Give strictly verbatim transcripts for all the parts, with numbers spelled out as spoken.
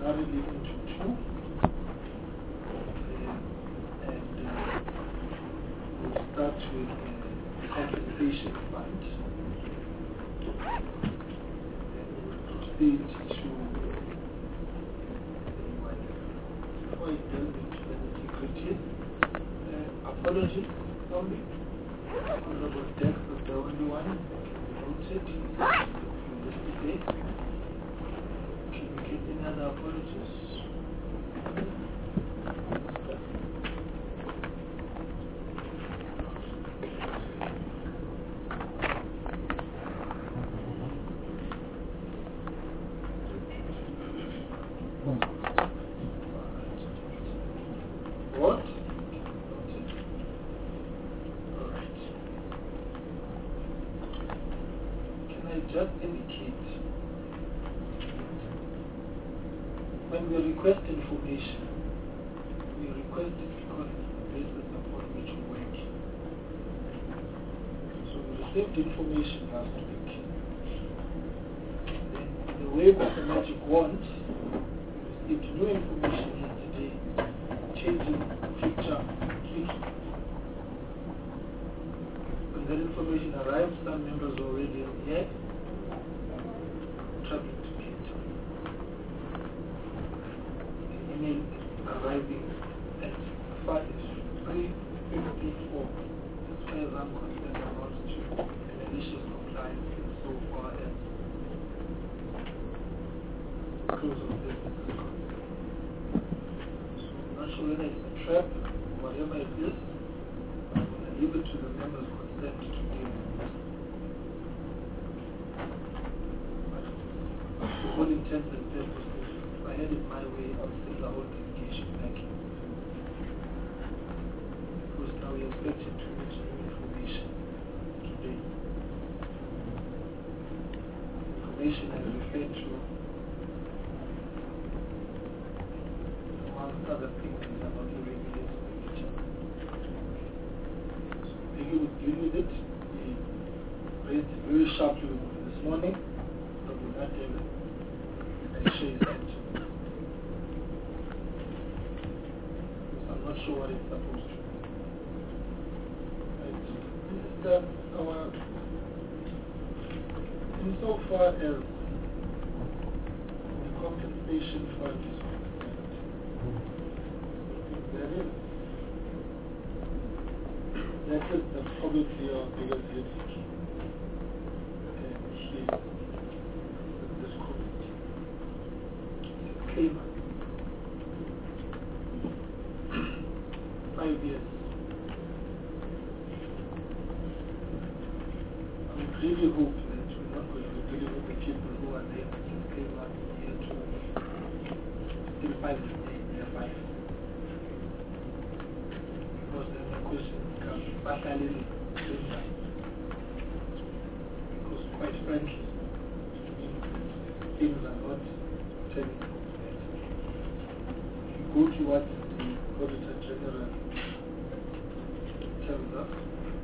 primarily into two. Uh, and uh, we'll start with uh, the compensation fund. And we'll proceed to before I delve into the nitty-gritty. Uh, apologies only. Honorable Dex was the only one that noted yesterday. Can we get any other apologies? What? Alright. Can I just indicate when we request information, we request it because it's the basis upon which we work. So we received information last week. Then in the wave of the magic wand, we received new information yesterday, changing picture tweaking. When that information arrives, some members are already on the air, traveling to Cape Town. The email arriving at five three fifty-four. As far as I'm concerned, amounts to a malicious compliance so far as close of business is concerned. I'm not sure whether it's a trap or whatever it is. I'm going to leave it to the members concerned to deal with this. But for all intents and purposes, if I had it my way, I would send the whole delegation back in. Because now we are expected to reach new information today. Information I referred to, amongst other things, is about the regular expenditure. So maybe we'll deal with it. We raised it very sharply with me this morning, but we're not able to share that. Because I'm not sure what it's supposed to be. Right. This is the, our, insofar as the compensation fund is That is, that is the, probably our biggest headache uh, here in this community. Disclaimer. Five years. I would really hope that we're not going to be dealing with the people who are there with disclaimer year two. Still five years, they're five. Because then the question becomes fatally similar. Because quite frankly, things are not turning out better. If you go to what the Auditor General tells us,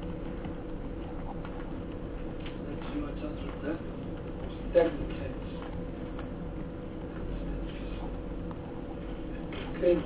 that you are just regressing or stagnant. Disclaimer.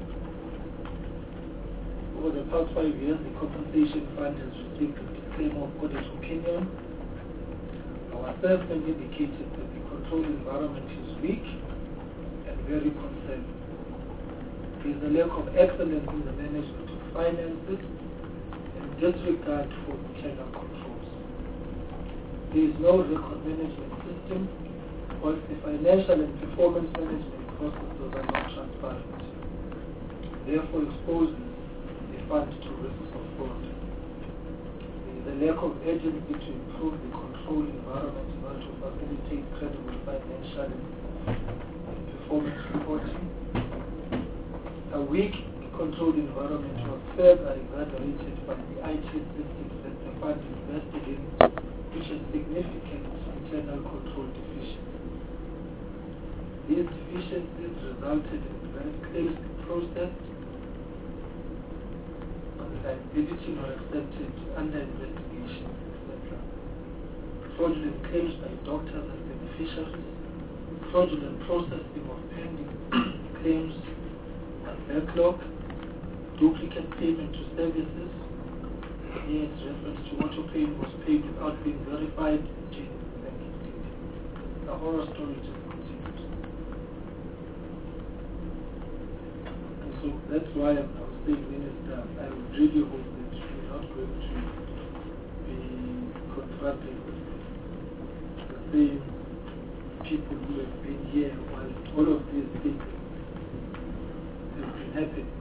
Over the past five years, the Compensation Fund has received a disclaimer of audit opinion. Our assessment indicated that the control environment is weak and very concerning. There is a lack of excellence in the management of finances and disregard for internal controls. There is no record management system, whilst the financial and performance management processes are not transparent, therefore exposing the fund to risks of fraud. There is a lack of urgency to improve the control environment in order to facilitate credible financial and performance reporting. A weak control environment was further exaggerated by the I T systems that the fund invested in, which has significant internal control deficiencies. These deficiencies resulted in very closely processed, liability not accepted under investigation, et cetera. Fraudulent claims by doctors and beneficiaries, fraudulent processing of pending claims and backlog, duplicate payment to services. Here it's reference to auto-payment was paid without being verified and changing the banking statement. The horror story just continues. And so that's why I'm, I was saying, Minister, I would really hope that we're not going to be confronted with the same people who have been here while all of these things have been happening.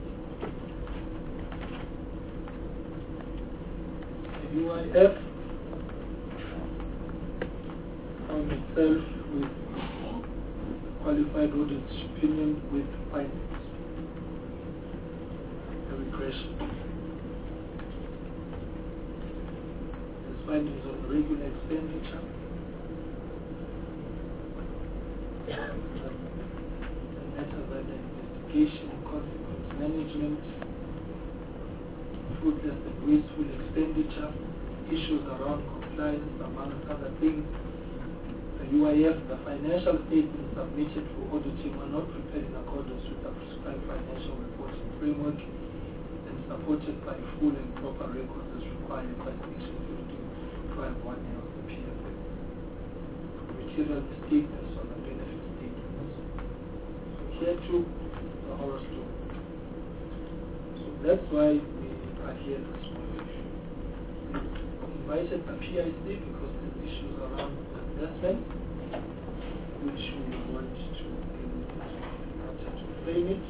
The U I F found itself with qualified audit opinion with findings, a regression. There's findings on regular expenditure, and matters under investigation, consequence management, fruitless and wasteful expenditure, issues around compliance, among other things. The U I F, the financial statements submitted for auditing were not prepared in accordance with the prescribed financial reporting framework and supported by full and proper records as required by Section fifteen twelve one A of the P F M. Material misstatements on the benefit statements. So here too, the horror story. So that's why we are here this morning. We invited the P I C because there's issues around investment, which we want to frame it.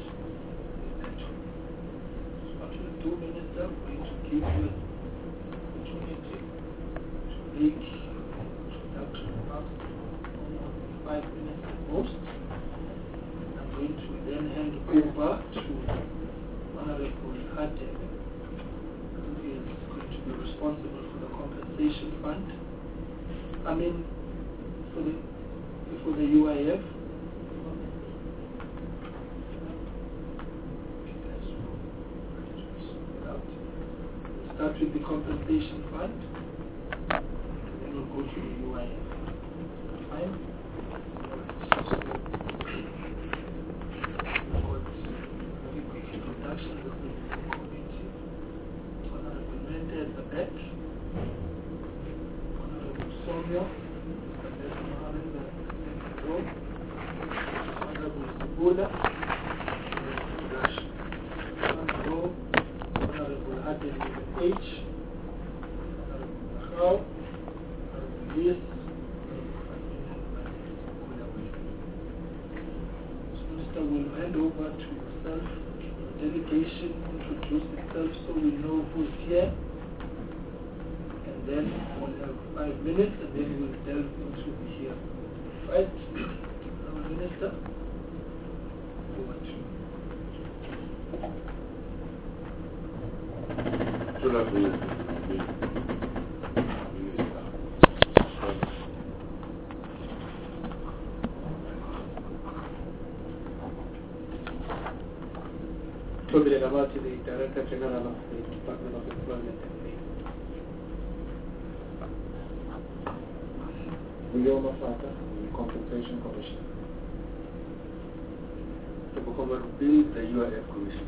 So what we'll do, Minister, we're going to give you an opportunity to make introduction remarks, five minutes at most. I'm going to then hand over to Honorable Hadeb, who is going to be responsible for the compensation fund. I mean, for the, for the U I F. We'll start with the compensation fund, and then we'll go to the U I F. Fine? So, we've got a very quick introduction of the committee. Honorable Mende at the back. Honorable Sonia. Honorable Zibula, Honorable Honorable Hadid H, Honorable Mahal, Honorable Lies, Minister will hand over to yourself, the delegation introduce itself so we know who's here, and then we'll have five minutes and then we'll delve into the here. Right? Our Minister, over to you. Good afternoon, Toby Lavati, the Director General of the Department of Employment and Labor. William Mafata, the Compensation Commission. To build the U I F Commission.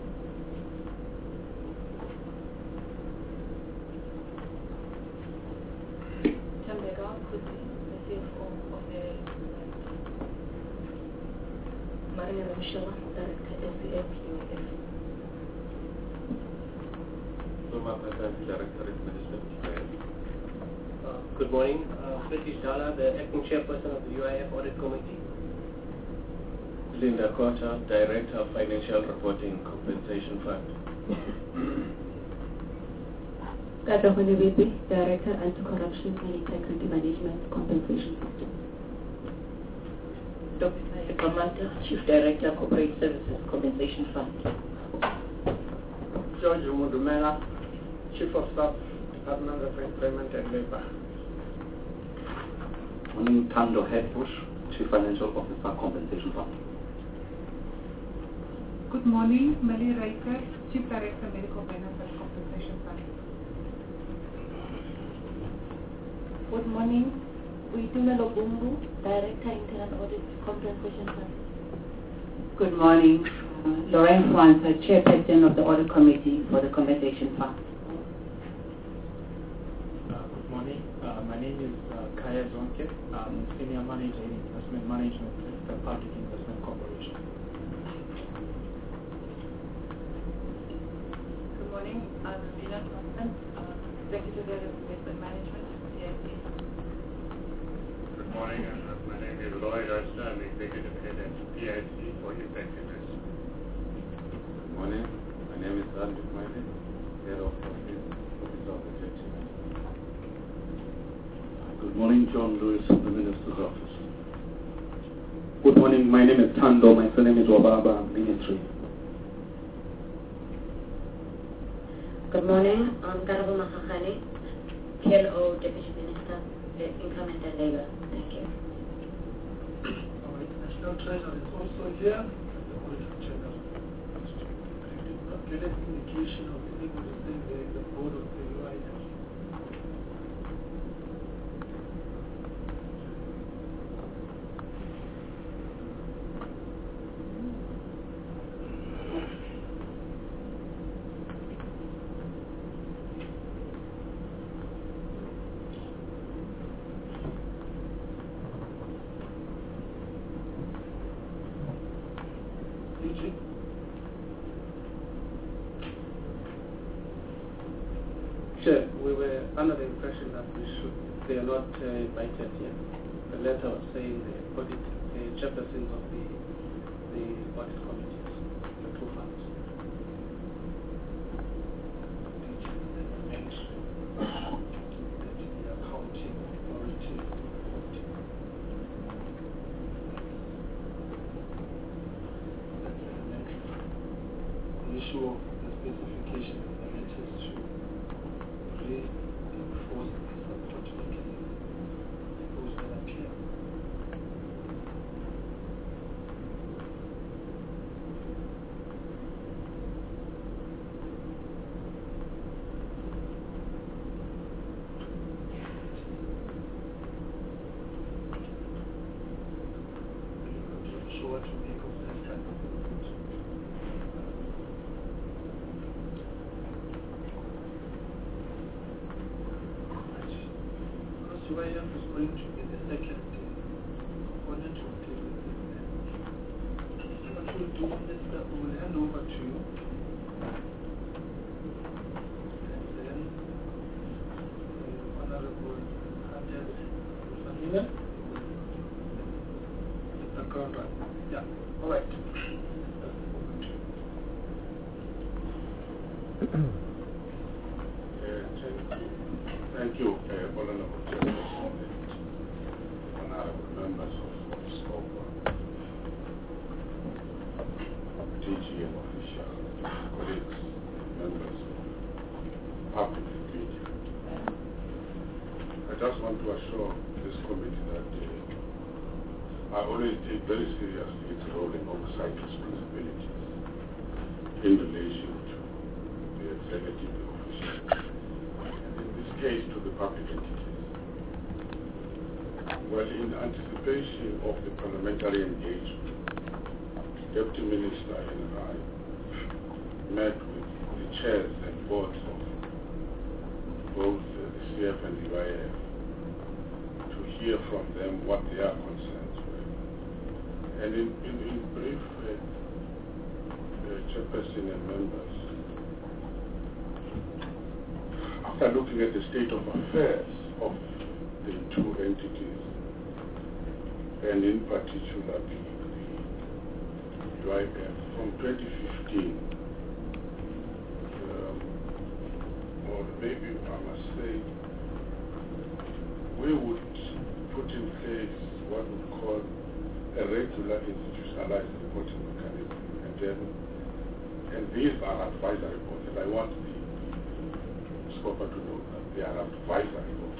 Tambega could be the C F O of the Maria Mshala, Director S C F U I F. So Mafata, Director of Management. Uh, good morning. Uh, Pritish Dala, the Acting Chairperson of the U I F Audit Committee. Linda Kota, Director of Financial Reporting Compensation Fund. Kadra Bibi, Director Anti-Corruption and Integrity Management Compensation Fund. Doctor Kamata, Chief Director Corporate Services Compensation Fund. George Mudumela, Chief of Staff, Department of Employment and Labor. Tando Headbush, Chief Financial Officer, Compensation Fund. Good morning, Melly Riker, Chief Director, Medical Benefits Compensation Fund. Good morning, Uitumelo Bumbu, Director, Internal Audit Compensation Fund. Good morning. Uh, Lorraine Franca, Chairperson of the Audit Committee for the Compensation Fund. Uh, good morning. Uh, my name is uh, Kaya Zonke. I'm Senior Manager in Investment Management at the Public Investment Corporation. Good morning. I'm Rina Thompson, uh, Executive Head of Investment Management, C I C. Good morning. Uh, my name is Lloyd Oster. I'm Executive Head at P I C for Effectiveness. Good morning. My name is Andrew Miley, Head of Office, Office of Effectiveness. Good morning, John Lewis, the Minister's Office. Good morning. My name is Tando. My surname is Wababa, Ministry. Good morning. I'm Garba Mahakani, P L O Deputy Minister, Income and Labor. Thank you. Our International Treasurer is also here, and the Auditor General. I did not get an indication of anybody saying there is a board of the U I F. Chair, we were under the impression that we should, they are not uh, invited here. The letter was saying the audit, the chairpersons of the, the audit committees, the two funds. The issue of the specification of the letters to reinforce the support mechanism, those that appear. I'm not sure what to make of that type of input. U I F is going to be the second opponent of the What we'll do is that we will hand over to you, and then the Honorable Hadid Samina with the ground run. Yeah, all right. Thank you, uh, Honorable Chairperson, honorable members of the scope, T G M officials, colleagues, members of public media. I just want to assure this committee that uh, I always take very seriously its role in oversight responsibilities in relation to the executive officials. Case to the public entities. Well, in anticipation of the parliamentary engagement, Deputy Minister and I met with the chairs and boards of both uh, the C F and the U I F to hear from them what their concerns were. And in, in, in brief, uh, uh, Chairperson and members, after looking at the state of affairs of the two entities, and in particular the, the U I F from twenty fifteen, um, or maybe I must say, we would put in place what we call a regular institutionalized reporting mechanism, and then, and these are advisory boards, and I want the Scopa to know that they are advisory boards.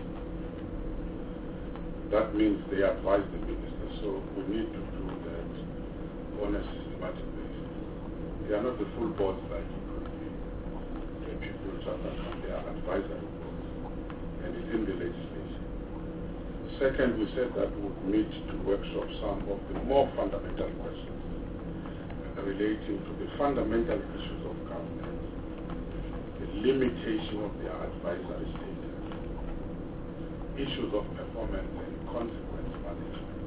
That means they advise the minister, so we need to do that on a systematic basis. They are not the full boards like it could be the people charter, they are advisory boards, and it's in the legislation. Second, we said that we would meet to workshop some of the more fundamental questions relating to the fundamental issues of governance, the limitation of their advisory status, issues of performance and consequence management,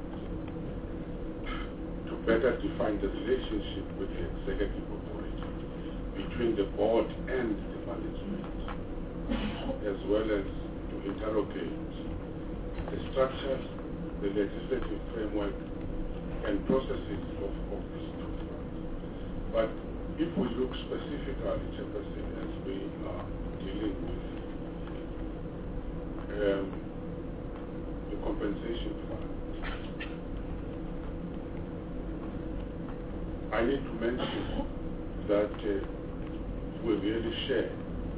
to better define the relationship with the executive authority between the board and the management, as well as to interrogate the structures, the legislative framework, and processes of, of these two funds. But if we look specifically, Chairperson, as we are dealing with um, the compensation fund, I need to mention that uh, we really share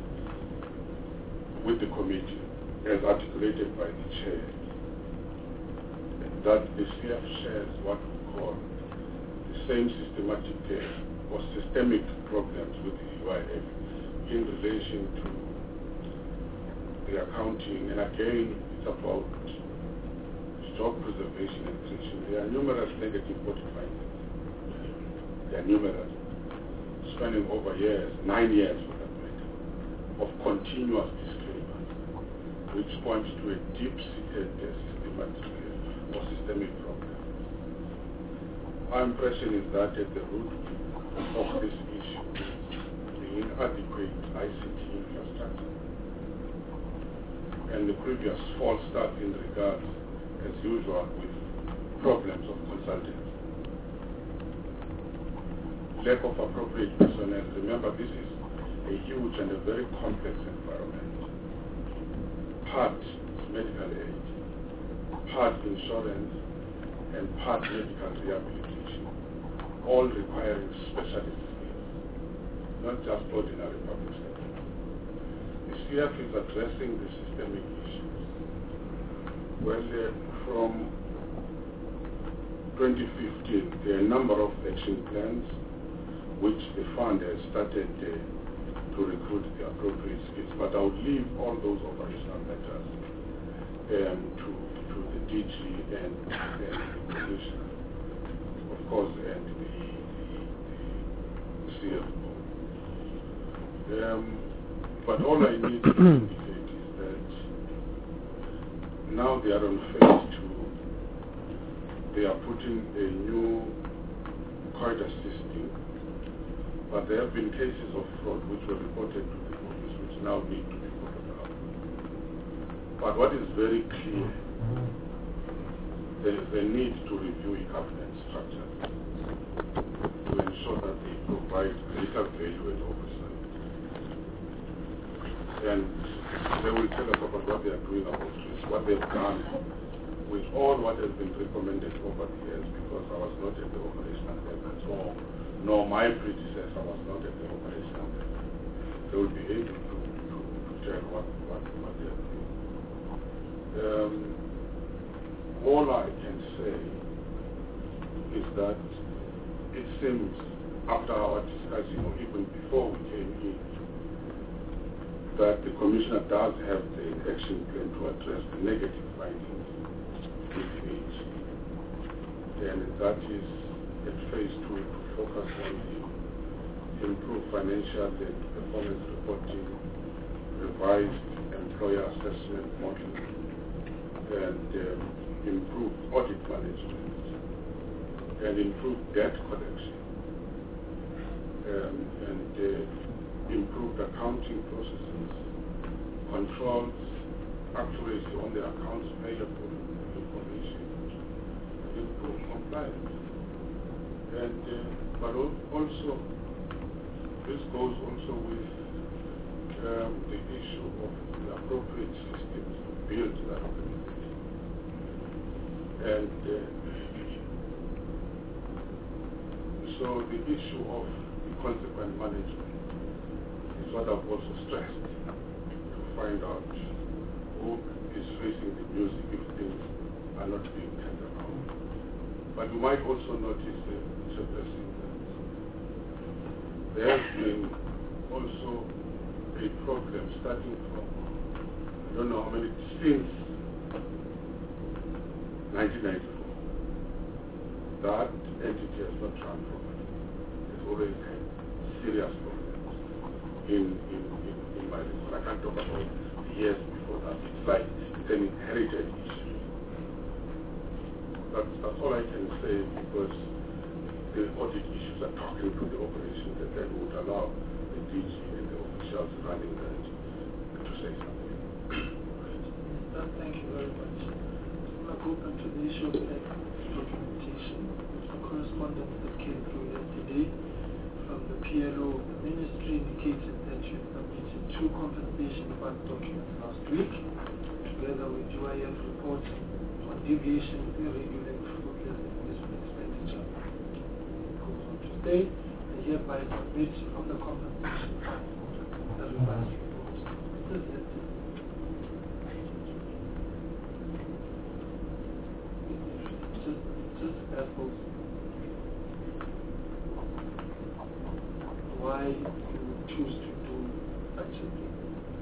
with the committee, as articulated by the chair, that the C F shares what we call the same systematic uh, or systemic problems with the U I F in relation to the accounting. And again, it's about stock preservation and creation. There are numerous negative audit findings. There are numerous, spanning over years, nine years for that matter, of continuous disclaimers, which points to a deep-seated uh, systematic uh, or systemic problem. Our impression is that at the root of this issue is the inadequate I C T infrastructure and the previous false start in regards, as usual, with problems of consultants. Lack of appropriate personnel. Remember, this is a huge and a very complex environment. Part medical aid, part insurance, and part medical rehabilitation, all requiring specialist skills, not just ordinary public sector. The C F is addressing the systemic issues. Well, uh, from twenty fifteen, there are a number of action plans which the fund has started uh, to recruit the appropriate skills, but I would leave all those operational matters um, to, to the D G and, and the Commissioner, of course, and the, the, the C F O. Um, but all I need to indicate is that now they are on phase two. They are putting a new corridor system. But there have been cases of fraud which were reported to the police, which now need to be followed up. But what is very clear, there is a need to review governance structures to ensure that they provide greater value and oversight. And they will tell us about what they are doing about this, what they've done with all what has been recommended over the years, because I was not at the operational level, so nor my predecessor was not at the operational level. They will be able to, to, to tell what, what, what they are doing. Um, all I can say is that it seems, after our discussion, or even before we came in, that the Commissioner does have the action plan to address the negative findings with age. And that is at phase two, to focus on the improved financial and performance reporting, revised employer assessment model, and um, improved audit management, and improved debt collection, um, and uh, improved accounting processes, controls, accuracy on the accounts payable information, and improved compliance. And uh, but also, this goes also with um, the issue of the appropriate systems to build that organization. And uh, so the issue of the consequent management is what I've also stressed, to find out who is facing the music if things are not being turned around. But you might also notice uh, there has been also a problem starting from, I don't know how many, since nineteen ninety-four. That entity has not run properly. It's always had serious problems in, in, in, in my report. I can't talk about the years before that. It's like it's an inherited issue. That's, that's all I can say, because the audit issues are talking to the operations that then would allow the D G and the officials running that to say something. Uh, thank you very much. I'm going to go back to the issue of documentation. The correspondence that came through yesterday from the P L O, the ministry indicated that you submitted two compensation fund documents last week, together with U I F reporting on deviation with irregular fruitless investment expenditure. It goes on to say, I hereby submit from the compensation fund the revised report. This is it. Just, just baffles why you would choose to do such a thing.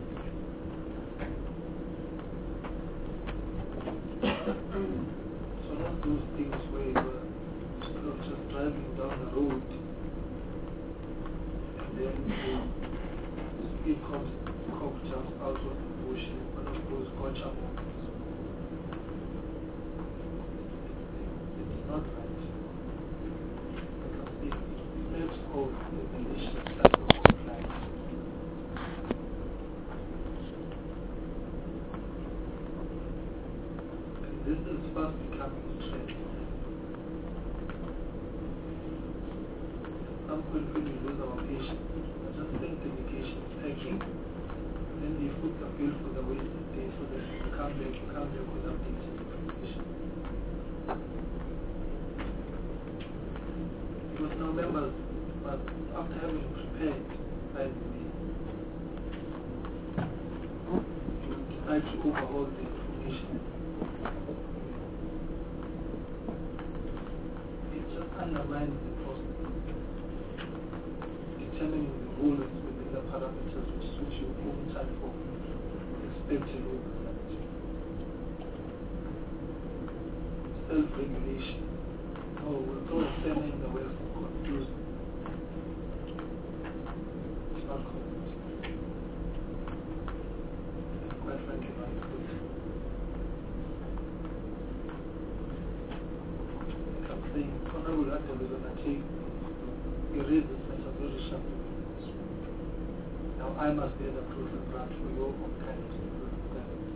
So not those things where you were sort of just driving down the road and then the speed comes, cock jumps out of the bush and one of those gotcha moments. It's not right. Because it makes all the malicious type of compliance. This is fast becoming a trend. At some point when we lose our patience, I just think the medication is packing, and then they put the bill for the wasted day so that you come back, you come back with updated information. Because now members, but after having prepared, by the way, you decide to overhaul the information. Undermines the process, determining the rulings within the parameters which suit your own type of expected oversight. Self-regulation. Oh, we'll throw a semi in the well for confused. It's not correct. And quite frankly, not good. Saying, Honorable Adel is going to take, you raise this matter very sharply. Now I must bear the proof and grant for your own kind of circumstances.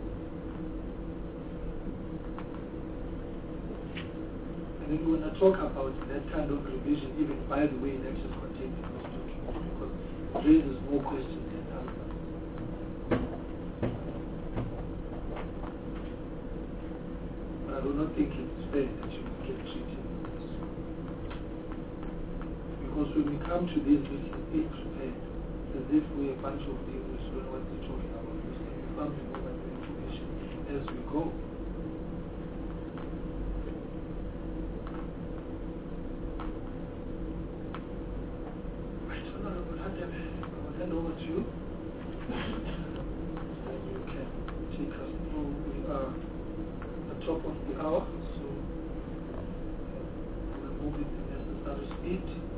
And then we're going to talk about that kind of revision, even by the way that is contained in those documents, because it raises more questions than answers. But I do not think it's fair that you get treated. Because when we come to these meetings, be prepared, as if we're a bunch of people who know what they're talking about. We can be fumbling over the information as we go. Right, Honorable Adel, I will hand over to you. Then you can take us through. We are at the top of the hour, so we'll move at the necessary speed.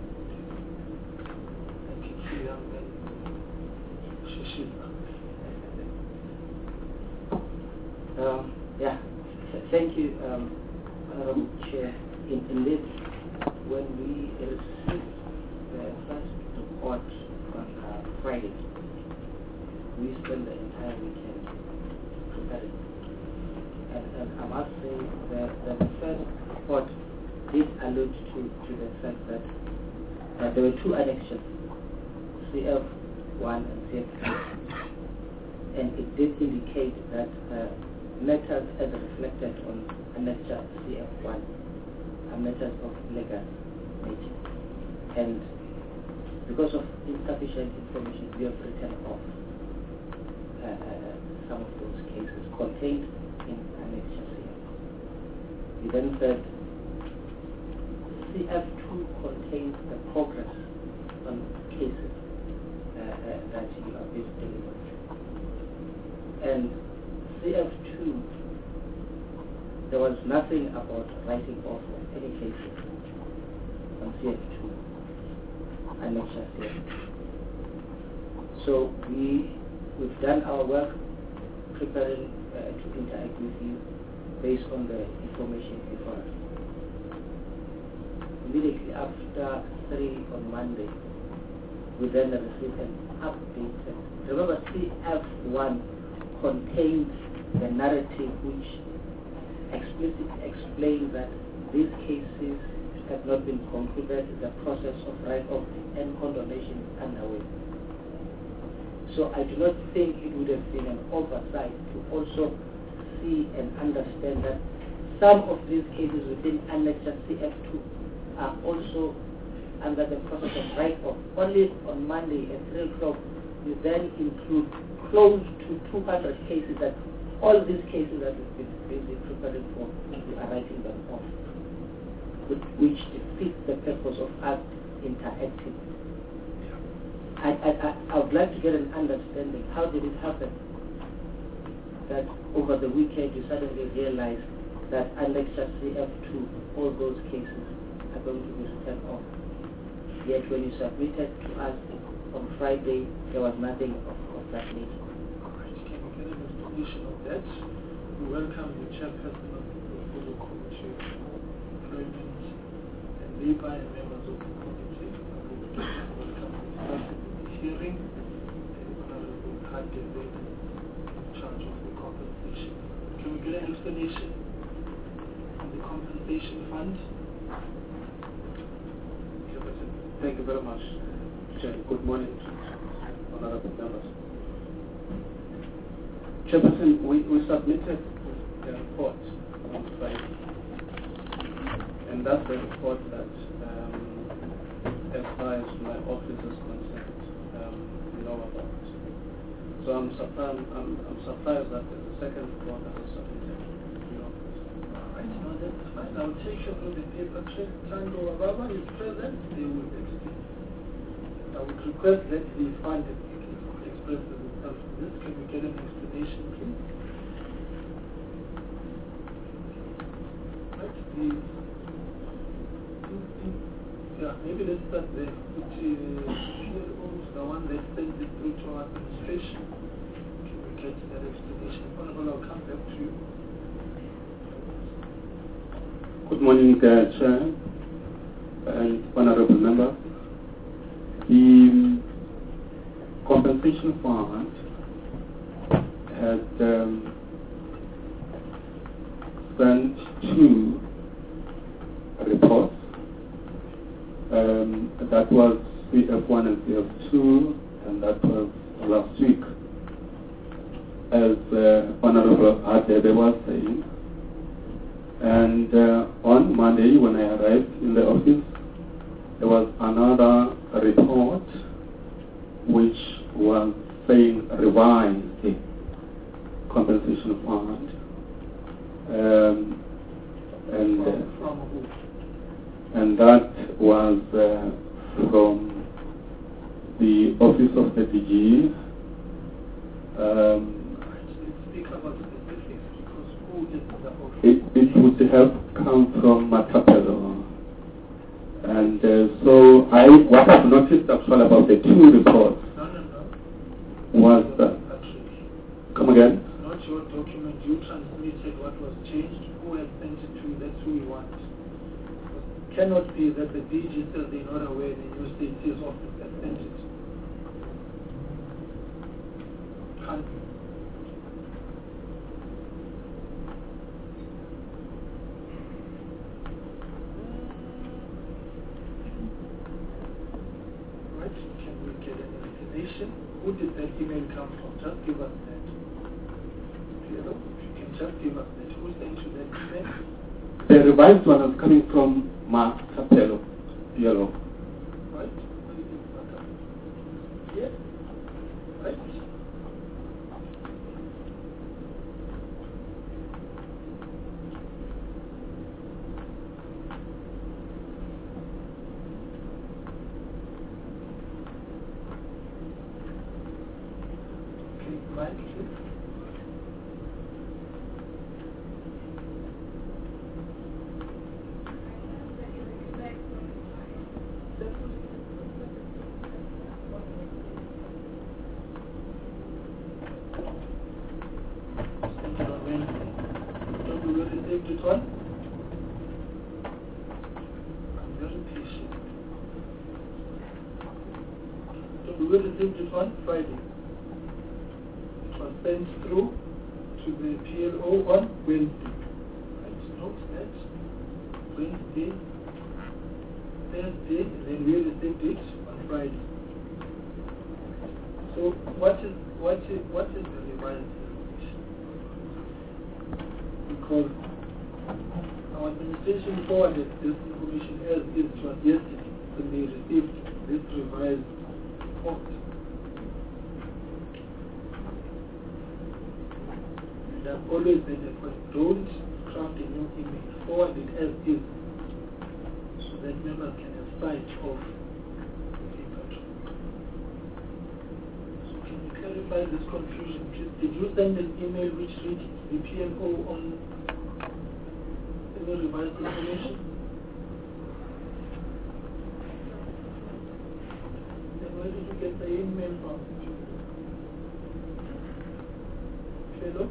Um, yeah, thank you, um, Honorable Chair. In, indeed, when we received the first report on uh, Friday, we spent the entire weekend preparing. And, and I must say that, that the first report did allude to, to the fact that uh, there were two annexures, C F one and C F two, and it did indicate that uh, matters as reflected on annexure C F one are matters of legal nature, and because of insufficient information, we have written off uh, uh, some of those cases contained in annexure C F. We then said C F two contains the progress on cases uh, uh, that you have been delivered. And C F two there was nothing about writing off of any cases on C F two and not just C F two. So we, we've done our work preparing uh, to interact with you based on the information before us. Immediately after three on Monday, we then received an updated. Remember, C F one contains the narrative which explicitly explains that these cases have not been concluded, the process of write-off and condonation is underway. So I do not think it would have been an oversight to also see and understand that some of these cases within Annexure C F two are also under the process of write-off. Only on Monday at three o'clock, we then include close to two hundred cases that all these cases that we've been busy preparing for, we are writing them off, which defeats the purpose of us interacting. I, I, I, I would like to get an understanding, how did it happen that over the weekend you suddenly realized that Annexure C F two, all those cases are going to be written off? Yet when you submitted to us on Friday, there was nothing of, of that nature. Can we get an explanation of that? We welcome the chairperson of the Portfolio Committee for Employment and Labour and members of the committee. I would welcome the person in the hearing, the Honorable Khan David, in charge of the compensation. Can we get an explanation on the compensation fund? Thank you very much, Chair. Good morning, honorable members. Chairperson, we, we submitted the report on Friday, and that's the report that, um, as far as my office is concerned, um, we know about. So I'm surprised, I'm, I'm surprised that there's a second report that was submitted to your office. Right, no, that's fine. I'll take you through the paper trail. Tando Wababa is present. They will explain. I would request that the fund express themselves on this. Can we get an explanation, please? Right, the, yeah, maybe let's start there. Which is the one that sends it through to our administration. Can we get that explanation? Honorable, I'll come back to you. Good morning, uh, Chair and honorable members. The compensation fund had um, sent two reports. Um, that was C F one and C F two, and that was last week. As uh, Honorable Adebe was saying. And uh, on Monday, when I arrived in the office, there was another report which was saying revised compensation fund. Um, and, uh, From who? and that was uh, from the office of the D G. Um, Speak about specifics, because who is the office? It, it would have come from Matapelo. And uh, so I, what I've noticed actually about the two reports no, no, no. was that, come again? It's not your document. You transmitted what was changed. Who has sent it to you? That's who we want. It cannot be that the D G says they're not aware and you say it's his office that sent it. Can't be. Who did that email come from? Just give us that. You know, if you can just give us that. Who sent you that email? The revised one is coming from Mark Capello, Yellow. Right? Yes. Right? it on? I'm very patient. So we received it on Friday. It was sent through to the P L O on Wednesday. Right? Note that. Wednesday, Thursday, and then we received it on Friday. So what is what is what is the revised resolution? Because our administration forwarded this information as is to us yesterday when they received this revised report. And I've always made a point, don't craft a new email, forward it as is, so that members can have sight of the paper. So can you clarify this confusion, please? Did you send an email which read the P M O on the revised information? Then where did you get the email from? Hello?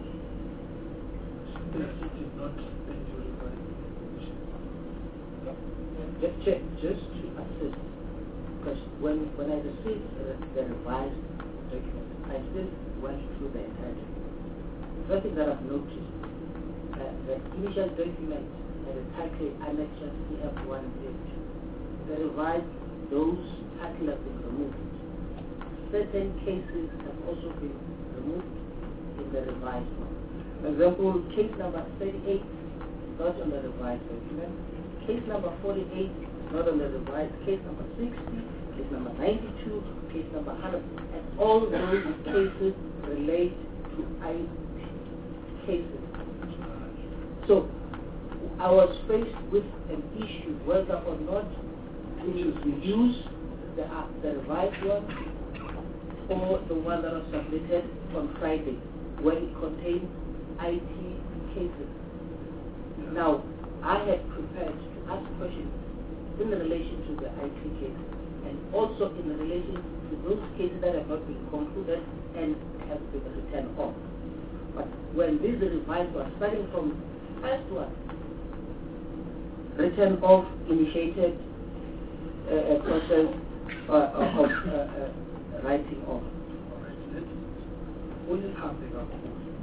Yes, it did not send you revised information. Just check, just to assist, because when, when I received uh, the revised document, I still went through the entire document. One thing that I've noticed, uh, the initial document had a title Annexure C F one and two. The revised, those titles have been removed. Certain cases have also been removed in the revised one. For example, case number thirty-eight, not on the revised document. Case number forty-eight, not on the revised. Case number sixty, case number ninety-two, case number one hundred. And all those cases relate to I cases. So I was faced with an issue whether or not to use the, uh, the revised one or the one that was submitted on Friday when it contained I T cases. Now, I had prepared to ask questions in relation to the I T cases and also in relation to those cases that have not been concluded and have been returned off. But when this revised was starting from first one, return off initiated uh, a process uh, of uh, uh, writing off. What is happening up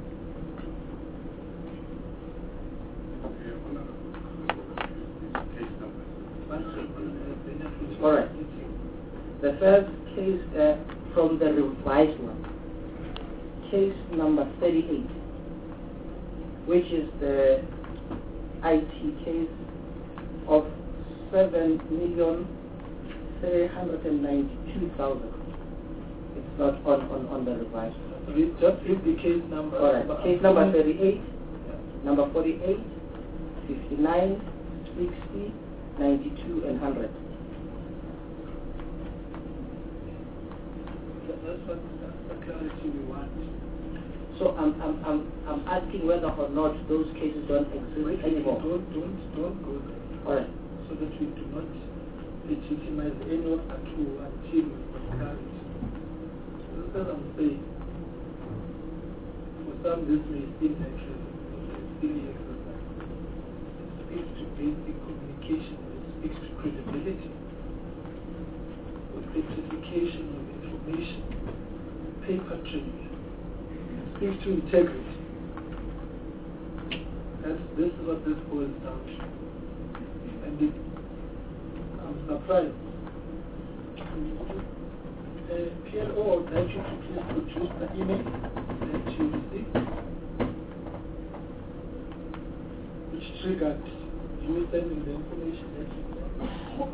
All right. The first case uh, from the revised one, case number thirty-eight, which is the I T case of seven million three hundred ninety-two thousand. It's not on, on, on the revised one. Read, just read the case number. All right. Case number thirty-eight, yeah. Number forty-eight, fifty-nine, sixty, ninety-two, and one hundred. That's what the clarity we want. So I'm, I'm, I'm, I'm asking whether or not those cases don't exist anymore. Don't, don't, don't go there. All right. So that we do not legitimize any of the two until we have clarity. So that's what I'm saying. For some, this may seem like a silly exercise. It speaks to basic communication. It speaks to credibility, authentication of information, paper trail. It speaks to integrity. That's, this is what this boils down to. And it, I'm surprised. The P L O would like you to please produce the email that you received, which triggered you sending the information that you sent.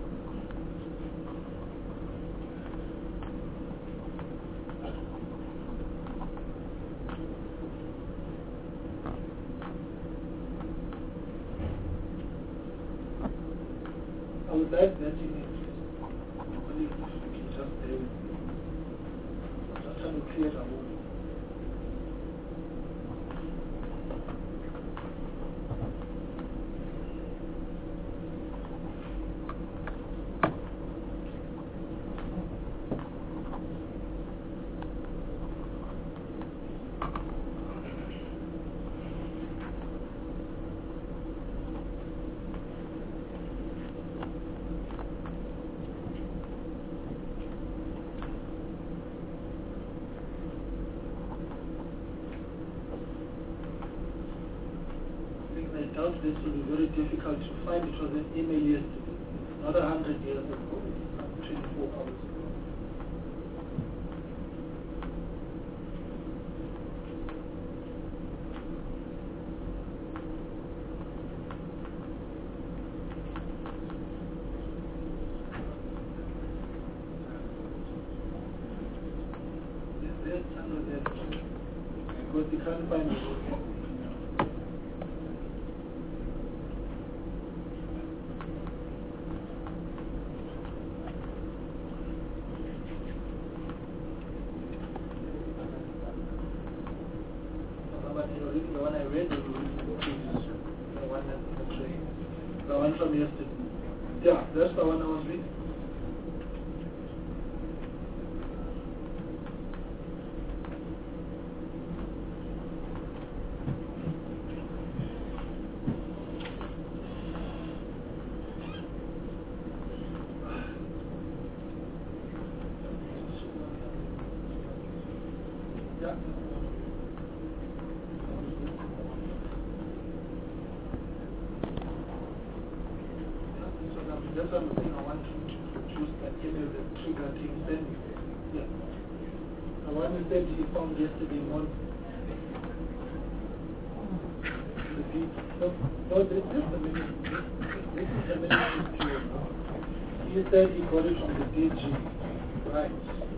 I would like that email. Only if you can just stay with me. Just trying to clear the room. this will be very difficult to find. It was an email yesterday. It's not a hundred years ago, it's twenty-four hours ago. There's under there because you can't find it. The one I read, the one that's in the train, the one from yesterday. Yeah, that's the one I was reading. Yeah. That's what I'm saying. I want to choose that email that triggered him sending. Yeah. The one he said he found yesterday morning. The beat. No, no, this is the minute. This is the minute. He said he got it from the D G. Right.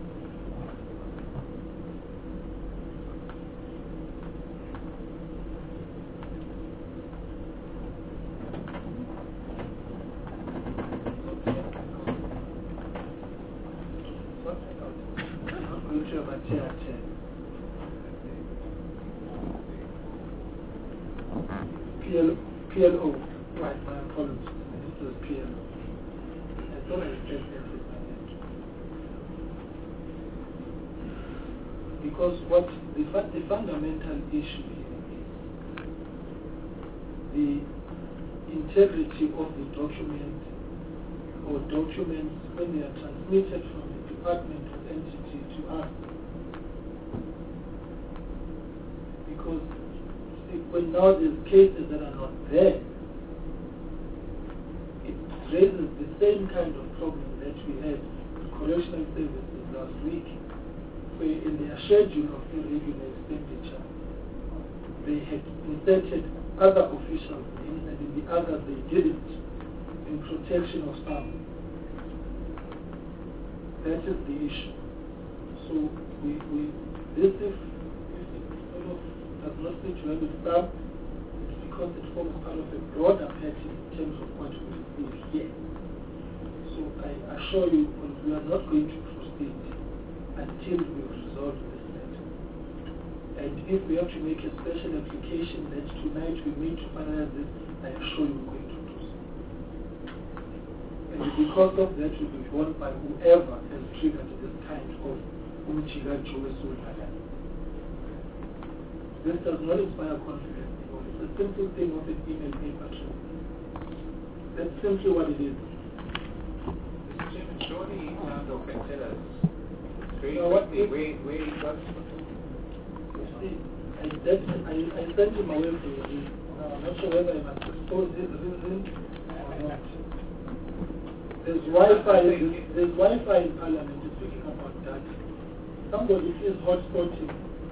P L O. P L O. Right, my apologies. This was P L O. I thought I said everything. Because what the, the fundamental issue here is the integrity of the document or documents when they are transmitted from the department or entity to us. Because when now there's cases that are not there, it raises the same kind of problem that we had with correctional services last week, where in their schedule of irregular expenditure, they had inserted other officials in, and in the others they didn't, in protection of some. That is the issue. So we, we this if, if it sort of does not fit well with some, it's because it forms part of a broader package in terms of what we do here. So I assure you, we are not going to proceed until we resolve this matter. And if we have to make a special application that tonight we meet to finalize this, I assure you we're going to do so. And because of that, will be borne by whoever has triggered this kind of umchiga joesul. This does not inspire confidence anymore. It's a simple thing of an email paper trail. That's simply what it is. Surely Nando can tell us very So what quickly if- where, where he got You see, I, that, I, I sent him away for a reason. Now, I'm not sure whether I must expose his reason or not. There's Wi-Fi, there's, there's Wi-Fi in Parliament. It's speaking about that. Somebody is hotspotting.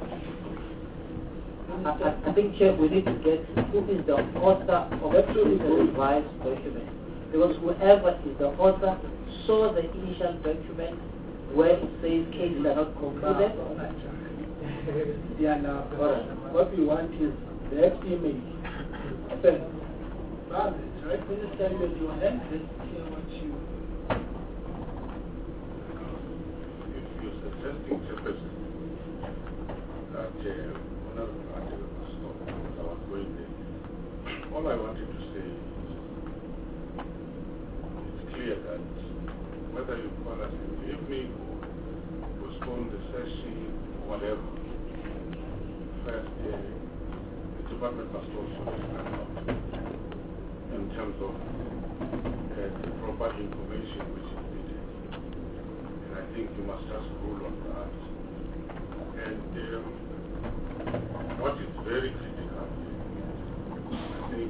I, I, I think, Chair, we need to get who is the author of the revised document. Because whoever is the author saw the initial document where it says cases are not concluded. Yeah, now, what we want is that email sent. Rather, right? When you stand with your hand, let's hear what you... If you're suggesting chairperson that uh, Honorable Angela must stop because I was going there, all I wanted to say is it's clear that whether you call us in the evening or postpone the session, whatever, first uh, the department must also stand out in terms of uh, the proper information which is needed. And I think you must just rule on that. And um, what is very critical, I think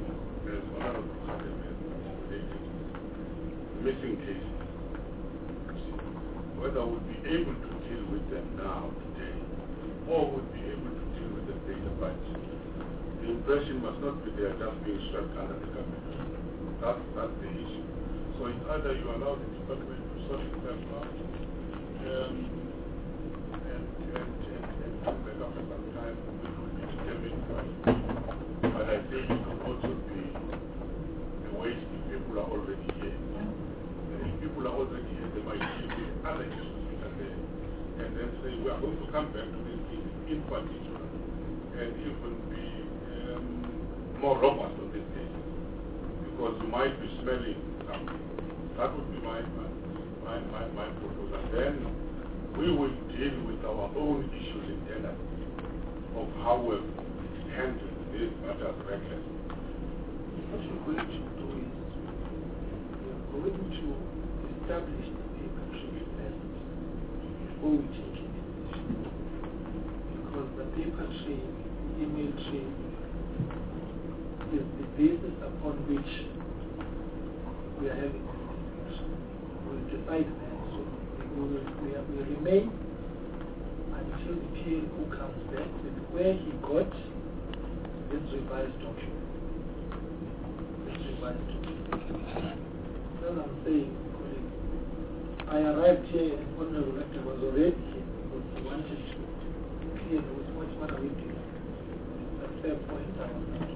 as Honorable Khalid has stated, missing cases. Whether we'll be able to deal with them now, today, or we'll be able to deal with them later, but the impression must not be they are just being swept under the carpet. That's, that's the issue. So it's either you allow the department to sort itself out, um, and, and, and, and come back after some time, it will be determined by. But I think it could also be a waste if people are already here. And if people are already here, they might deal with other issues which are there. And then say, we are going to come back to this case in particular, and even be um, more robust on this case. Because you might be smelling something. That would be my, my, my, my proposal. Then we will deal with our own issues internally of how we've handled this matter recklessly. What we're going to do is we're going to establish the paper trail first before we take any decision. Because the paper trail, email trail, is the basis upon which we are having this discussion. We'll decide that. So we will we are, we remain until the P L O comes back with where he got this revised document. This revised document. As I'm saying, colleagues, I arrived here and Honorable Rector was already here because he wanted to clear with what what are we doing. It's a fair point. I was not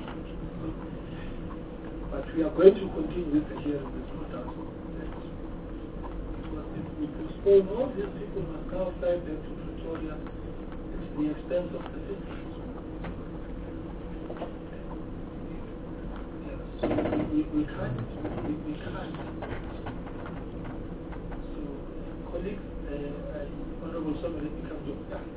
But we are going to continue with the hearing, there's no doubt about that. Because if we postpone, all these people must now fly back to Pretoria at the expense of the citizens. Yes, so we, we can't, we, we can't. So, colleagues, uh, uh, Honorable Somebody becomes your staff.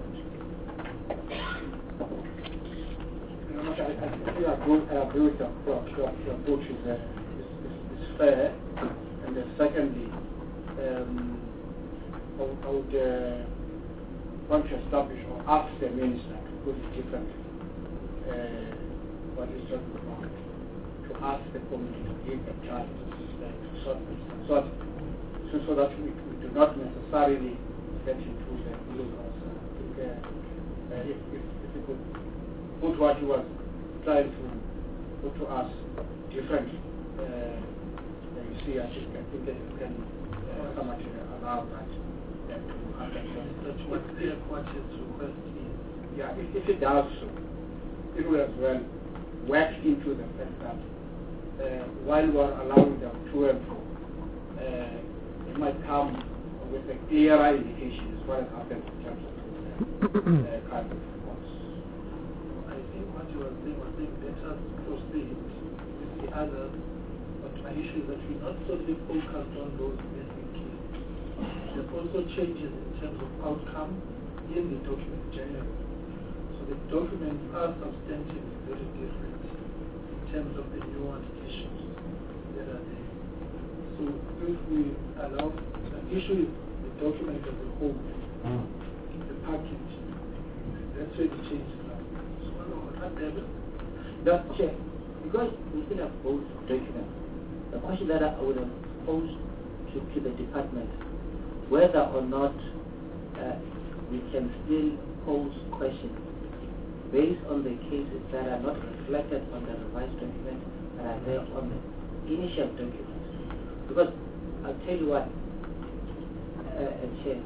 I, I think I agree, I agree with your approach. Your, your approach is, uh, is, is, is fair. And then secondly, um, I, would- I would uh, want to establish or ask the minister to put it differently. Uh, what is just wrong? To ask the committee to give a chance uh, to sort this sort so, so that we, we do not necessarily get into the middle of uh, I think uh, uh, if, if, if we could put what he was trying to put to us differently. Uh, you see, I think, I think that you can uh, so much uh, allow that. Uh, to understand. That's what the Aquatics request is. Yeah, if, if it does so, it will as well work into the fact that uh, while we are allowing them to and fro, uh, it might come with a clearer indication as what has happened in terms of the uh, kind of reports. I think what you were saying was saying let us proceed with the others, but my issue is that we're not solely focused on those missing cases. There's also changes in terms of outcome in the document generally. So the documents are substantially very different in terms of the nuanced issues that are there. So if we allow, the issue is the document as a whole, the package, that's where the change is now. So I don't know, not there. Doctor Chair, because we still have both documents, the question that I would have posed to, to the department, whether or not uh, we can still pose questions based on the cases that are not reflected on the revised document that are there on the initial document. Because I'll tell you what, uh, uh, Chair,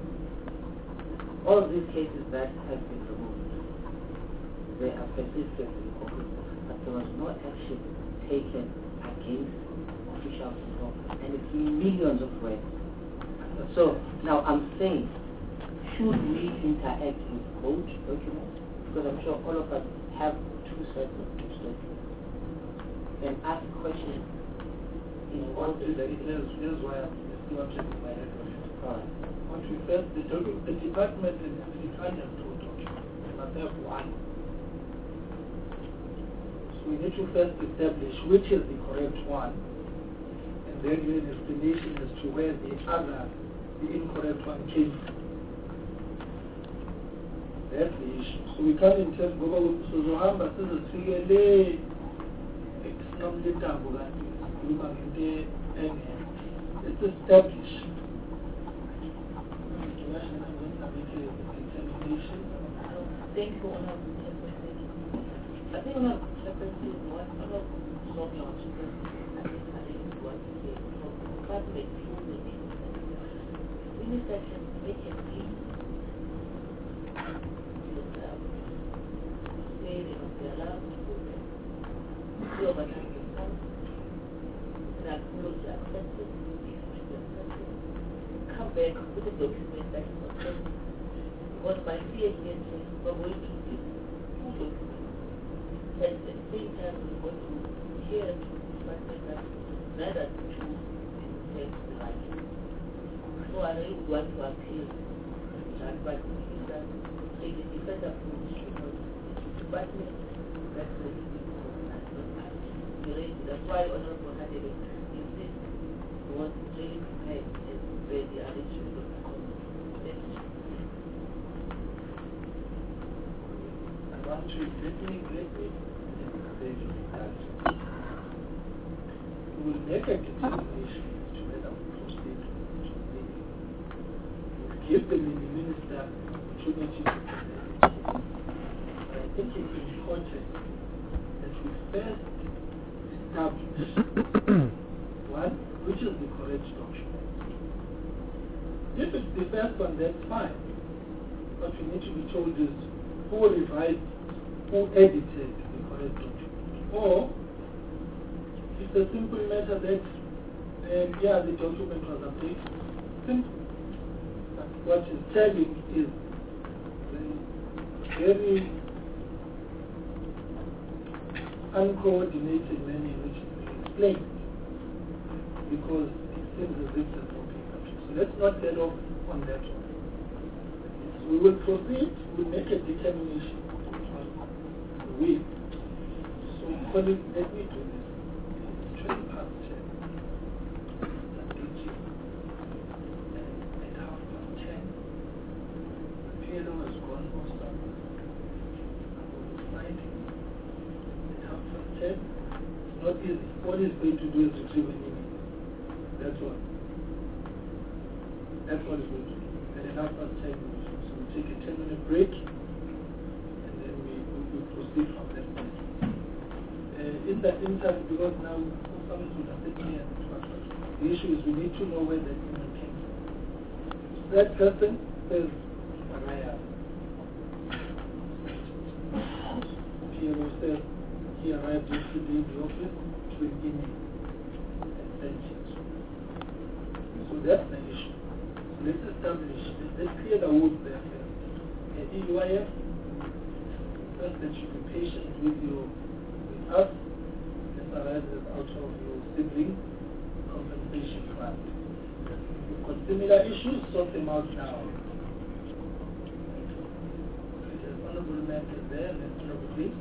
all these cases that have been removed, they are persistently concluded, but there was no action taken against officials involved, and it's millions of words. So now I'm saying, should we interact with both documents? Because I'm sure all of us have two sets of those documents, and ask questions in all these documents. Here's why I'm still objecting my record. All right. What we first, the, docu the department in the can't have two documents. They must have one. So we need to first establish which is the correct one, and then give an explanation as to where the other, the incorrect one came from. That's the issue. So we can't intend go over to Zohamba, this is It's established. Thank you, Honorable Chairperson. I think Honorable Chairperson, what Honorable Sonia was saying, I think I think it's what he said, from the Department of the Minister. Minister can make a plea to um, say they must be allowed to go there. Do overnight response, and acknowledge accepted, come back with a document that is authentic. Because by C H S, we're going to give two documents. And at the same time, we're going to hear to the department that neither the two is right. So I really would want to appeal that, but it's a take a different approach because the department that's the reason. That's why Honorable Hadebe insists was really prepared and ready arrangement of the committee. Want to let me let me say that we will make a determination to let us proceed to the give the minister opportunity to present. I think it's important that we first establish one, which is the correct document. If it's the first one, that's fine. What we need to be told is who revised, who edited the correct document. Or it's a simple matter that, um, yeah, the document was updated. Simple. But what is telling is the very uncoordinated manner in which it's being explained. Because it seems as if there's no paper. So let's not get off on that one. We will proceed, we'll make a determination. We. So, colleagues, let me do this. It's twenty past ten. At half past ten, the P L O has gone for some. I was fighting. At half past ten, it's not easy. All he's going to do is retrieve an email. That's all. That's what he's going to do. And at half past ten, take a ten minute break and then we, we, we proceed from that point. Uh, in that interview, because now somebody would have taken me and the issue is we need to know where that email came from. That person says, Araya. P M O says he arrived yesterday in the office to an email and sent it. So that's the issue. So let's establish, let's clear the wood there. At E U I F, first that you be patient with your with us. This arises out of your sibling compensation fund. You've got similar issues, sort them out now. The honorable man is there, the honorable please.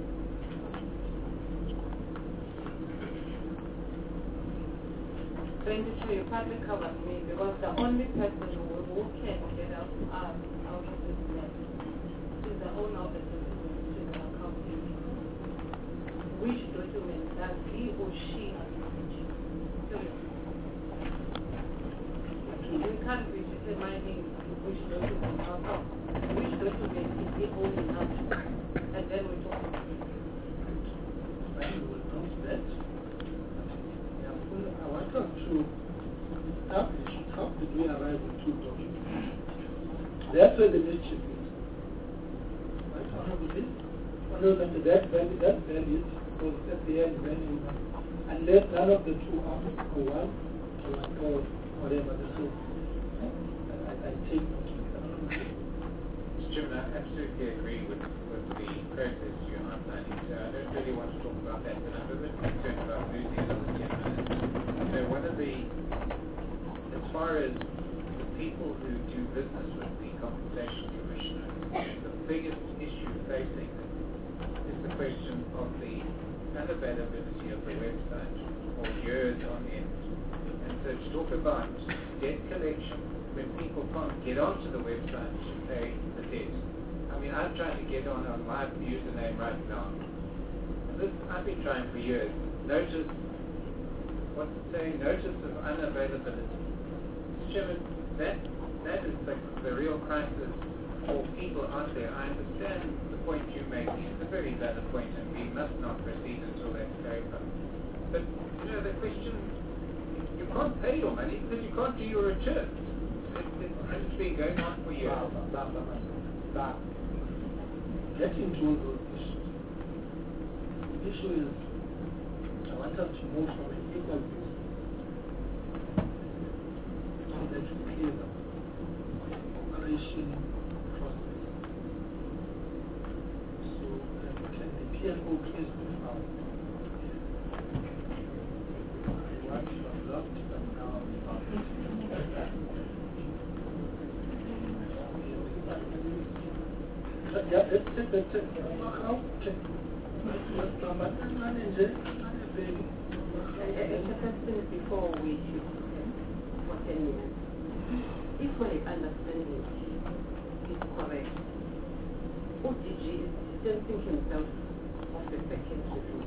Thank you, Chair. You partly covered me because the only person who, who can get out, um, out of this mess is the owner of the business, which is the accountant. Which document does he or she have to reach? We can't be determining which document or how. Which document is he owning up to? And then we talk about it. Well, we will come to that. I want us to establish how did we arrive at two documents. That's where the mischief is. Right, honorable this? Honorable that valid, that valid, because at the end, when you, unless none of the two are or one, or, or whatever, so I, I take note of that. Mister Chairman, I absolutely agree with, with the process you're outlining, so I don't really want to talk about that, but I'm a bit concerned about losing another ten minutes. So one of the, as far as the people who do business with the Compensation Commissioner, the biggest issue facing is the question of the unavailability of the website for years on end. And so to talk about debt collection when people can't get onto the website to pay the debt. I mean, I'm trying to get on on my username right now. And this, I've been trying for years. notice, what's it saying, notice of unavailability. Mister Chairman, that, that is the, the real crisis for people out there. I understand the point you make. It's a very valid point, and we must not proceed until that's clarified. But, you know, the question, you can't pay your money because you can't do your return. It, it, it's been going on for years. Blah, blah, blah, blah, blah. Getting to all those issues. The issue is, I want us to move from an equal basis so that we clear the operation process. So, um, can the P F O please move out? I want to have loved, but now I'm not. Yeah, that's it, that's it. How can It's a question before we should for ten minutes. If my understanding is correct, O D G is distancing himself of the second review.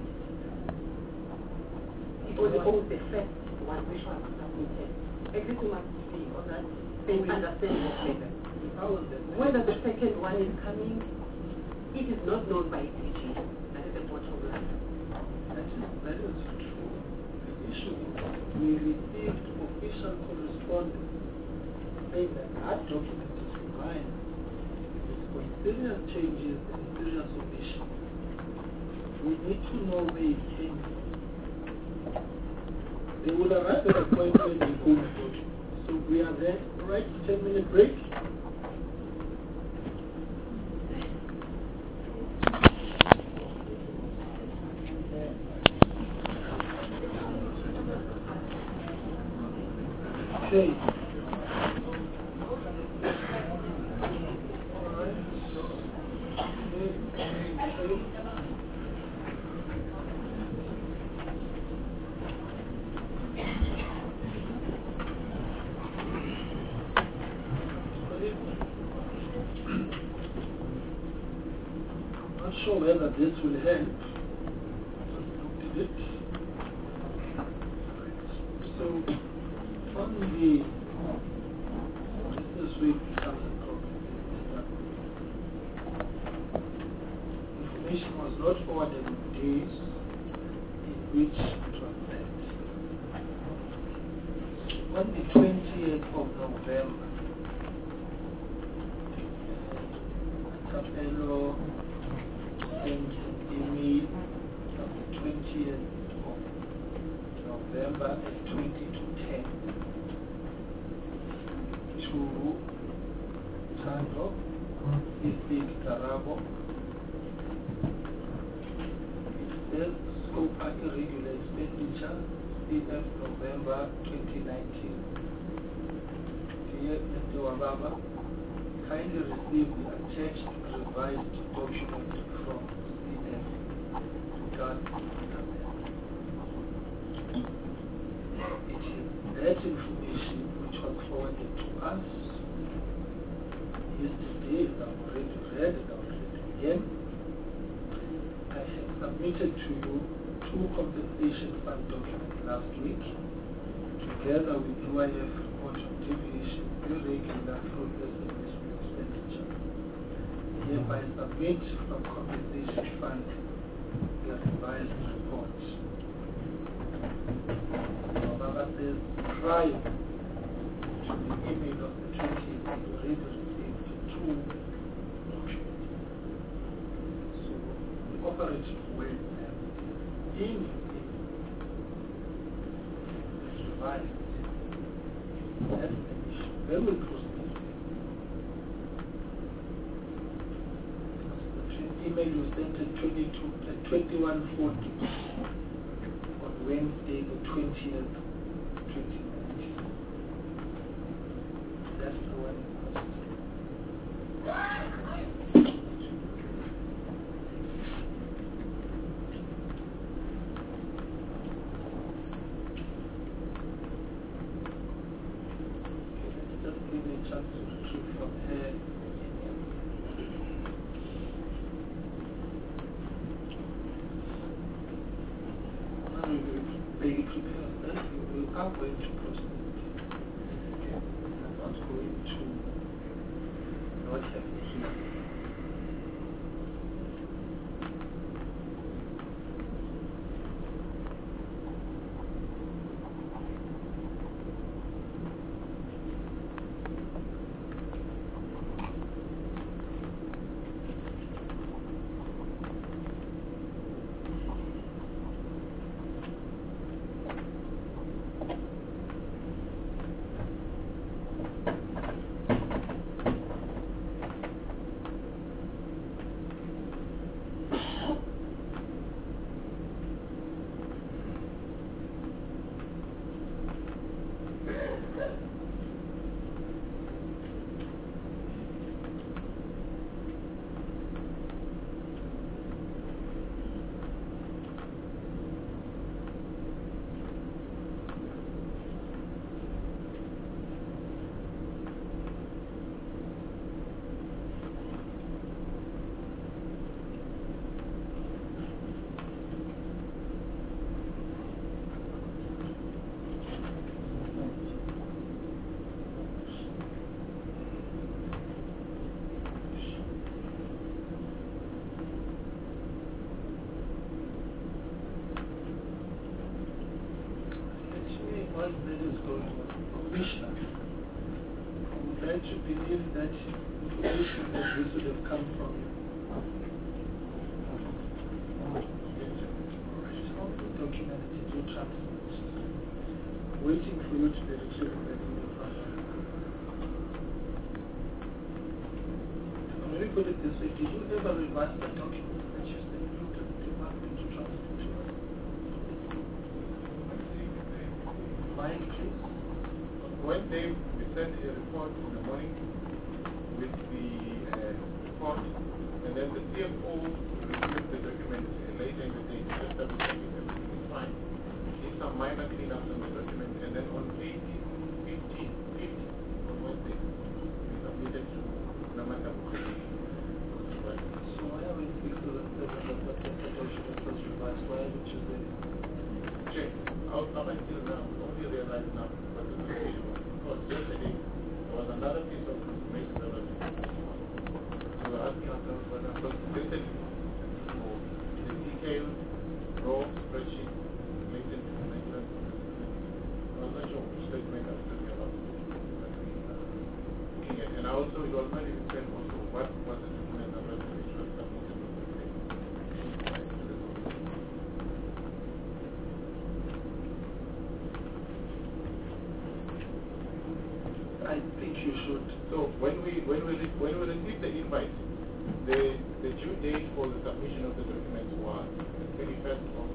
He only owns the first one which was submitted. Everything must be on that same understanding of level. Whether the second one is coming, it is not known by D G. That is the bottom line. That is, that is true. The issue is we received official correspondence saying that our document is fine. It's going serious changes and serious omissions. We need to know where it came from. They will arrive at a point where they go to vote. So we are there, right? ten minute break. Okay. Not sure whether this will help. Just looked at it. So on the this week something information was not forwarded in the days in which it was sent. On the twentieth of November, Capello sent an email on the twentieth of November at twenty to ten to Tando, Isik Tarabo. It says Scope Party Regular Expenditure, C F November twenty nineteen. Dear Mister Wababa, kindly receive the attached revised document from C F regarding it is that information which was forwarded to us yesterday. I've already read it, I've read it again. I have submitted to you two compensation fund documents last week, together with U I F report on deviation, irregular, fraudulent expenditure. Hereby submit from compensation fund the revised report. Baba says prior to the email of the twentieth, we already received two documents. So we operate well and in is revised. That's the issue. Then we proceed. The email you sent at twenty-two, at twenty-one forty. Wednesday the twentieth, twenty nineteen. That's the one in question. Okay, let's just give me a chance to retrieve from her. are going to proceed. I'm not going to not have a hearing. What that is going on, Commissioner, I would like to believe that information that this would have come from you. All the documents did you transmit? Waiting for you to be retrieved by the new father. Let me put it this way, did you ever revise the documents that you said you looked at the department to transmit to us? Mine, please. When they sent a report in the morning with the uh, report, and then the C F O reviewed the document later in the day, just double check it, everything is fine. Did some minor cleanups on the document, and then on eighteen, fifteen, fifteen, on Wednesday, we submitted to Namaka. So why are we sixth and seventh of the document was revised? Why haven't you said it? Check. Up until now, only realized now what the situation was. Because yesterday, there was another piece of information that was so we're asking ourselves whether because listed for the detailed raw spreadsheet related to the maintenance of the document. I was not sure which document I was talking about. Looking at, and also it was not even clear also what was the document that was submitted to the I think you should. So when we when we when we received the invite, the the due date for the submission of the documents was the twenty-first of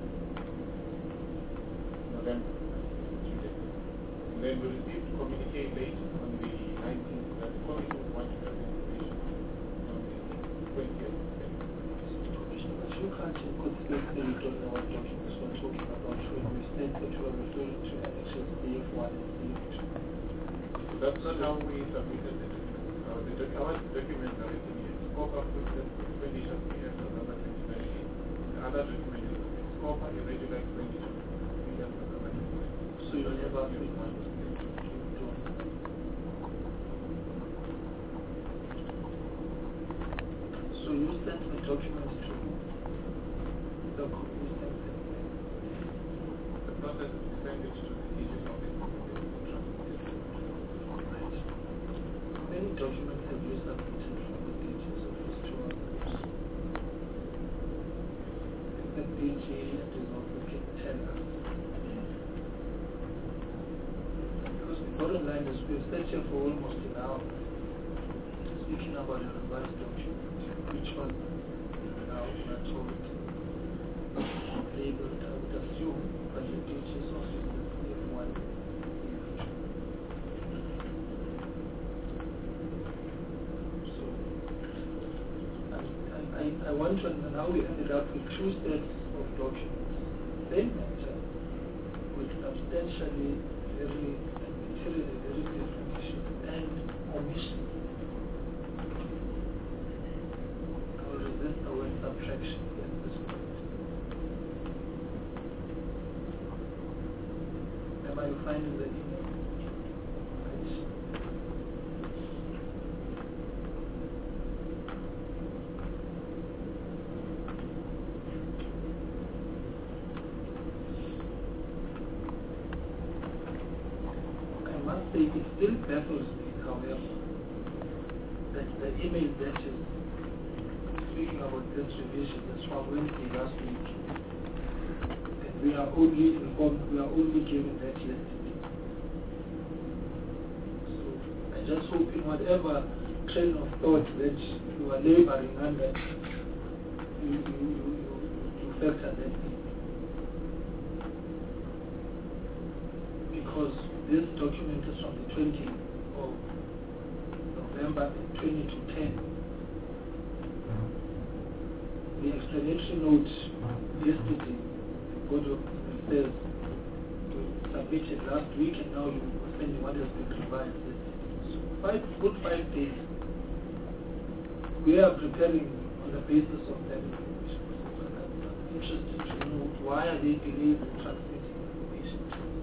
November. And then we received communique late on the nineteenth that the committee wanted to have information on the twentieth. But you can't put this that you don't know what documents we're talking about when we said that we are referring to annexes D F one and D F two. That's not how we submitted the documents. Our, the doc our documents are written here. Scope of expenditure period November twenty nineteen. The other document is scope of irregular expenditure period November twenty nineteen. So you never made one. So you sent the documents to the committee. The process is to send it to the D G's office. Many documents have you submitted from the D G's office to others? The D G and his office can tell us. Because the bottom line is we've sat here for almost an hour speaking about a revised document, which was now not told, labeled, I would assume, by the D G's office as D F one. I, I want to know how we ended up with two sets of documents, same matter, with substantially very and materially very different issues and omissions. I will resist the word subtraction at this point. Am I say it still baffles me, however, that the email that is speaking about this revision is from Wednesday last week. And we are only informed, we are only given that yesterday. So I just hope in whatever train of thought that you are laboring under, you, you, you, you, you factor that in. Because this document is from the twentieth of November twenty ten. The explanatory note yesterday, the Board of Ministers submitted last week, and now you are sending what has been revised yesterday. So five, good five days. We are preparing on the basis of that information. I'm interested to know why are they delayed in transmitting information.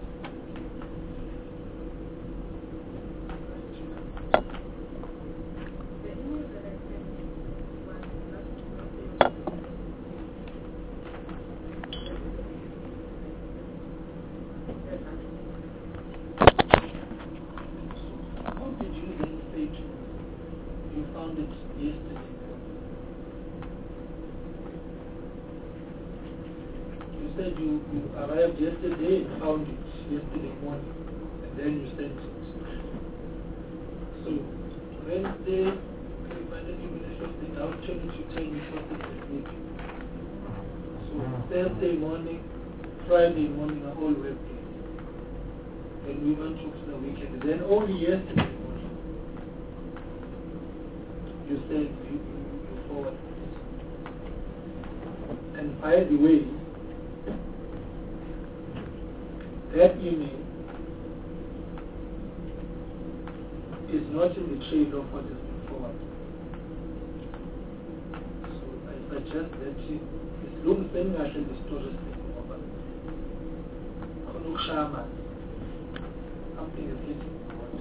How did you then say to you found it yesterday? You said you, you arrived yesterday and found it yesterday morning, and then you sent it. So Wednesday, if I didn't even expect it, I'll tell you to tell me something this week. So Thursday morning, Friday morning are all web days. And we went to the weekend. Then only yesterday morning, you said you, you, you forwarded it. And by the way, that email is not in the trail of what has been forwarded. So I suggest that you, it's long thing I should be stories over. Konuk Shaman. Something is hitting the water.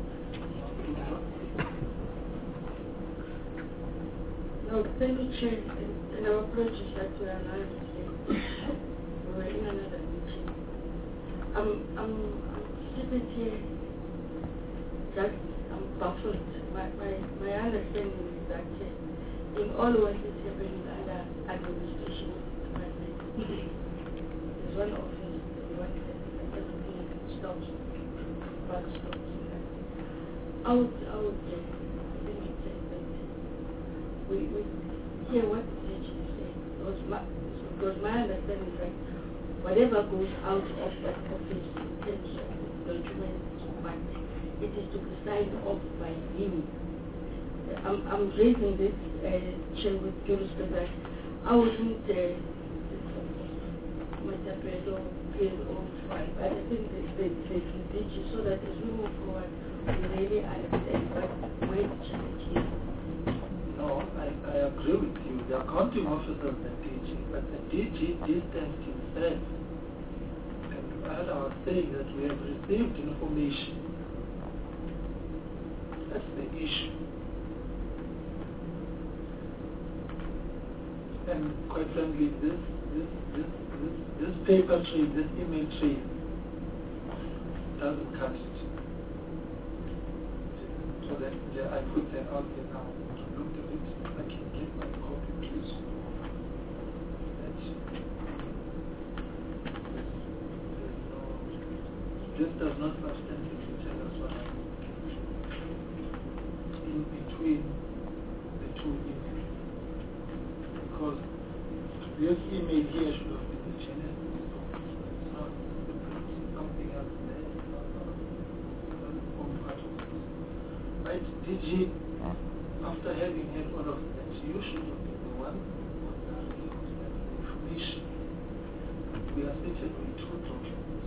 No, thank you, Chair. And, and our apologies that we are live today. We were in another meeting. I'm, I'm, I'm sitting here, just, I'm baffled. My, my, my understanding is that uh, in all what is happening under administration of the department, there's one office, one everything stops, but stops. I would, I would uh, think it's uh, that we, we hear what the judge is saying. Because my, because my understanding is that whatever goes out of that office in terms of documents, but it is to be signed off by him. I'm, I'm raising this, uh, Chair, with due respect that I wouldn't uh, Mister Pedro feel all fine, but I think that they, they can teach you so that as we move forward, we really understand what where the challenge is. No, I, I agree with you. The accounting officers are teaching, but the D G distanced himself. And as I was saying that we have received information. That's the issue. And quite frankly, this this this this, this paper trail, this email trail doesn't cut it. So that yeah, I put that out there now. Look at it. I can get my copy, please. That this does not substantially tell us what happened in between the two emails. Because this email here should have been the genesis. It's not something else there. It's not some part of this. Right? D G, after having had all of that, you should have been the one who was the information. We are seated with two documents.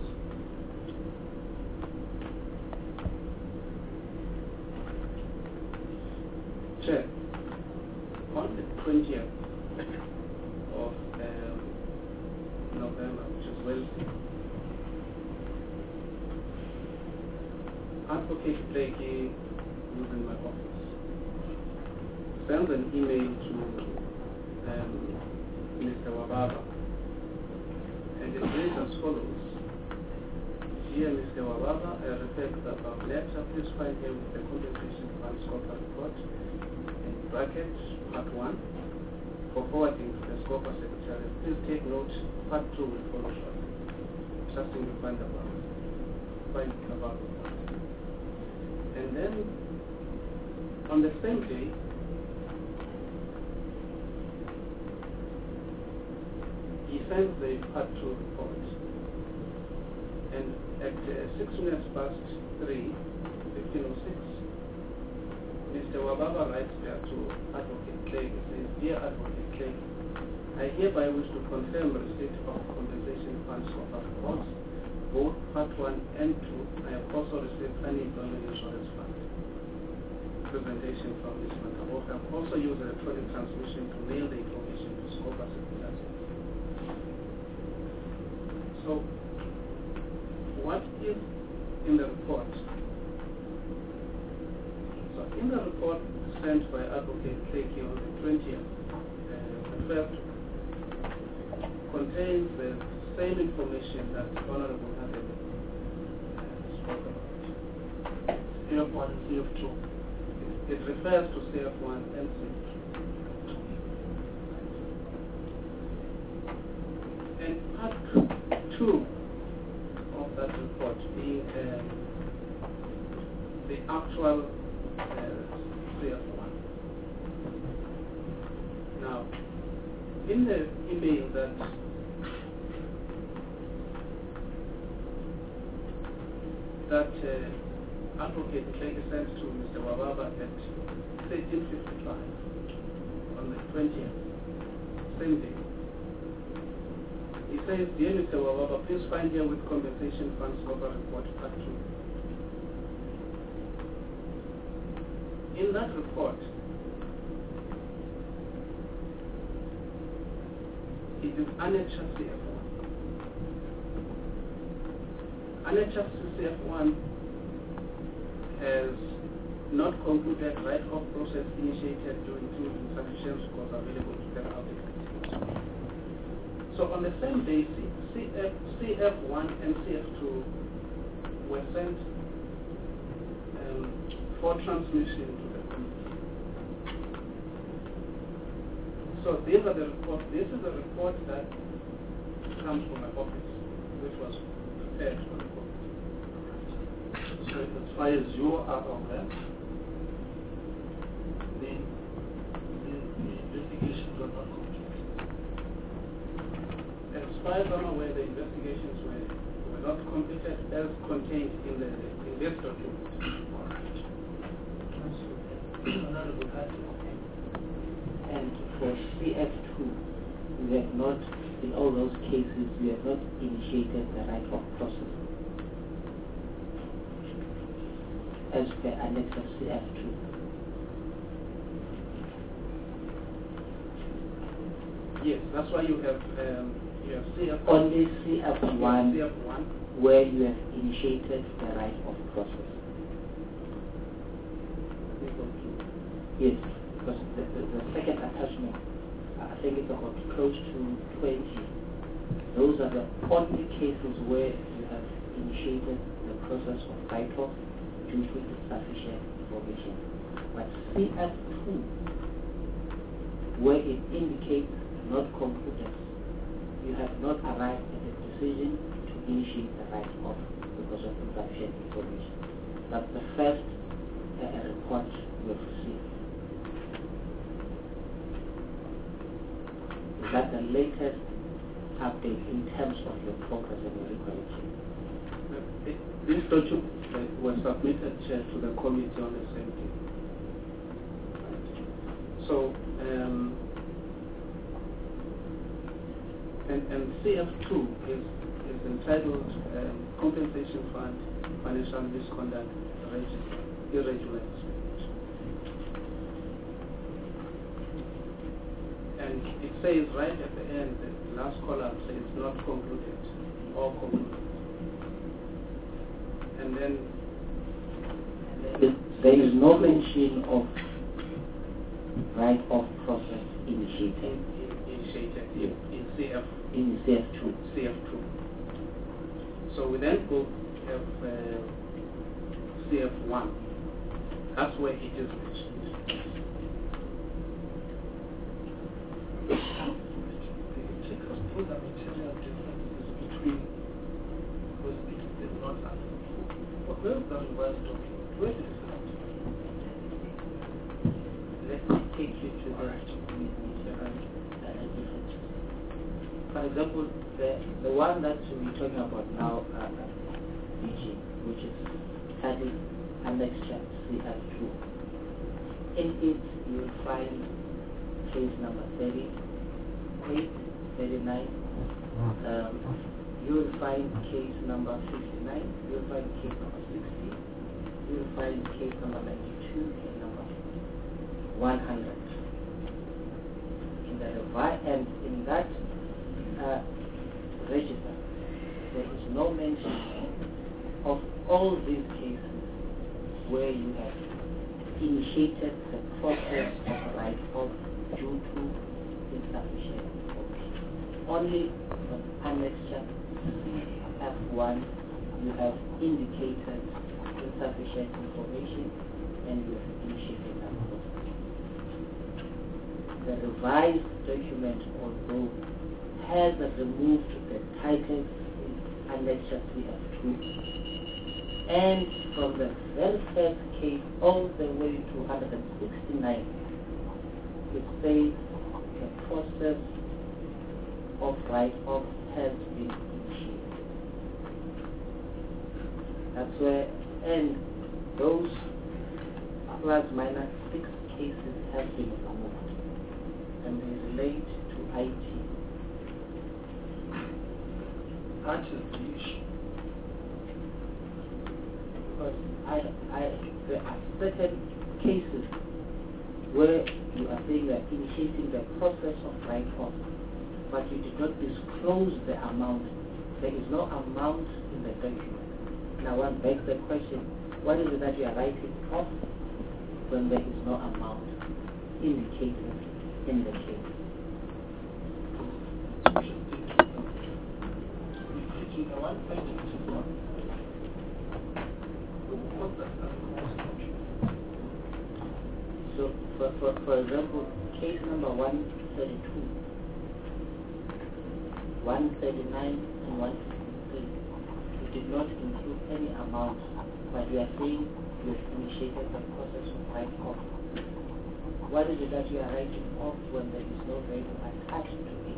Chair, on the twentieth of um, November, which is Wednesday, Advocate Blakey, who's in my office, sends an email to um, Mister Wababa, and it reads as follows. Dear Mister Wababa, I refer to the above letter. Please find here with the compensation fund scoper report in brackets, part one. For forwarding to the scoper secretary, please take note, part two will follow shortly. Trusting you find above. Find above report. And then, on the same day, he sends the part two report. And at uh, six minutes past three, fifteen oh six, Mister Wababa writes there to Advocate Clegg. He says, Dear Advocate Clegg, I hereby wish to confirm receipt of compensation funds for reports, both part one and two. I have also received unemployment insurance fund presentation from this matter. I have also used electronic transmission to mail the information to Scopa Secretariat. So, what is in the report? So, in the report sent by Advocate Clegg on the twentieth, uh, the first contains the same information that Honorable Hadid uh, spoke about. C F one and C F two. It, it refers to C F one and C F two. And part two of that report being uh, the actual uh, C F one. Now, in the email that that uh, Advocate Clegg sent to Mister Wababa at thirteen fifty-five on the twentieth, same day. He says, Dear Mister Wababa, please find here with compensation funds over report part two. In that report, it is Annexure C F one. Annexure C F one has not concluded right-of process initiated to include insufficient scores available to carry out the investigation. So on the same basis, C F, C F one and C F two were sent um, for transmission to the committee. So these are the reports. This is a report that comes from my office, which was prepared for the committee. So as far as you are aware, the, the, the investigations were not complete. As far as I'm aware, the investigations were, were not completed as contained in the in this document. And for C F two, we have not, in all those cases, we have not initiated the right-of process as per Annex of C F two. Yes, that's why you have um, you have C F only C F one, C F one where you have initiated the right-of process. Yes, because the, the, the second attachment, I think it's about close to twenty. Those are the only cases where you have initiated the process of write-off due to insufficient information. But C F two, where it indicates not concluded, you have not arrived at a decision to initiate the write-off because of insufficient information. That's the first uh, report we have received. Is that the latest update in terms of your progress and your recollection? This document uh, was submitted uh, to the committee on the same day. So, um, and, and C F two is, is entitled um, Compensation Fund Financial Misconduct Irregular Expenditure. And it says right at the end, the last column says not concluded or concluded. And then there is no mention of right-of process initiated. Initiated in, in C F in C F two. C F two. So we then go have uh, C F one. That's where it is mentioned. Take us through the material differences between, because it's not as but where is the revised document? Where did it come from? Let me take you to the material differences. For example, the, the one that we're talking about now, uh, D G, which is titled Annexure C F two. In it, you will find case number thirty-eight, thirty-nine. Um, you will find case number fifty-nine. You will find case number sixty. You will find case number ninety-two and number one hundred. In the revi- and in that uh, register, there is no mention of all these cases where you have initiated the process of write-off due to insufficient information. Only on Annexure C F one you have indicated insufficient information and you have initiated that process. The revised document, although has removed the titles in Annexure C F two, and from the very first case all the way to one hundred sixty-nine, it says the process of write-off has been initiated. That's where, and those plus minus six cases have been removed, and they relate to I T. That is the issue. Because I, I, there are certain cases where you are saying that initiating the process of write-off, but you did not disclose the amount. There is no amount in the document. Now one begs the question, what is it that you are writing off when there is no amount indicated in the case? So, for, for, for example, case number one thirty-two, one thirty-nine, and one fifty-three, you did not include any amount, but you are saying you have initiated the process of write-off. What is it that you are writing off when there is no value attached to it?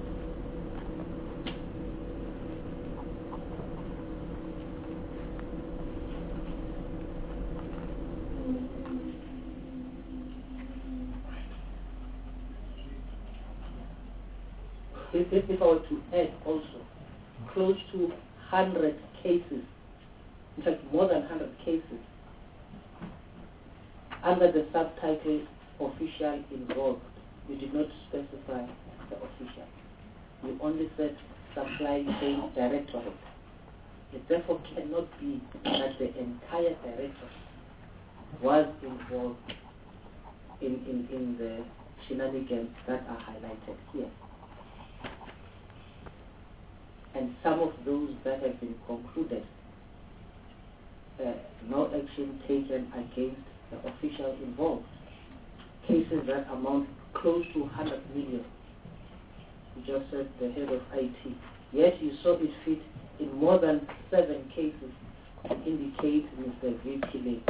If, if, if I were to add also close to one hundred cases, in fact more than one hundred cases, under the subtitle official involved, you did not specify the official. You only said supply chain directorate. It therefore cannot be that the entire directorate was involved in, in, in the shenanigans that are highlighted here. And some of those that have been concluded, uh, no action taken against the official involved. Cases that amount close to one hundred million. You just said the head of I T. Yet you saw it fit in more than seven cases to indicate Mister V P.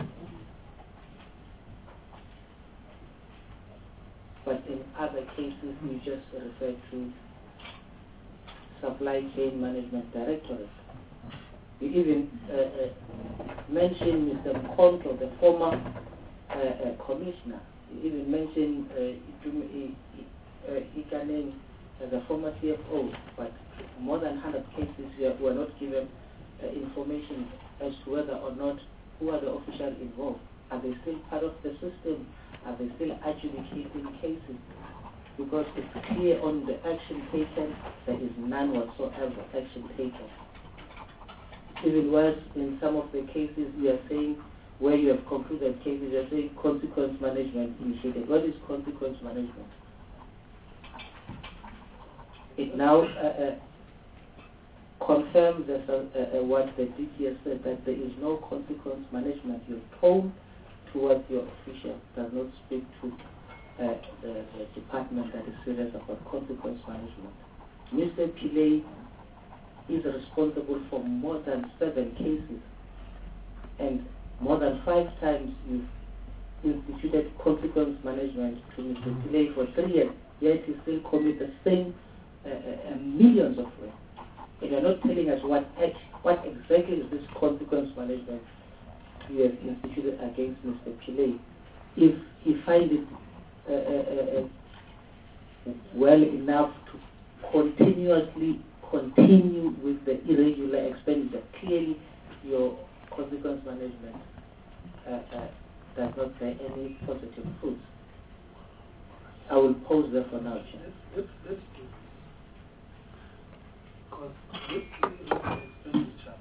But in other cases you just refer to Supply Chain Management Directorate. You even uh, uh, mentioned Mister Mkonto, the former uh, uh, commissioner. You even mentioned uh, Ikanen as a former C F O, but more than one hundred cases here were not given uh, information as to whether or not who are the officials involved. Are they still part of the system? Are they still adjudicating cases? Because it's clear on the action taken, there is none whatsoever action taken. Even worse, in some of the cases you are saying, where you have concluded cases, you are saying consequence management initiated. What is consequence management? It now, uh, uh, confirms that, uh, uh, what the D T S said, that there is no consequence management. Your tone towards your official does not speak to uh, the, the department that is serious about consequence management. Mister Pillay is responsible for more than seven cases, and more than five times you've instituted consequence management to Mister Pillay for three years, yet he still commits the same uh, uh, millions of ways. And you're not telling us what ex what exactly is this consequence management you have instituted against Mister Pillay. If he finds it uh, uh, uh, well enough to continuously continue with the irregular expenditure, clearly your consequence management uh, uh, does not bear any positive fruits. I will pause there for now, Chair. Let's, let's do this. Because this irregular expenditure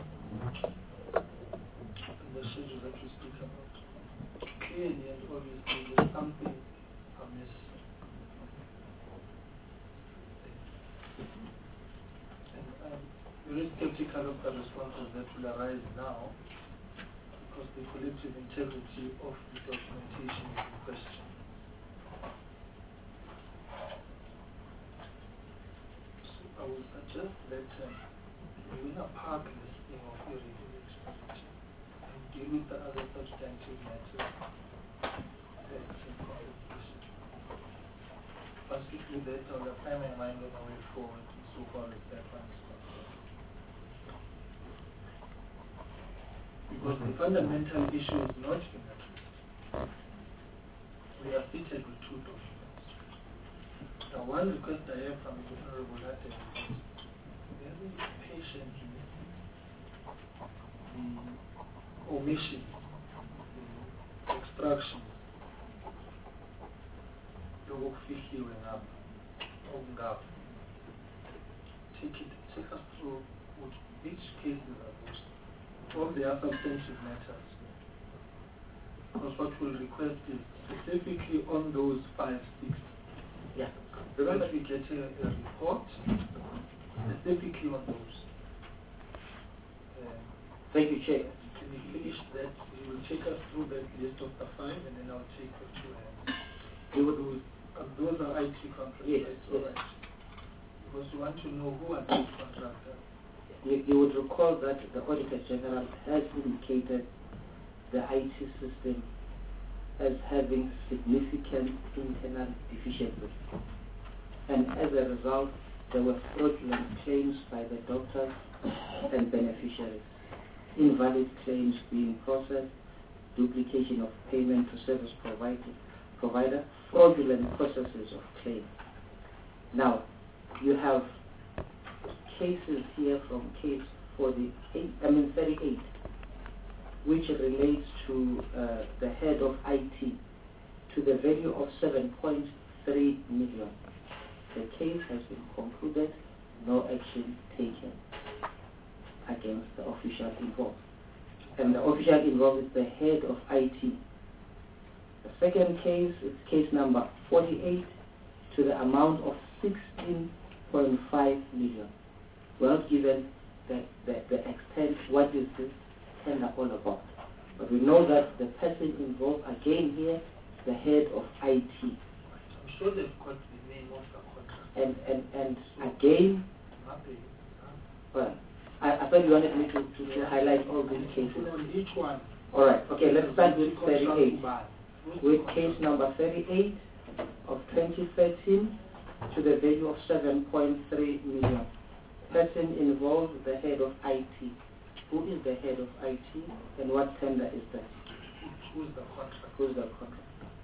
and the schedule that you speak about, clearly and obviously there's something amiss. And I'm very skeptical of the responses that will arise now, because the collective integrity of the documentation is in question. So I would suggest that uh, we will not park this thing of irregular expenditure and deal with the other substantive matters that's in conversation. Basically that I will apply my mind on the way forward so far as that one is concerned. Because the fundamental issue is not in that. We are seated with two documents. Now, one request I have from the Honorable Hatem is very patiently the omission, the extraction, lokufihliwe ngapha, okungapha. Take it, take us through which cases are those. All the other substantive matters. Because what we'll request is specifically on those five, six. Yeah. Remember, we get a, a report specifically on those. Um, Thank you, Chair. Can you finish that? You will take us through that list of the five, and then I'll take the two hands. You would, those, uh, those are I T contractors. yes, right? yes. Right. Because we want to know who are these contractors. You, you would recall that the Auditor General has indicated the I T system as having significant internal deficiencies. And as a result, there were fraudulent claims by the doctors and beneficiaries, invalid claims being processed, duplication of payment to service provider, provider fraudulent processes of claim. Now, you have cases here from case forty-eight, I mean thirty-eight, which relates to uh, the head of I T to the value of seven point three million. The case has been concluded, no action taken against the official involved. And the official involved is the head of I T. The second case is case number forty-eight to the amount of sixteen point five million. We're not given the, the, the extent, what is this tender all about. But we know that the person involved again here, the head of I T. I'm sure they've got the name of the contract. And, and, and again, Nothing. well, I, I thought you wanted me to, to, to highlight all these cases. On each one. All right, okay, let's start with thirty-eight. With case number thirty-eight of twenty thirteen to the value of seven point three million. Person involved, the head of I T. Who is the head of I T and what tender is that? Who's the contract? Who's the contract?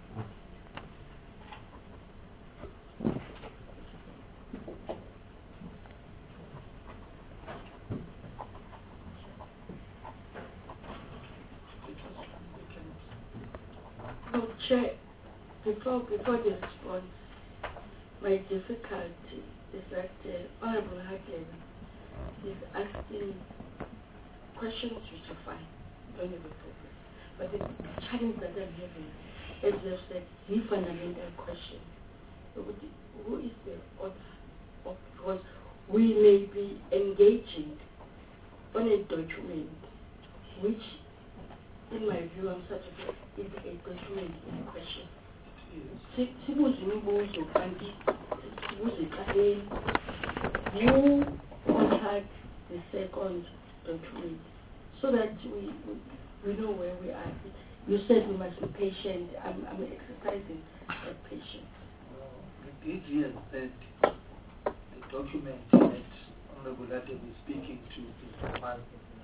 No, Chair, before, before the response, my difficulty is that uh, Honorable Hatem is asking questions which are fine, don't have a problem. But the challenge that I'm having, as you have said, the fundamental question, who is the author of, because we may be engaging on a document which, in my view, I'm such a is a document in question. Sibuze imibuzo kanti sibuze kaheni who contact the second document so that we, we we know where we are. You said we must be patient. I'm I'm exercising that patience. The D G has said the document that Honorable Latem is speaking to is the one.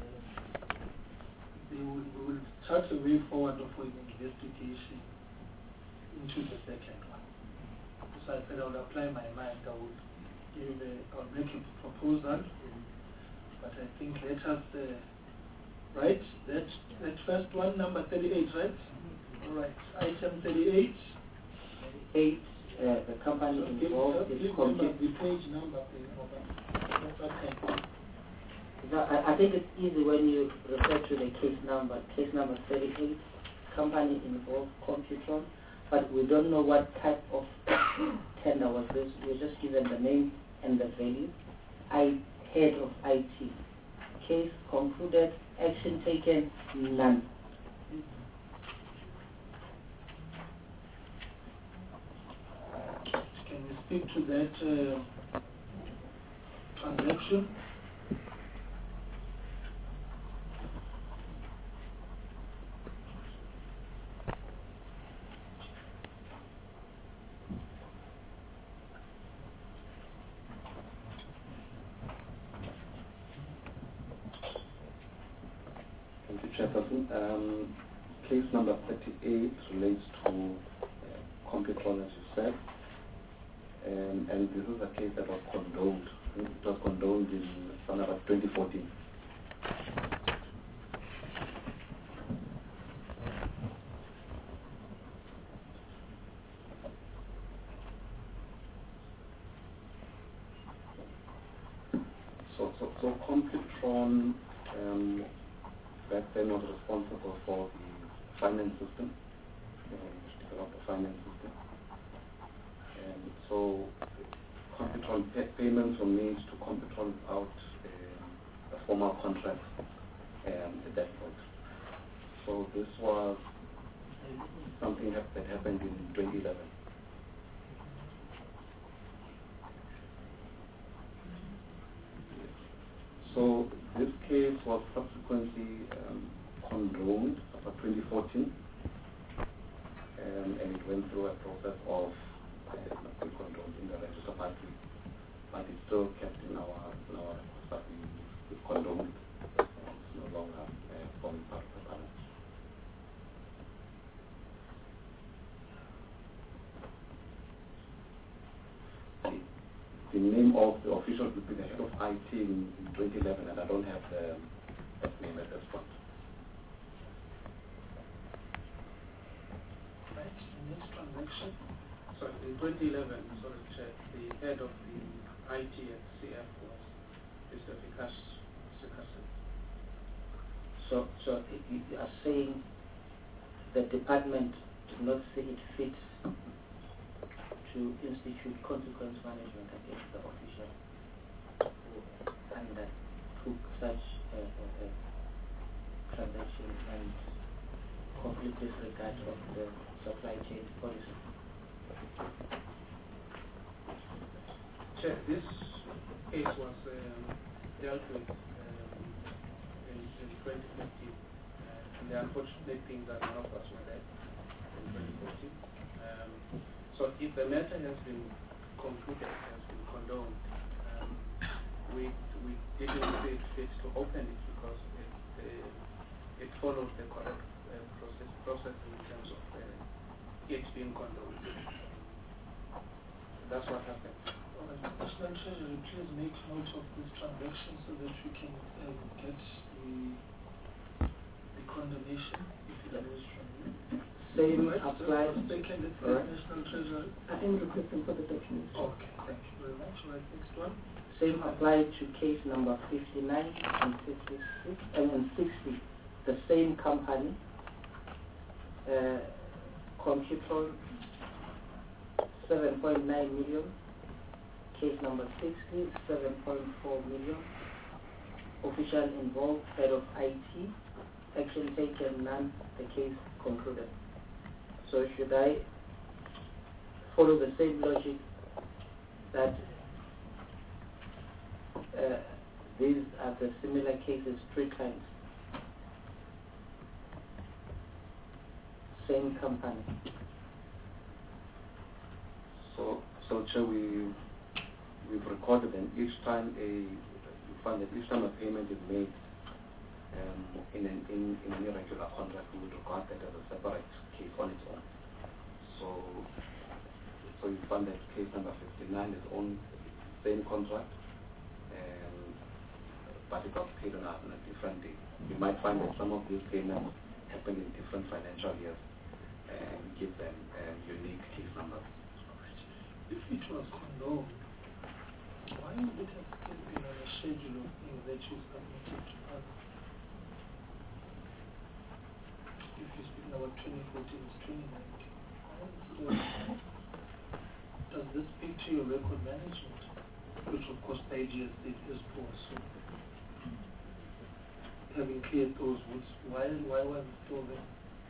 They will, we will chart a way forward for an investigation into the second one. So I said I will apply my mind. I will give a, I will make a proposal, but I think let us uh, right that that first one, number thirty-eight, right? All right, item thirty-eight. Eight. Uh, the company So give, involved give is number, complete. the page number, please, Robert. Okay. No, I, I think it's easy when you refer to the case number. Case number thirty-eight, company involved Computron, but we don't know what type of tender was this. We're just given the name and the value. I head of I T. Case concluded, action taken, none. Can you speak to that uh, transaction? Thank you, Chairperson. Um, case number thirty-eight relates to uh, Computron, as you said. Um, and this is a case that was condoned. It was condoned in December twenty fourteen. So, so, so Computron um, back then was responsible for the finance system, uh, developed the finance system. And so Computron pay payments were made to Computron without um, a formal contract um, at that point. So this was something that, that happened in twenty eleven. So this case was subsequently um, condoned about twenty fourteen, um, and it went through a process of uh, being condoned in the register party, but it's still kept in our in our records, but we, we condoned it. It's no longer uh, forming part of the balance. The, the name of the official would be the head of I T in, in twenty eleven, and I don't have the, that name at this point. Right, the next transaction. So in twenty eleven, sorry, Chair, the head of the I T at C F was Mister Vikas Sikasan. So, so you you are saying the department did not see it fit to institute consequence management against the official who undertook such a, a, a transaction and complete disregard of the supply chain policy. Chair, this case was um, dealt with um, in, in twenty fifteen, uh, and the unfortunate thing that none of us were there in twenty fourteen. Um, so if the matter has been concluded, has been condoned, um, we we didn't see it fit to open it because it uh, it followed the correct uh, process process in terms of uh, it being condoned. That's what happened. National Treasury, please make note of this transaction so that we can um, get the, the condemnation if it is from you. Same Right, applies. So second, it's All right. National Treasury. I am requesting for the documents. Okay, thank you very much. Right, next one. Same applied to case number fifty-nine and fifty-six and then sixty. The same company, uh, Computron, seven point nine million. case number sixty, seven point four million. Official involved, head of I T. Action taken, none. The case concluded. So should I follow the same logic that uh, these are the similar cases three times? Same company. So, so Chair, we we've recorded them each time a you find that each time a payment is made um, in an in, in an irregular contract, we would record that as a separate case on its own. So, so you find that case number fifty-nine is on same contract, um, but it got paid on a, on a different day. You might find that some of these payments happen in different financial years, and give them um, unique case numbers. If it was condoned, why would it have still been on a schedule of things that you submitted to others? If you're speaking about twenty fourteen, it's twenty nineteen. Does this speak to your record management? Which of course the I G S did is poor, so having cleared those woods, why, why was it still there?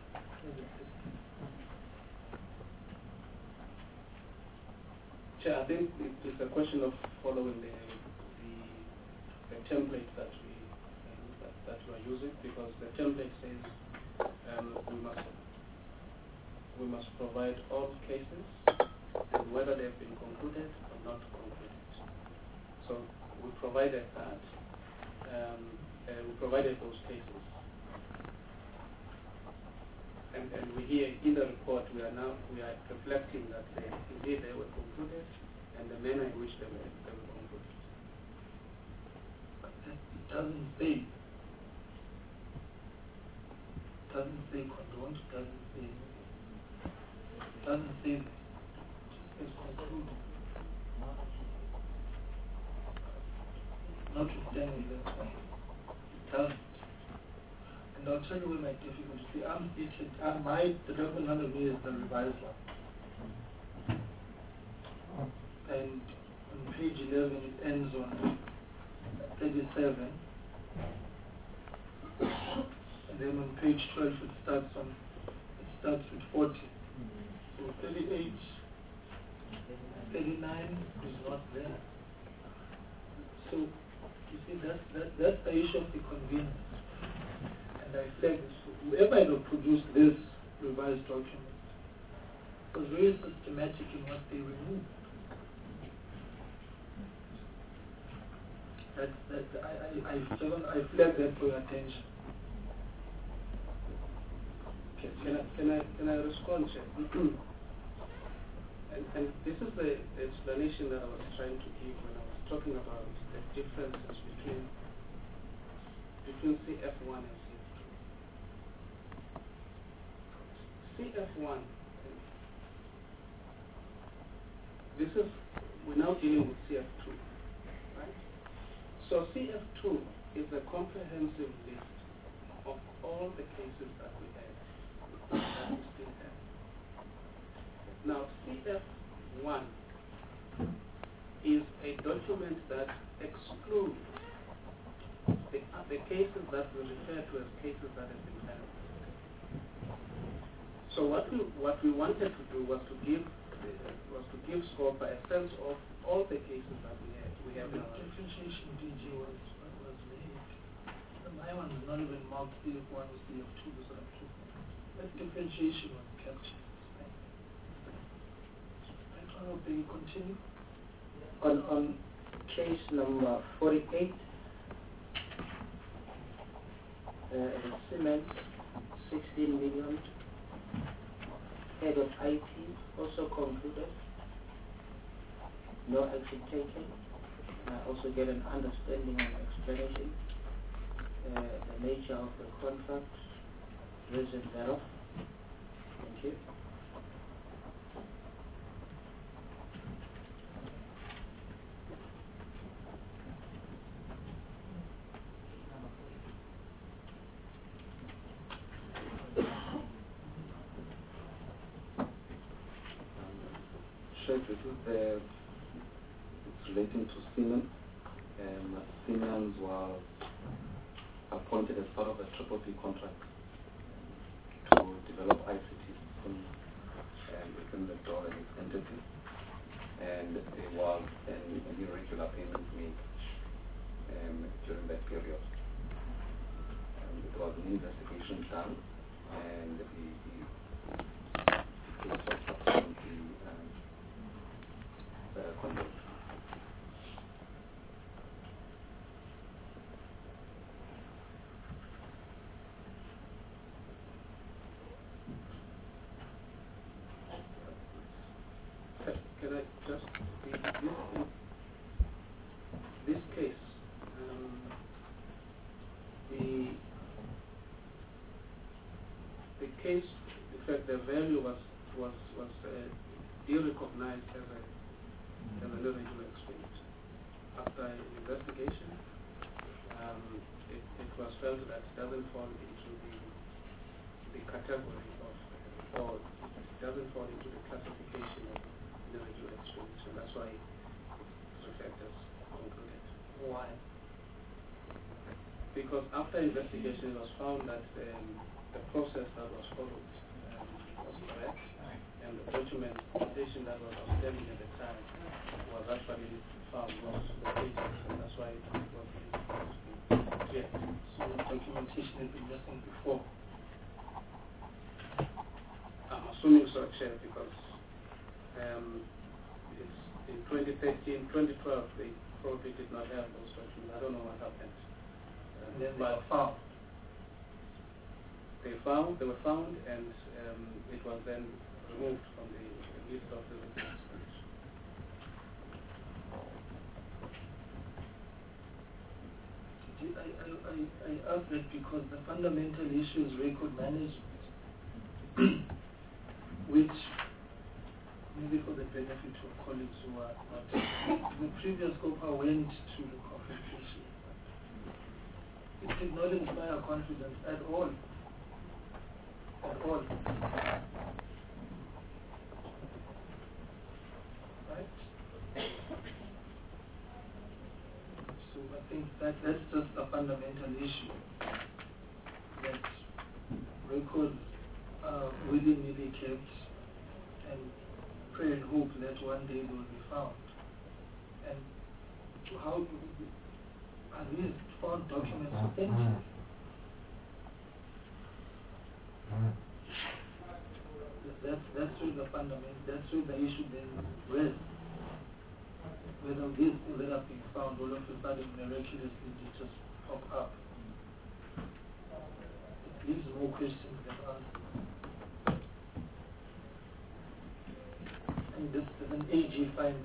Chair, I think it is a question of following the the, the template that we um, that, that we are using, because the template says um, we must we must provide all cases and whether they have been concluded or not concluded. So we provided that. Um, uh, we provided those cases. And, and we hear in the report we are now we are reflecting that they, indeed they were concluded and the manner in which they were, they were concluded. But that it doesn't say doesn't say condoned, doesn't say doesn't say it just says concluded. Notwithstanding that it doesn't. And I'll tell you where my difficulty is. I'm seated, uh, my, the document under me is the revised one. And on page eleven it ends on thirty-seven. And then on page twelve it starts on, it starts with forty. So thirty-eight, thirty-nine is not there. So, you see, that's, that, that's the issue of the convenience. And I said, whoever had produced this revised document was very systematic in what they removed. That, that, I, I, I, I flag that for your attention. Okay, can I, can I, can I respond, Chair? and, and this is the, the explanation that I was trying to give when I was talking about the differences between between C F one and C F two. C F one, this is, we're now dealing with C F two, right? So C F two is a comprehensive list of all the cases that we have, that we still have. Now C F one is a document that excludes the, uh, the cases that we refer to as cases that have been handled. So what we what we wanted to do was to give uh, was to give scope a sense of all the cases that we have we have The in our differentiation D G was was made. My one is not even marked C F one or C F two, so I'm two. That differentiation was captured. I don't know, can you continue? On, on case number forty-eight, uh, Siemens, sixteen million, head of I T, also concluded, no action taken. I also get an understanding and explanation, uh, the nature of the contract, reason thereof. Thank you. Sure, this is the, it's relating to Siemens. Um, Siemens was appointed as part of a triple P contract to develop I C T systems um, within the D O R and its entity, and there was an, an irregular payment made um, during that period. Um, there was an investigation done, and the, the, the case was subsequently um, uh, condemned. Can I just, this, this case, um, the, the case, in fact, the value was, was, was uh, derecognized as a, as an irregular expense. After an investigation, um, it, it was felt that it doesn't fall into the, the category of, or it doesn't fall into the classification of irregular expense, and that's why it's referred as concluded. Why? Because after investigation, it was found that um, the process that was followed um, was correct, and the documentation that was outstanding at the time was actually found was located, and that's why it was clear. So the documentation had been missing before? I'm assuming so, Chair, because um, it's in twenty thirteen, twenty twelve, they probably did not have those documents. I don't know what happened. Uh, And then they but were found? They found, they were found, and um, it was then removed from the list of the documents. I, I, I, I ask that because the fundamental issue is record management, which, maybe for the benefit of colleagues who are not, the previous COPA went to the confrontation. It did not inspire confidence at all. At all. Right? So I think that that's just a fundamental issue. That records are willy-nilly kept, and pray and hope that one day they will be found. And how are these found documents authentic? That's, that's where the fundament, that's where the issue then rests. Whether these things that have been found all of a sudden miraculously they just pop up. It leaves more questions than answers. And this is an A G finding.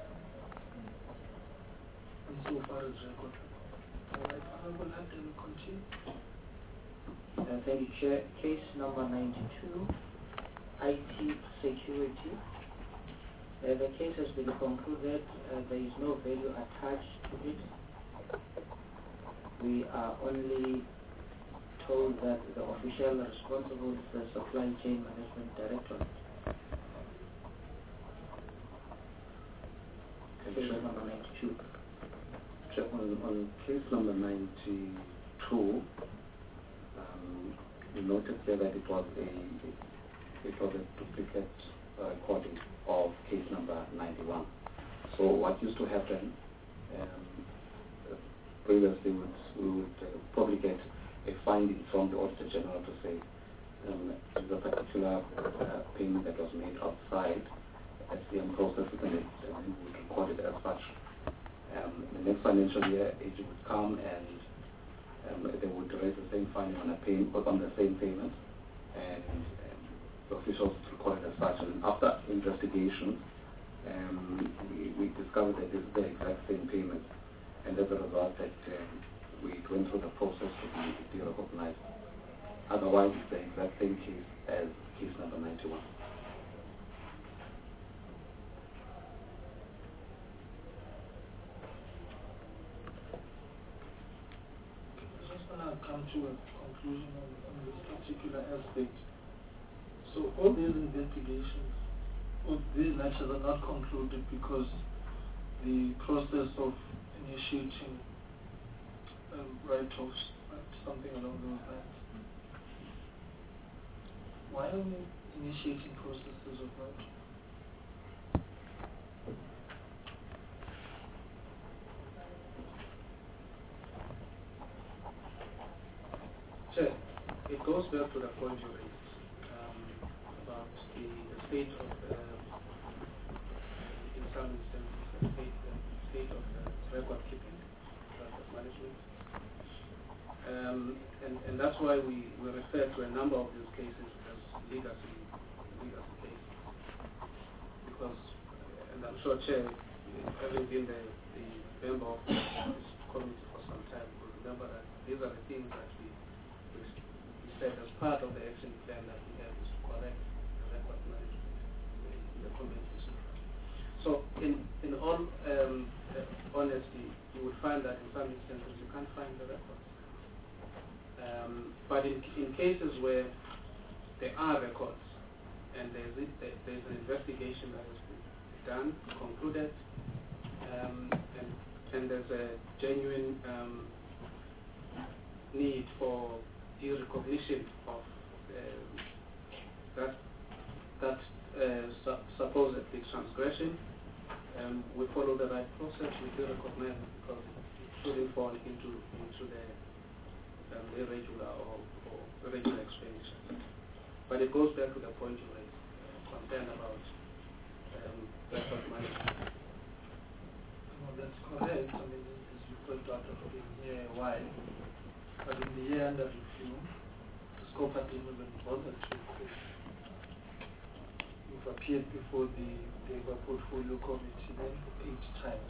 Insofar as record. Alright, Honorable Hunter will continue. Uh, thank you, Chair. Case number ninety-two, I T security. Uh, the case has been concluded. Uh, there is no value attached to it. We are only told that the official responsible is the Supply Chain Management Directorate. Case number ninety-two. On, on case number ninety-two, um, you noted here that it was a it was a duplicate uh, recording of case number ninety-one. So what used to happen um, previously would we would uh, probably get a finding from the Auditor General to say um, there's a particular uh, payment that was made outside S D M process, and it and we would record it as such. Um, the next financial year, A G would come and um, they would raise the same finding on a payment, on the same payment, and um, the officials recorded as such. And after investigation, um, we, we discovered that this is the exact same payment, and as a result, that um, we went through the process to be derecognized. Otherwise, it's the exact same case as case number ninety-one. Come to a conclusion on, on this particular aspect. So all these investigations, all these matters are not concluded because the process of initiating um, write-offs, right? Something along those lines. Why are we initiating processes of write-off? Sure. It goes back to the point you raised um, about the, the state of, uh, in some instances, the state, the state of uh, record keeping, record management. Um, and, and that's why we, we refer to a number of these cases as legacy, legacy cases. Because, uh, and I'm sure Chair, having been the, the member of this committee for some time, will remember that these are the things that we said as part of the action plan that we have is to correct the record management in the community. So in, in all um, uh, honesty, you would find that in some instances you can't find the records. Um, but in, in cases where there are records and there's, it, there's an investigation that has been done, concluded, um, and, and there's a genuine um, need for due recognition of uh, that that uh, su supposedly transgression, um, we follow the right process. We do recognize it because it shouldn't fall into into the um, irregular or, or irregular expenditure. But it goes back to the point you raised, uh, concern about um, record management. Well, that's correct. I mean, as you point out, I've been here a while. But in the year under review, the scope has been even bothered to. You've appeared before the Labour Portfolio Committee then eight times.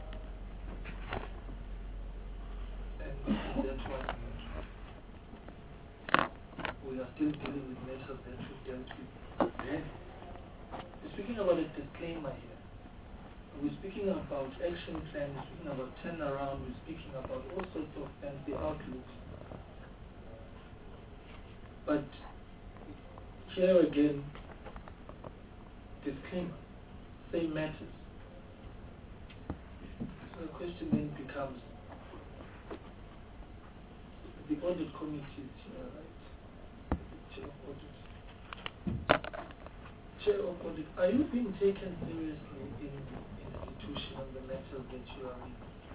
And that one, we are still dealing with matters that we dealt with then. We're speaking about a disclaimer here. We're speaking about action plan, we're speaking about turnaround, we're speaking about all sorts of fancy outlooks. But here again, disclaimer, same matters. So the question then becomes, the audit committee is here, right? Chair of audit. Chair of audit, are you being taken seriously in the institution on the matters that you are in?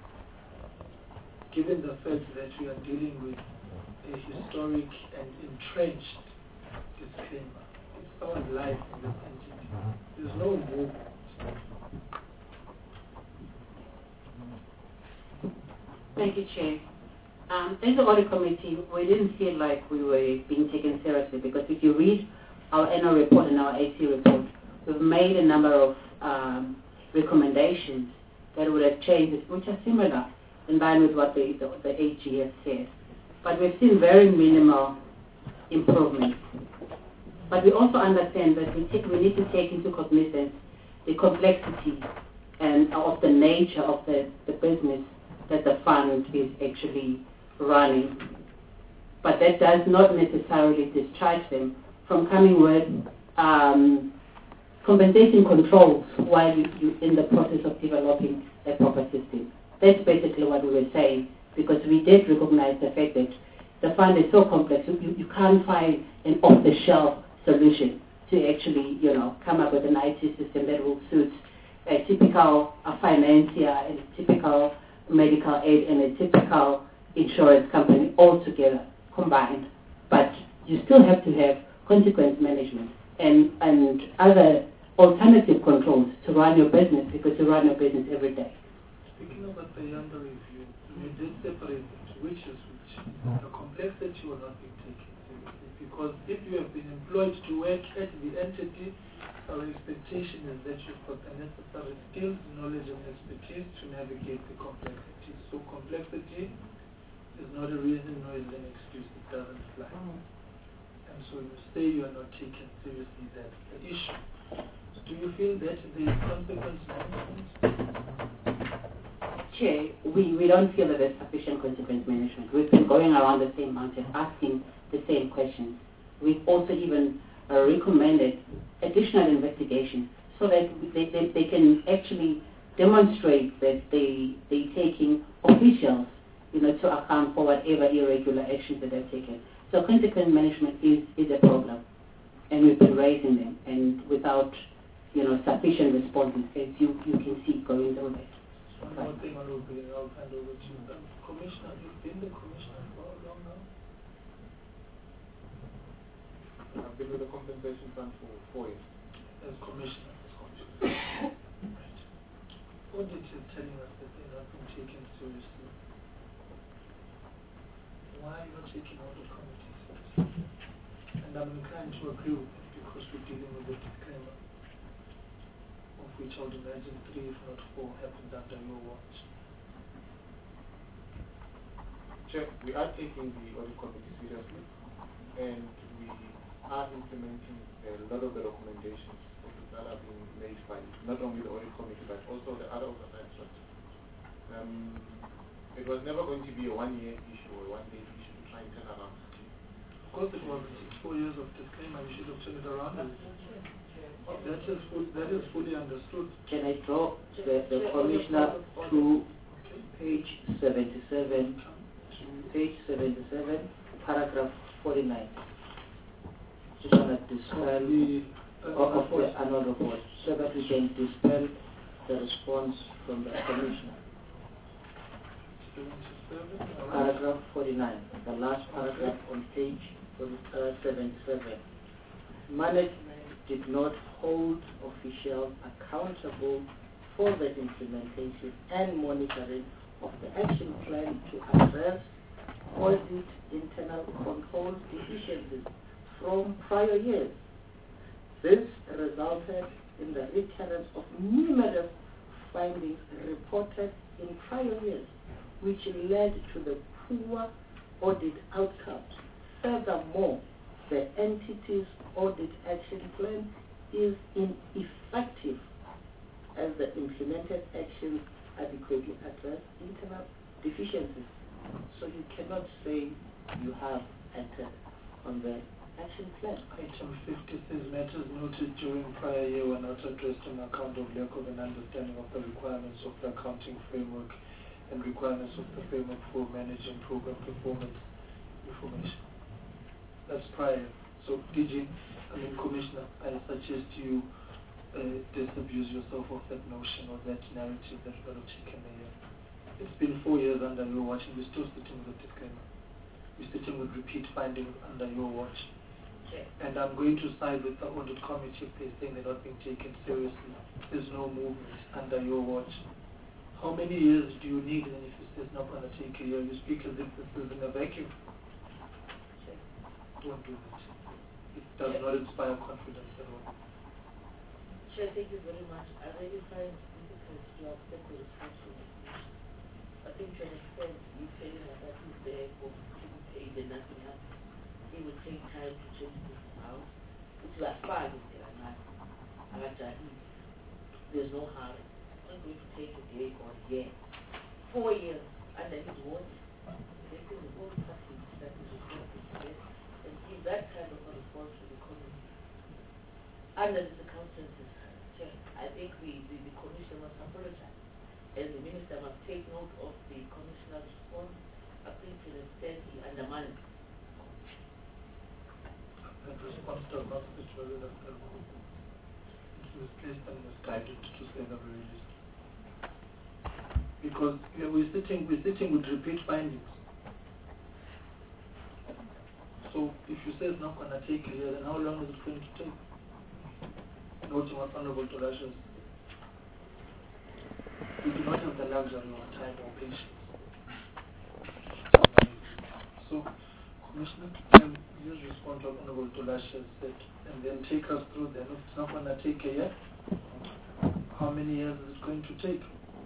Given the fact that we are dealing with a historic and entrenched disclaimer. It's someone's life in this entity. There's no movement. Thank you, Chair. Um, as the audit committee, we didn't feel like we were being taken seriously because if you read our annual report and our A C report, we've made a number of um, recommendations that would have changed, which are similar in line with what the, the, the A G has said. But we've seen very minimal improvements. But we also understand that we, take, we need to take into cognizance the complexity and of the nature of the, the business that the fund is actually running. But that does not necessarily discharge them from coming with um, compensation controls while you, you in the process of developing a proper system. That's basically what we were saying, because we did recognize the fact that the fund is so complex, you, you can't find an off-the-shelf solution to actually, you know, come up with an I T system that will suit a typical a financier and a typical medical aid and a typical insurance company all together, combined. But you still have to have consequence management and, and other alternative controls to run your business, because you run your business every day. Speaking about the Yanda review, you did separate which is which. The complexity will not be taken seriously, because if you have been employed to work at the entity, our expectation is that you've got the necessary skills, knowledge and expertise to navigate the complexity. So complexity is not a reason nor is an excuse, it doesn't fly. And so you say you are not taking seriously that's the issue. Do you feel that there is consequence management? Chair, we, we don't feel that there's sufficient consequence management. We've been going around the same mountain asking the same questions. We've also even uh, recommended additional investigation so that they, they, they can actually demonstrates that they they taking officials, you know, to account for whatever irregular actions that they've taken. So consequence management is, is a problem, and we've been raising them, and without, you know, sufficient responses, as you, you can see going through that. One more thing on Ruby, I'll hand over to you. Um, Commissioner, you've been the Commissioner for how long now? I've been with the compensation fund for four years. As Commissioner. Right. Audit is telling us that they're not being taken seriously. Why are you not taking audit committee seriously? And I'm inclined to agree with it because we're dealing with a disclaimer, of which I would imagine three, if not four, happened under your watch. Chair, we are taking the audit committee seriously, and we are implementing a lot of the recommendations that are being made by not only the audit committee but also the other oversight structures. Um, it was never going to be a one-year issue or a one-day issue to try and turn around. Of course it wasn't. Four years of disclaimer, we should have turned it around. That is, full, that is fully understood. Can I draw the, the Commissioner to page seventy-seven, page seventy-seven, paragraph forty-nine. Just want to dispel the, uh, of the annual report so that we can dispel the response from the Commissioner. Paragraph forty-nine, the last paragraph on page seventy-seven. Management did not hold officials accountable for the implementation and monitoring of the action plan to address audit internal control deficiencies from prior years. This resulted in the recurrence of numerous findings reported in prior years, which led to the poor audit outcomes. Furthermore, the entity's audit action plan is ineffective as the implemented actions adequately address internal deficiencies. So you cannot say you have acted on the action plan. Item fifty says matters noted during prior year were not addressed on account of lack of an understanding of the requirements of the accounting framework and requirements of the framework for managing program performance information. That's prior. So, D G, I mean, Commissioner, I suggest you uh, disabuse yourself of that notion or that narrative that you've got to take in a year. It's been four years under your watch and we're still sitting with a disclaimer. We're sitting with repeat findings under your watch. Okay. And I'm going to side with the audit committee if they're saying they're not being taken seriously. There's no movement under your watch. How many years do you need? And if it's not going to take a year, you speak as if this is in a vacuum. Don't do that. It does not inspire confidence at all. Chair, thank you very much. I really find it difficult to accept the response from the Commission. I think to an extent, you telling us that he's there for being paid and nothing happens. It will take time to change this out, which is as far as there are not. There's no hurry. It's not going to take a day or a year. Four years under his watch. This is the whole package that is responsible. And give that kind of a response to the community. Under the circumstances, I think we, the, the Commissioner must apologize. And the Minister must take note of the Commissioner's response. I think to the extent he undermined. That response does not fit well with the It was misplaced and misguided, to say the very least. Because you know, we're sitting we're sitting with repeat findings. So if you say it's not going to take a year, then how long is it going to take? Noting what Honorable Tolashe, we do not have the luxury of time or patience. So, Commissioner, um, just respond to what Honorable Tolashe said, and then take us through then. If it's not going to take a year, how many years is it going to take?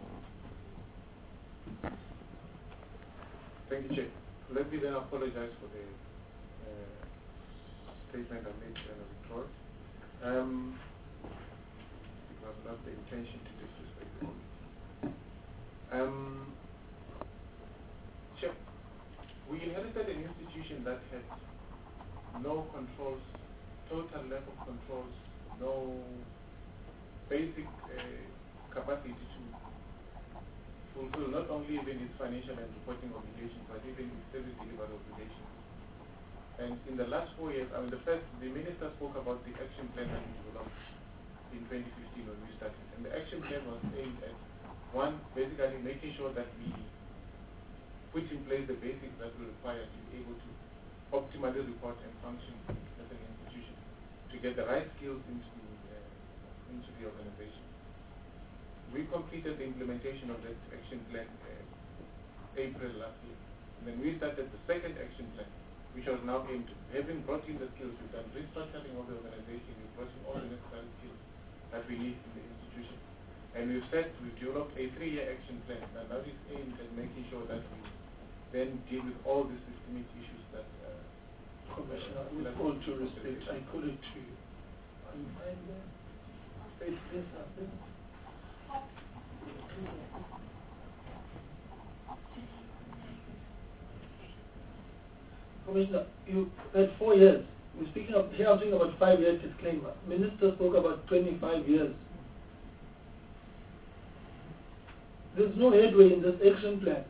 Thank you, Chair. Let me then apologize for the uh, statement I made in the report. Um, it was not the intention to disrespect the committee. Um, Chair, we inherited an institution that had no controls, total lack of controls, no basic uh, capacity to fulfill not only even its financial and reporting obligations, but even its service delivery obligations. And in the last four years, I mean, the first, the minister spoke about the action plan that we developed in twenty fifteen when we started. And the action plan was aimed at, one, basically making sure that we put in place the basics that we require to be able to optimally report and function as an institution, to get the right skills into, uh, into the organization. We completed the implementation of that action plan uh, April last year. And then we started the second action plan, which was now aimed to, having brought in the skills, we've done restructuring of the organization, we've brought in all the necessary skills that we need in the institution. And we've said, we've developed a three-year action plan, and that is aimed at making sure that we then deal with all the systemic issues that... Uh, Commissioner, with all due respect, I put it to you. Are you fine there? Face this up there. Commissioner, you had four years. We're speaking of, here I'm talking about five year disclaimer. Minister spoke about twenty-five years. There's no headway in this action plan.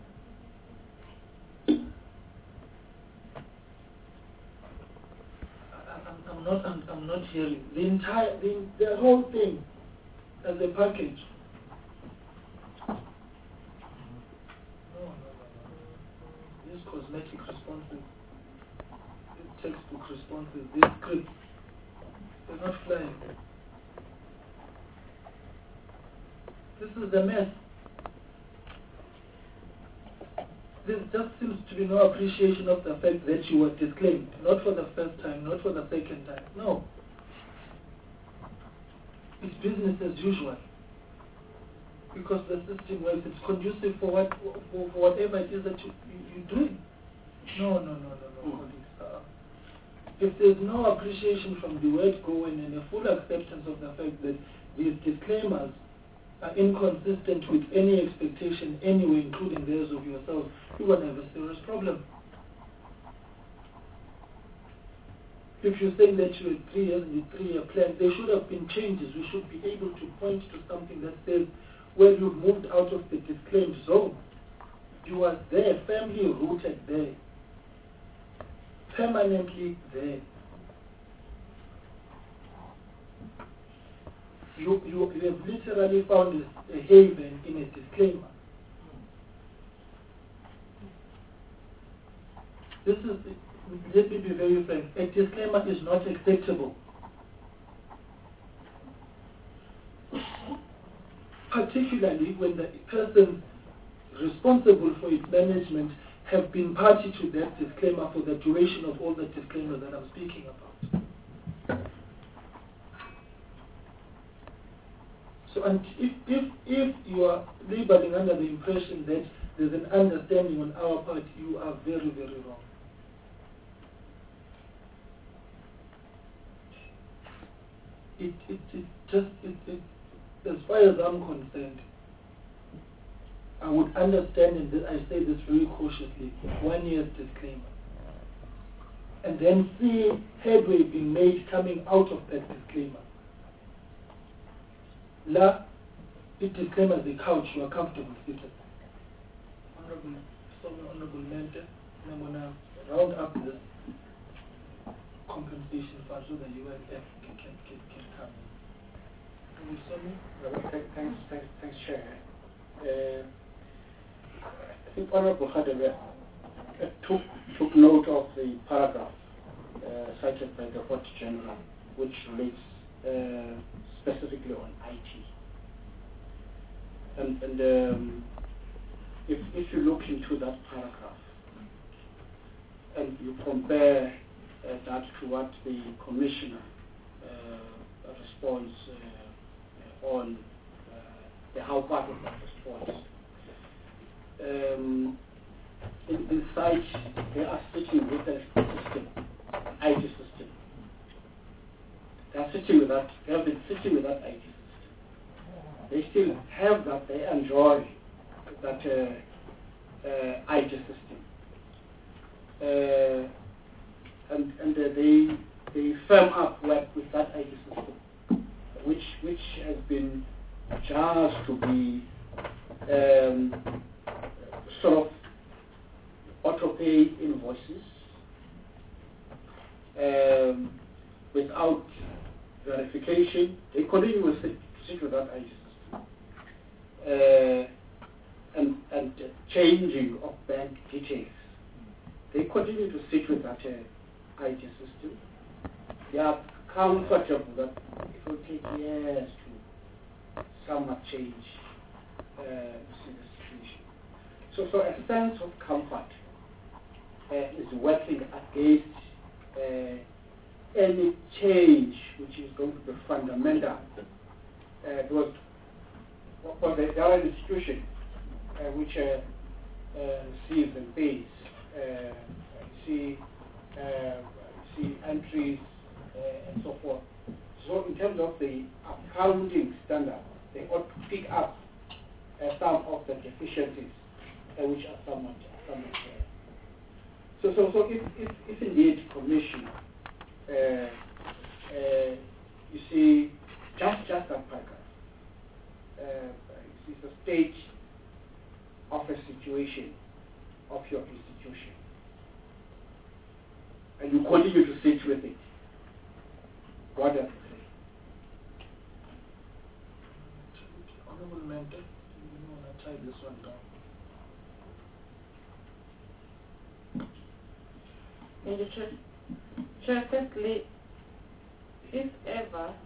I, I'm, I'm not. I'm, I'm not hearing the entire, the, the whole thing as a package. No, no, no, no. These cosmetic responses, these textbook responses, these scripts, they're not flying. This is a mess. There just seems to be no appreciation of the fact that you were disclaimed, not for the first time, not for the second time. No. It's business as usual. Because the system works, it's conducive for what for, for whatever it is that you, you, you're doing. No, no, no, no, no, colleagues. Uh, if there's no appreciation from the word go in and a full acceptance of the fact that these disclaimers are inconsistent with any expectation anyway, including theirs of yourself, you're going to have a serious problem. If you're saying that you had three years and the three-year plan, there should have been changes. We should be able to point to something that says, well, you've moved out of the disclaimed zone. You are there, firmly rooted there, permanently there. You, you, you have literally found a, a haven in a disclaimer. This is, let me be very frank, a disclaimer is not acceptable. Particularly when the person responsible for its management have been party to that disclaimer for the duration of all the disclaimers that I'm speaking about. So and if, if, if you are laboring under the impression that there's an understanding on our part, you are very, very wrong. It, it, it just, it, it, as far as I'm concerned, I would understand, and I say this very cautiously, one year's disclaimer. And then see headway being made coming out of that disclaimer. La, it disclaimers the couch, you are comfortable seated. Honorable, so Honorable Mentor, I'm going to round up this compensation fund so that U N F can, can, can, can come in. Well, thanks, thanks, thanks, Chair. Uh, I think Honorable Hadebe uh, took, took note of the paragraph uh, cited by the Auditor General, which relates uh, specifically on I T. And, and um, if, if you look into that paragraph and you compare uh, that to what the Commissioner uh, responds uh, on uh, the how part of that response, um, in, inside they are sitting with a system, an I T system. They are sitting with that, they have been sitting with that I T system. They still have that, they enjoy that uh, uh, I T system. Uh, and and uh, they they firm up work with that I T system, which which has been just just to be um, sort of auto-pay invoices um, without verification. They continue to sit, sit with that I T system. Uh, and, and uh, changing of bank details. They continue to sit with that uh, I T system. They are comfortable that it will take years to somewhat change uh, the situation. So, so a sense of comfort uh, is working against uh, any change which is going to be fundamental. Uh, because for the other institution uh, which uh, uh, receives and pays, uh, see, uh, see entries uh, and so forth. So in terms of the accounting standard, they ought to pick up uh, some of the deficiencies uh, which are somewhat, somewhat there. So, so, so if, if, if indeed Commission, uh, uh, you see, just, just that paragraph, uh, it's a stage of a situation of your institution, and you continue to sit with it. What does it say? Honorable Mentor, you want to tie this one down? Major Chair, Chair, firstly, if ever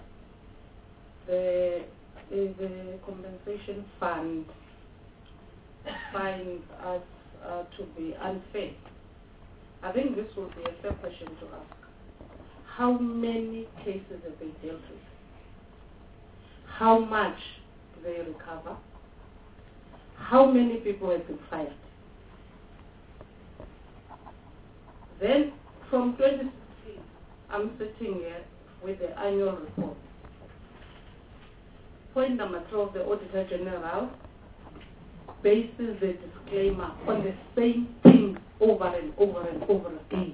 the, the, the compensation fund finds us uh, to be unfair, I think this will be a fair question to ask. How many cases have they dealt with? How much do they recover? How many people have been fired? Then, from twenty sixteen, I'm sitting here with the annual report. Point number twelve, the Auditor General bases the disclaimer on the same thing over and over and over again.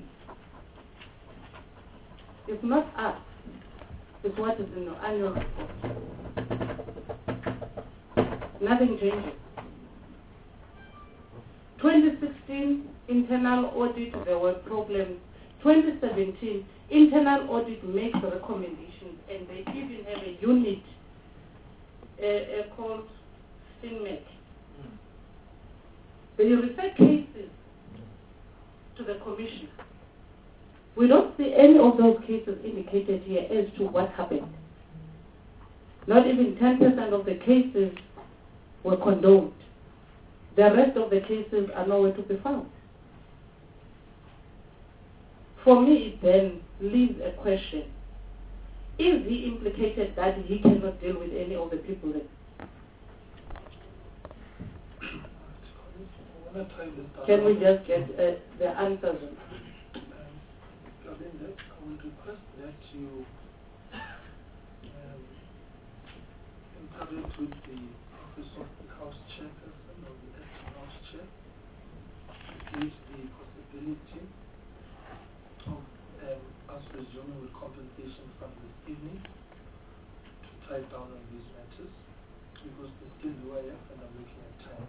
It's not us, it's what is in the annual report. Nothing changes. twenty sixteen, internal audit, there were problems. twenty seventeen, internal audit makes recommendations, and they even have a unit uh, uh, called STINMEC. They refer cases to the commission. We don't see any of those cases indicated here as to what happened. Not even ten percent of the cases were condoned. The rest of the cases are nowhere to be found. For me, it then leaves a question. Is he implicated that he cannot deal with any of the people that... Can we just get uh, the answers? I would request that you um, interact with the Office of the House Chairperson or the Acting House Chair to gauge the possibility of um, us resuming with compensation from this evening to tie down on these matters, because there's still U I F and I'm looking at time.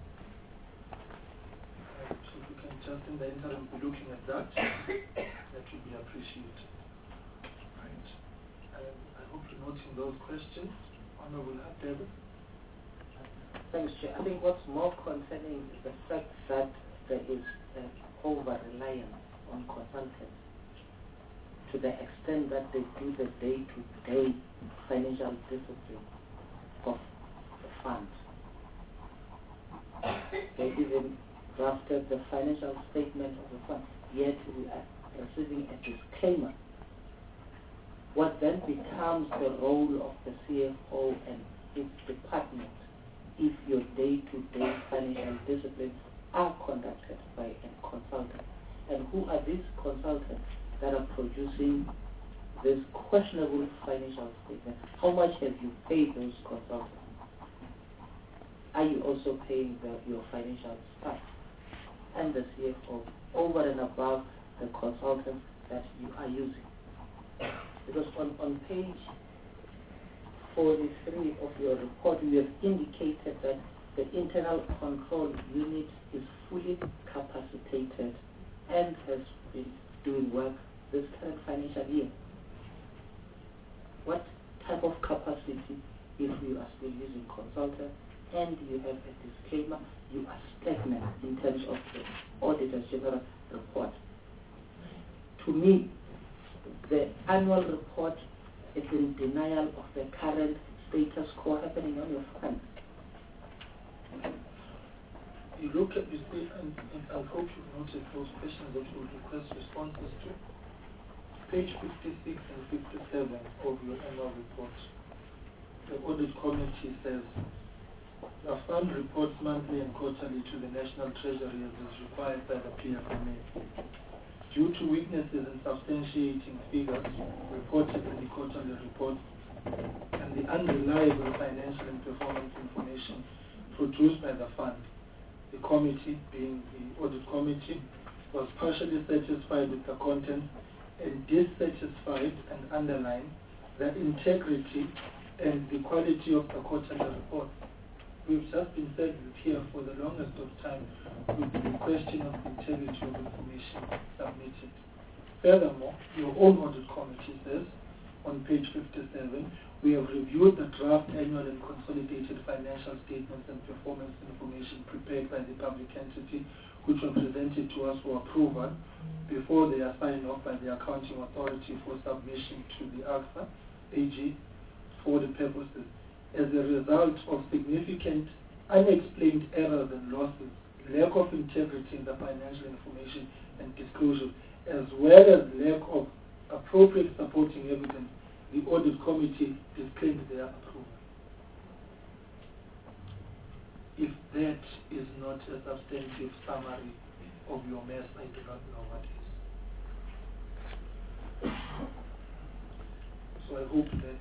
Uh, so if we can just in the interim be looking at that, that would be appreciated. Right. Um, I hope you're noting those questions. Honorable David. Thanks, Chair. I think what's more concerning is the fact that there is an over-reliance on consultants to the extent that they do the day-to-day financial discipline of the fund. They even drafted the financial statement of the fund, yet we are receiving a disclaimer. What then becomes the role of the C F O and its department if your day-to-day financial disciplines are conducted by a consultant? And who are these consultants that are producing this questionable financial statement? How much have you paid those consultants? Are you also paying the, your financial staff and the C F O over and above the consultants that you are using? Because on, on page forty-three of your report, you have indicated that the internal control unit is fully capacitated and has been doing work this current financial year. What type of capacity, if you are still using consultants and you have a disclaimer, you are stagnant in terms of the Auditor General report? To me, the annual report is in denial of the current status quo happening on your fund. You look at this, and, and I hope you've noted those questions that you would request responses to. Page fifty-six and fifty-seven of your annual report. The audit committee says, the fund reports monthly and quarterly to the National Treasury as is required by the P F M A. Due to weaknesses in substantiating figures reported in the quarterly report and the unreliable financial and performance information produced by the fund, the committee, being the audit committee, was partially satisfied with the content and dissatisfied and underlined the integrity and the quality of the quarterly report. We've just been said here for the longest of time with the question of the integrity of information submitted. Furthermore, your own audit committee says on page fifty-seven, we have reviewed the draft annual and consolidated financial statements and performance information prepared by the public entity, which were presented to us for approval before they are signed off by the accounting authority for submission to the A C S A, A G, for the purposes. As a result of significant unexplained errors and losses, lack of integrity in the financial information and disclosure, as well as lack of appropriate supporting evidence, the audit committee disclaimed their approval. If that is not a substantive summary of your mess, I do not know what is. So I hope that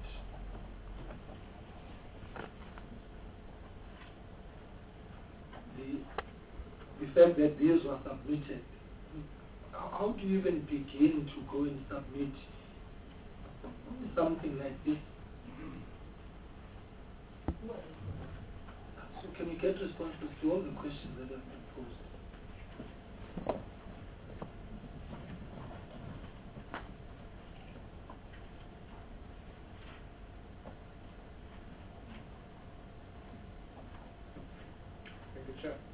the, the fact that these were submitted, how, how do you even begin to go and submit something like this? So can we get responses to all the questions that have been posed? Thank you, Chair.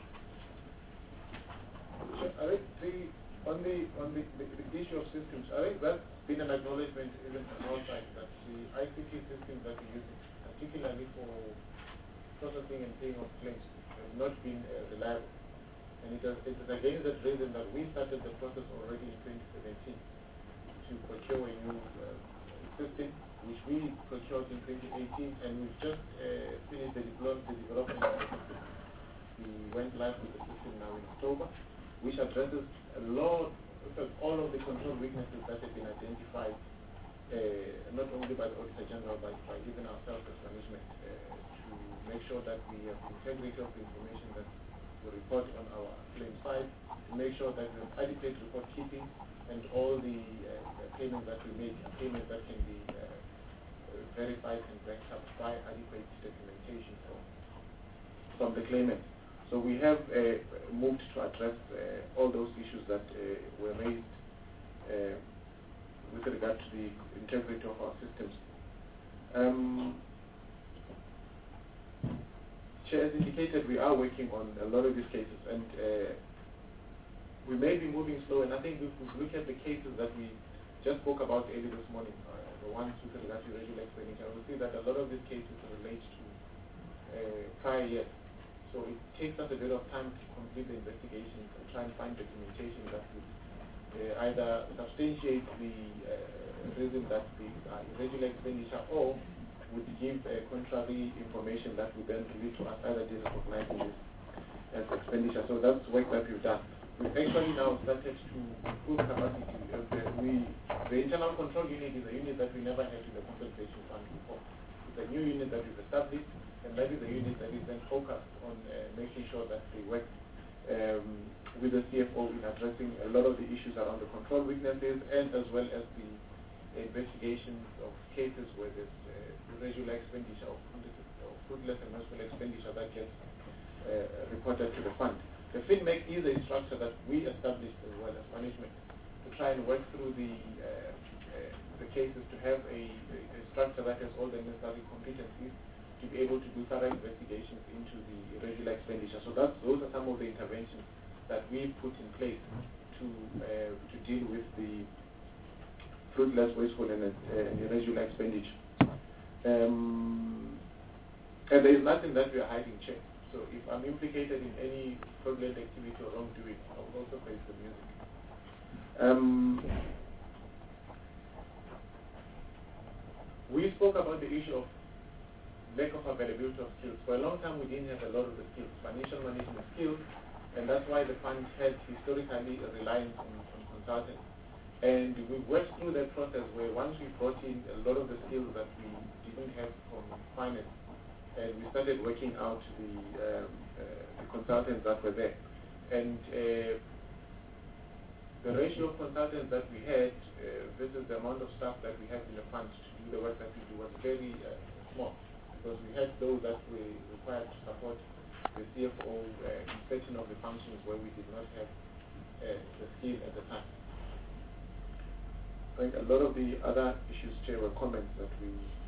Chair, I think the, on the on the, the, the issue of systems, I think that's been an acknowledgement even from our side that the I C T systems that we're using, particularly for processing and paying of claims, have not been uh, reliable. And it, has, it is against that reason that we started the process already in twenty seventeen to procure a new uh, system, which we procured in twenty eighteen, and we've just uh, finished the, develop, the development of the system. We went live with the system now in October, which addresses a lot, all of the control weaknesses that have been identified, uh, not only by the Auditor General, but by even ourselves as management, uh, to make sure that we have integrity of the information that we report on our claim side, to make sure that we have adequate record keeping, and all the uh, payments that we make are payments that can be uh, verified and backed up by adequate documentation from, from the claimant. So we have uh, moved to address uh, all those issues that uh, were raised uh, with regard to the integrity of our systems. Um, Chair, as indicated, we are working on a lot of these cases, and uh, we may be moving slow. And I think if we look at the cases that we just spoke about earlier this morning, uh, the ones with regard to regular expenditure, we'll see that a lot of these cases relate to uh, prior years. So it takes us a bit of time to complete the investigation and try and find documentation that would uh, either substantiate the uh, reason that the uh, irregular expenditure, or would give uh, contrary information that would then lead to us either disrecognizing this as expenditure. So that's work that we've done. We've actually now started to improve capacity. Uh, we, the internal control unit is a unit that we never had in the compensation fund before. It's a new unit that we've established, and that is the unit that is then focused on uh, making sure that they work um, with the C F O in addressing a lot of the issues around the control weaknesses, and as well as the investigations of cases where there's uh, regular expenditure of, of fruitless and wasteful expenditure that gets uh, reported to the fund. The FinMec is a structure that we established as well as management to try and work through the uh, uh, the cases, to have a, a structure that has all the necessary competencies to be able to do thorough investigations into the irregular expenditure. So that's, those are some of the interventions that we put in place to uh, to deal with the fruitless, wasteful, and uh, irregular expenditure. Um, and there is nothing that we are hiding, Chair. So if I'm implicated in any fraudulent activity or wrongdoing, I will also face the music. Um, we spoke about the issue of lack of availability of skills. For a long time, we didn't have a lot of the skills, financial management skills, and that's why the fund had historically a reliance on, on consultants. And we worked through that process where once we brought in a lot of the skills that we didn't have from finance, and we started working out the, um, uh, the consultants that were there. And uh, the ratio of consultants that we had uh, versus the amount of staff that we have in the fund to do the work that we do was very uh, small, because we had those that were required to support the C F O uh, in certain of the functions where we did not have uh, the skill at the time. I think a lot of the other issues, Chair, were comments that we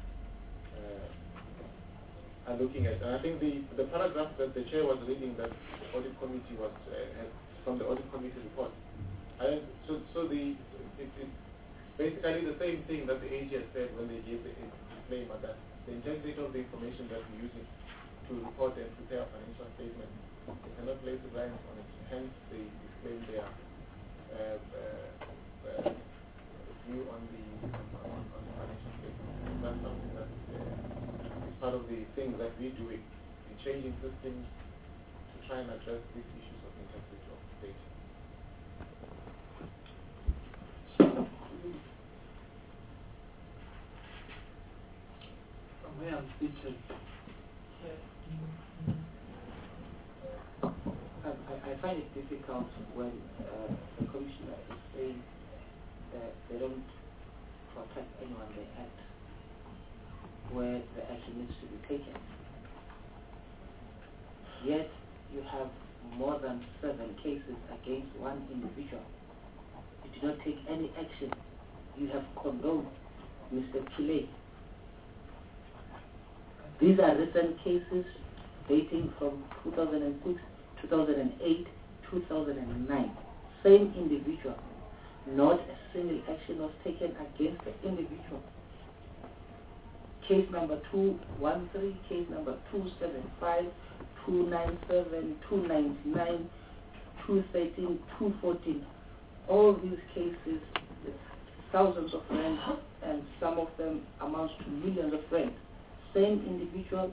uh, are looking at. And I think the, the paragraph that the Chair was reading, that the audit committee was uh, had from the audit committee report, I, so, so the it, it's basically the same thing that the A G has said when they gave the disclaimer that the integrity of the information that we're using to report and prepare a financial statement, they cannot place reliance on it. Hence, they disclaim their uh, uh, uh, view on the on, on the financial statement. And that's something that uh, is part of the things that we're doing, in changing systems to try and address these issues of integrity of data. May I speak to I, I find it difficult when uh, the commissioner is saying that they don't protect anyone they act, where the action needs to be taken. Yet you have more than seven cases against one individual. You do not take any action. You have condoned Mister Chile. These are recent cases dating from two thousand six, two thousand eight, two thousand nine. Same individual. Not a single action was taken against the individual. Case number two one three, case number two seven five, two nine seven, two nine nine, two thirteen, two fourteen. All these cases with thousands of rand, and some of them amounts to millions of rand. Same individual.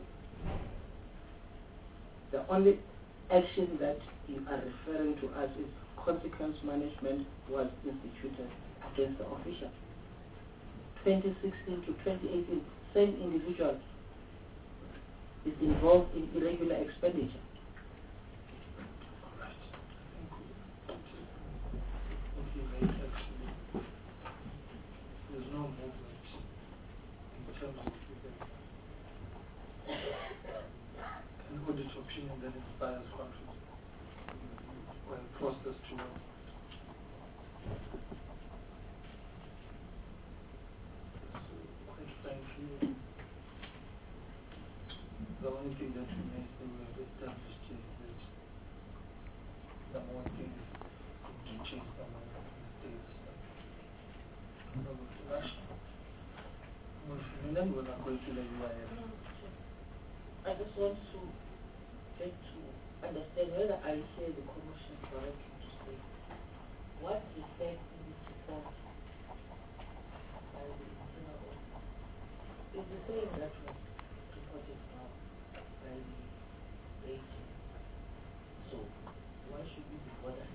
The only action that you are referring to as is consequence management was instituted against the official. twenty sixteen to twenty eighteen, same individual is involved in irregular expenditure. There's no movement in terms of an audit opinion that inspires confidence or a process to work. So, quite frankly, the only thing that remains that we have established is that number one thing is to change the money in the states. Number two, national. And then we're not going to the U I F. I just want to get to understand whether I hear the commission correctly to say what is said in this report by the internal audit is the same that was reported now by the A G. So why should we be bothered?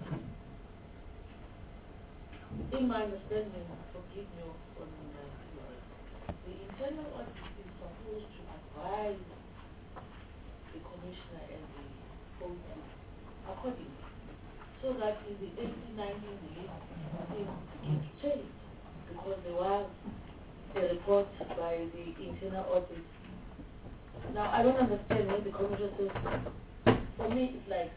In my understanding, forgive me for my ignorance, the internal audit is supposed to advise the commissioner and the whole group accordingly, so that in the eighteen nineteen release things begin to change, because there was a a report by the internal audit. Now, I don't understand when the commission says, for me, it's like,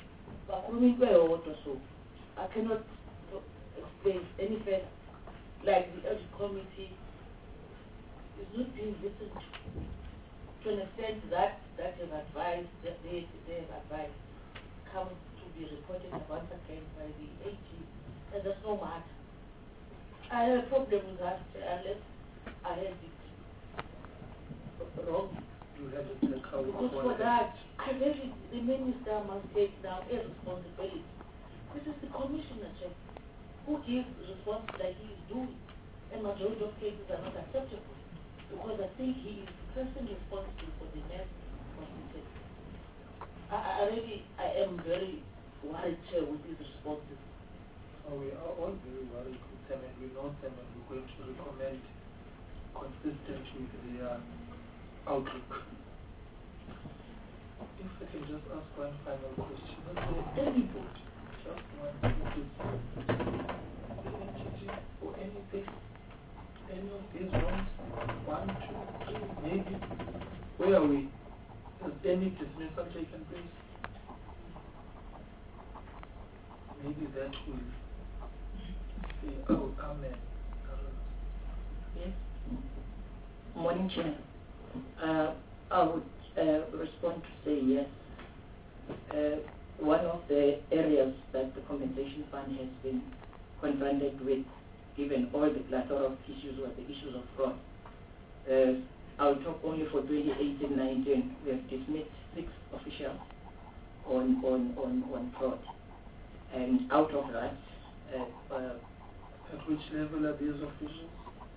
so I cannot explain any further. Like the audit committee is not being listened to, to an extent that that have advised, that they, they have advised, comes to be reported once again by the A G, and there's no matter. I have a problem with that unless I have it wrong. You have to take out Because for that, I really, the minister must take now a responsibility. This is the commissioner, check, who gives response like he is doing. A majority of cases are not acceptable because I think he is personally responsible for the next consequences. I, I really, I am very worried uh, with these responses. Oh, we are all very worried with them, and we know them, and we're going to recommend consistent with their outlook. If I can just ask one final question. Is there any board, just one, which is the entity or anything, any of these ones, one, two, three, maybe, where are we? Has any dismissal taken place? Maybe that will say, oh, amen. Yes. Morning, Chair. Uh, I would uh, respond to say yes. Uh, one of the areas that the compensation fund has been confronted with, given all the plethora of issues, were the issues of fraud. Uh, I'll talk only for twenty eighteen nineteen. We have dismissed six officials on, on, on, on fraud. And out of that, uh, uh, at which level are these officials?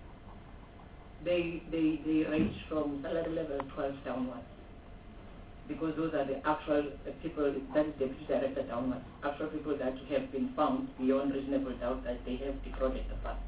They, they, they range from salary level twelve downwards, because those are the actual uh, people, that is the deputy director downwards, actual people that have been found beyond reasonable doubt that they have defrauded the fund.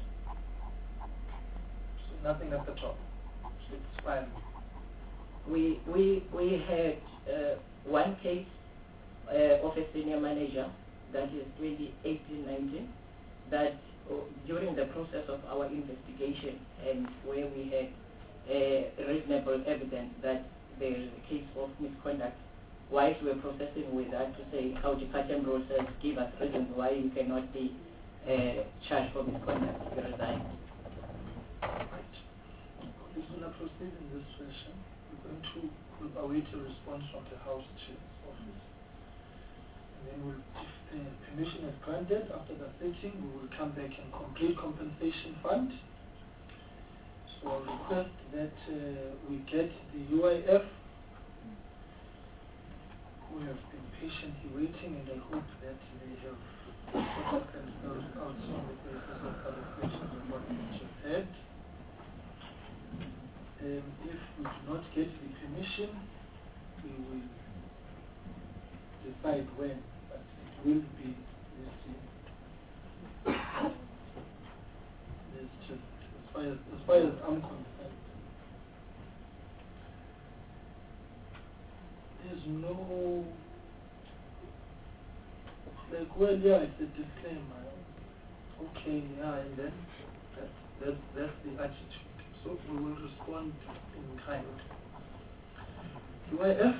So nothing at the top. So it's fine. We, we, we had uh, one case uh, of a senior manager, that is twenty eighteen nineteen, that during the process of our investigation and where we had uh, reasonable evidence that there is a case of misconduct, whilst we were processing with that to say how the Kachem Rule says, give us reasons why you cannot be uh, charged for misconduct, you resign. Right. We're going to proceed in this fashion. We're going to we'll await a response from the House Chair's office. And then we'll, if the permission is granted after the sitting, we will come back and complete compensation fund. So I'll request that uh, we get the U I F. We have been patiently waiting, and I hope that they have sorted themselves out on the basis of the reflections of what we just had. Um, if we do not get the permission, we will decide when, but it will be this year. It's just, as far as, as far as I'm concerned, there's no, like, well, yeah, it's a disclaimer. Okay, yeah, and then that's, that's, that's the attitude. So we will respond in kind. U I F.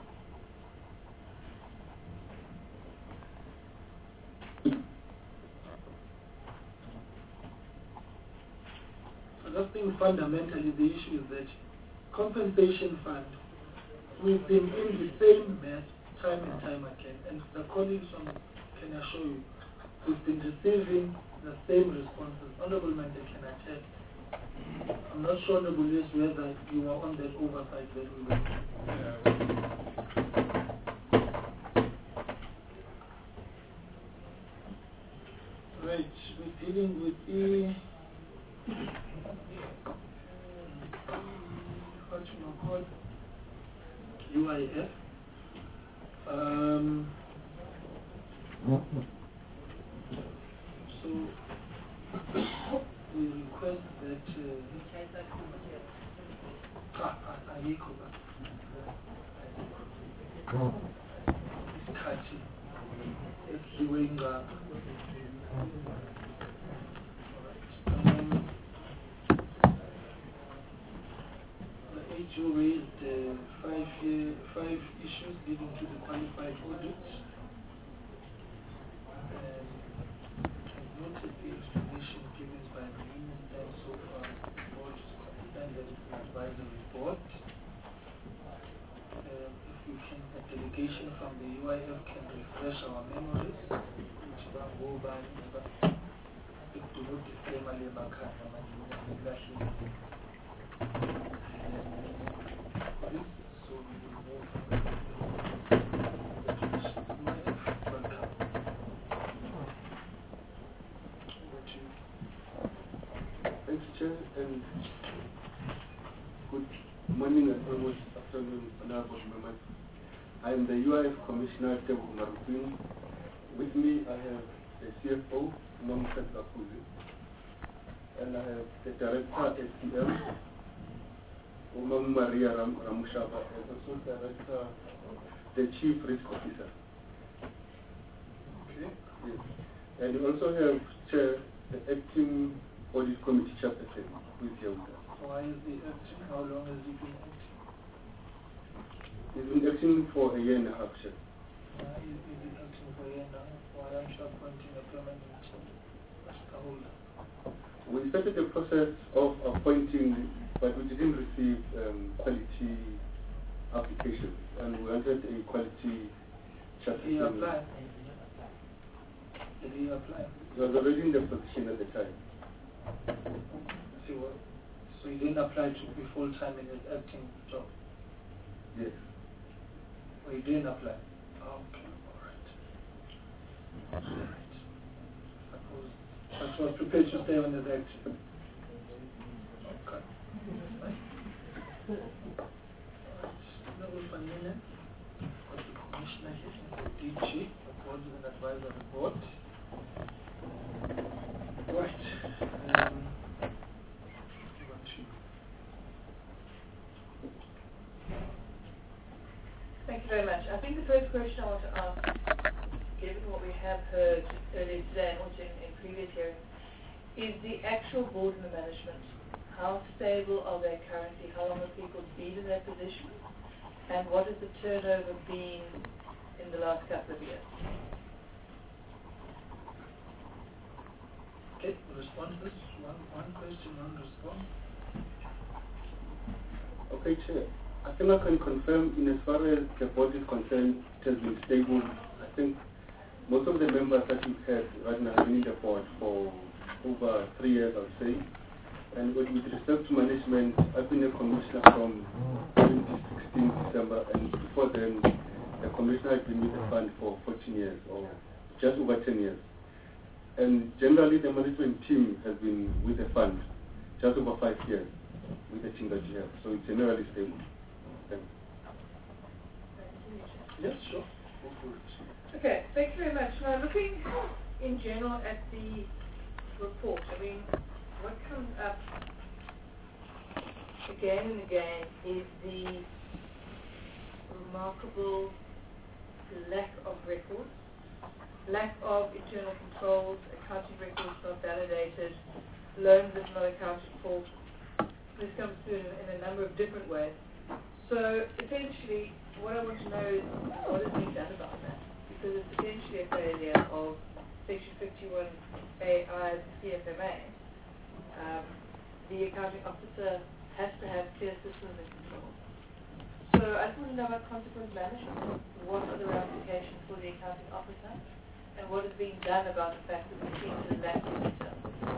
I think fundamentally the issue is that compensation fund, we've been in the same mess time and time again, and the colleagues on, can assure you, we've been receiving the same responses. Honorable Member can attest. I'm not sure, Honorable Liz, whether you were on that oversight that we were. Right, we're dealing with the what you call U I F. Um, so we request that uh, ah, ah, ayikho ba. Isikhathi esidliwe ingaka. Um, H O raised uh, five, uh, five issues leading to the qualified audit. Um, I've noted the explanation given by the minister so far. The board is confident that it's an advisory board. Um, if we can, a delegation from the U I F can refresh our memories, which is on Woban, if to look at Kremali Makana, so we will move from the traditional U I F. Welcome. Over to you. Thank you, Chair, and good morning and almost afternoon, honorable members. I am the U I F Commissioner, Tebu Marupin. With me, I have the C F O, Mamukat Kakuzi, and I have the Director, S T M, Umam Maria Ram Ramushaba, and also Director, the Chief Risk Officer. Okay. Yes. And we also have Chair, the Acting Audit Committee Chairperson, who is here with us. Why is he acting? How long has he been acting? He's been acting for a year and a half, Chair. Uh, he's been acting for a year and a half. Why aren't you appointing a permanent holder? We started the process of appointing, but we didn't receive um, quality applications, and we wanted a quality chairperson. Did he apply? Did he apply? He was already in the position at the time. See what? So he didn't apply to be full time in his acting job? Yes. Well, he didn't apply? Okay, alright. Alright. Suppose. But he was prepared to stay on his acting? Okay. Right. Level Fanina, got the commissioner here, the D G, the board is an advisory board. Right. Um, Thank you very much. I think the first question I want to ask, given what we have heard earlier today and also in, in previous hearings, is the actual board and the management. How stable are they currently? How long have people been in their position? And what has the turnover been in the last couple of years? Okay, responses. One, one question, one response. Okay, Chair. I think I can confirm, in as far as the board is concerned, it has been stable. I think most of the members that we've had right now have been in the board for over three years, I would say. And with respect to management, I've been a commissioner from twenty sixteen December, and before then, the commissioner had been with the fund for fourteen years, or just over ten years. And generally, the management team has been with the fund just over five years with the team that you have. So it's generally stable. Thanks. Yes, sure. Okay, thank you very much. Now, looking in general at the report, I mean, what comes up again and again is the remarkable lack of records, lack of internal controls, accounting records not validated, loans that are not accounted for. This comes through in, in a number of different ways. So essentially, what I want to know is what is being done about that? Because it's potentially a failure of Section fifty-one A I of the C F M A. Um, the accounting officer has to have clear systems and controls. So I just want to know about consequence management. What are the ramifications for the accounting officer? And what is being done about the fact that we seem to lack detail?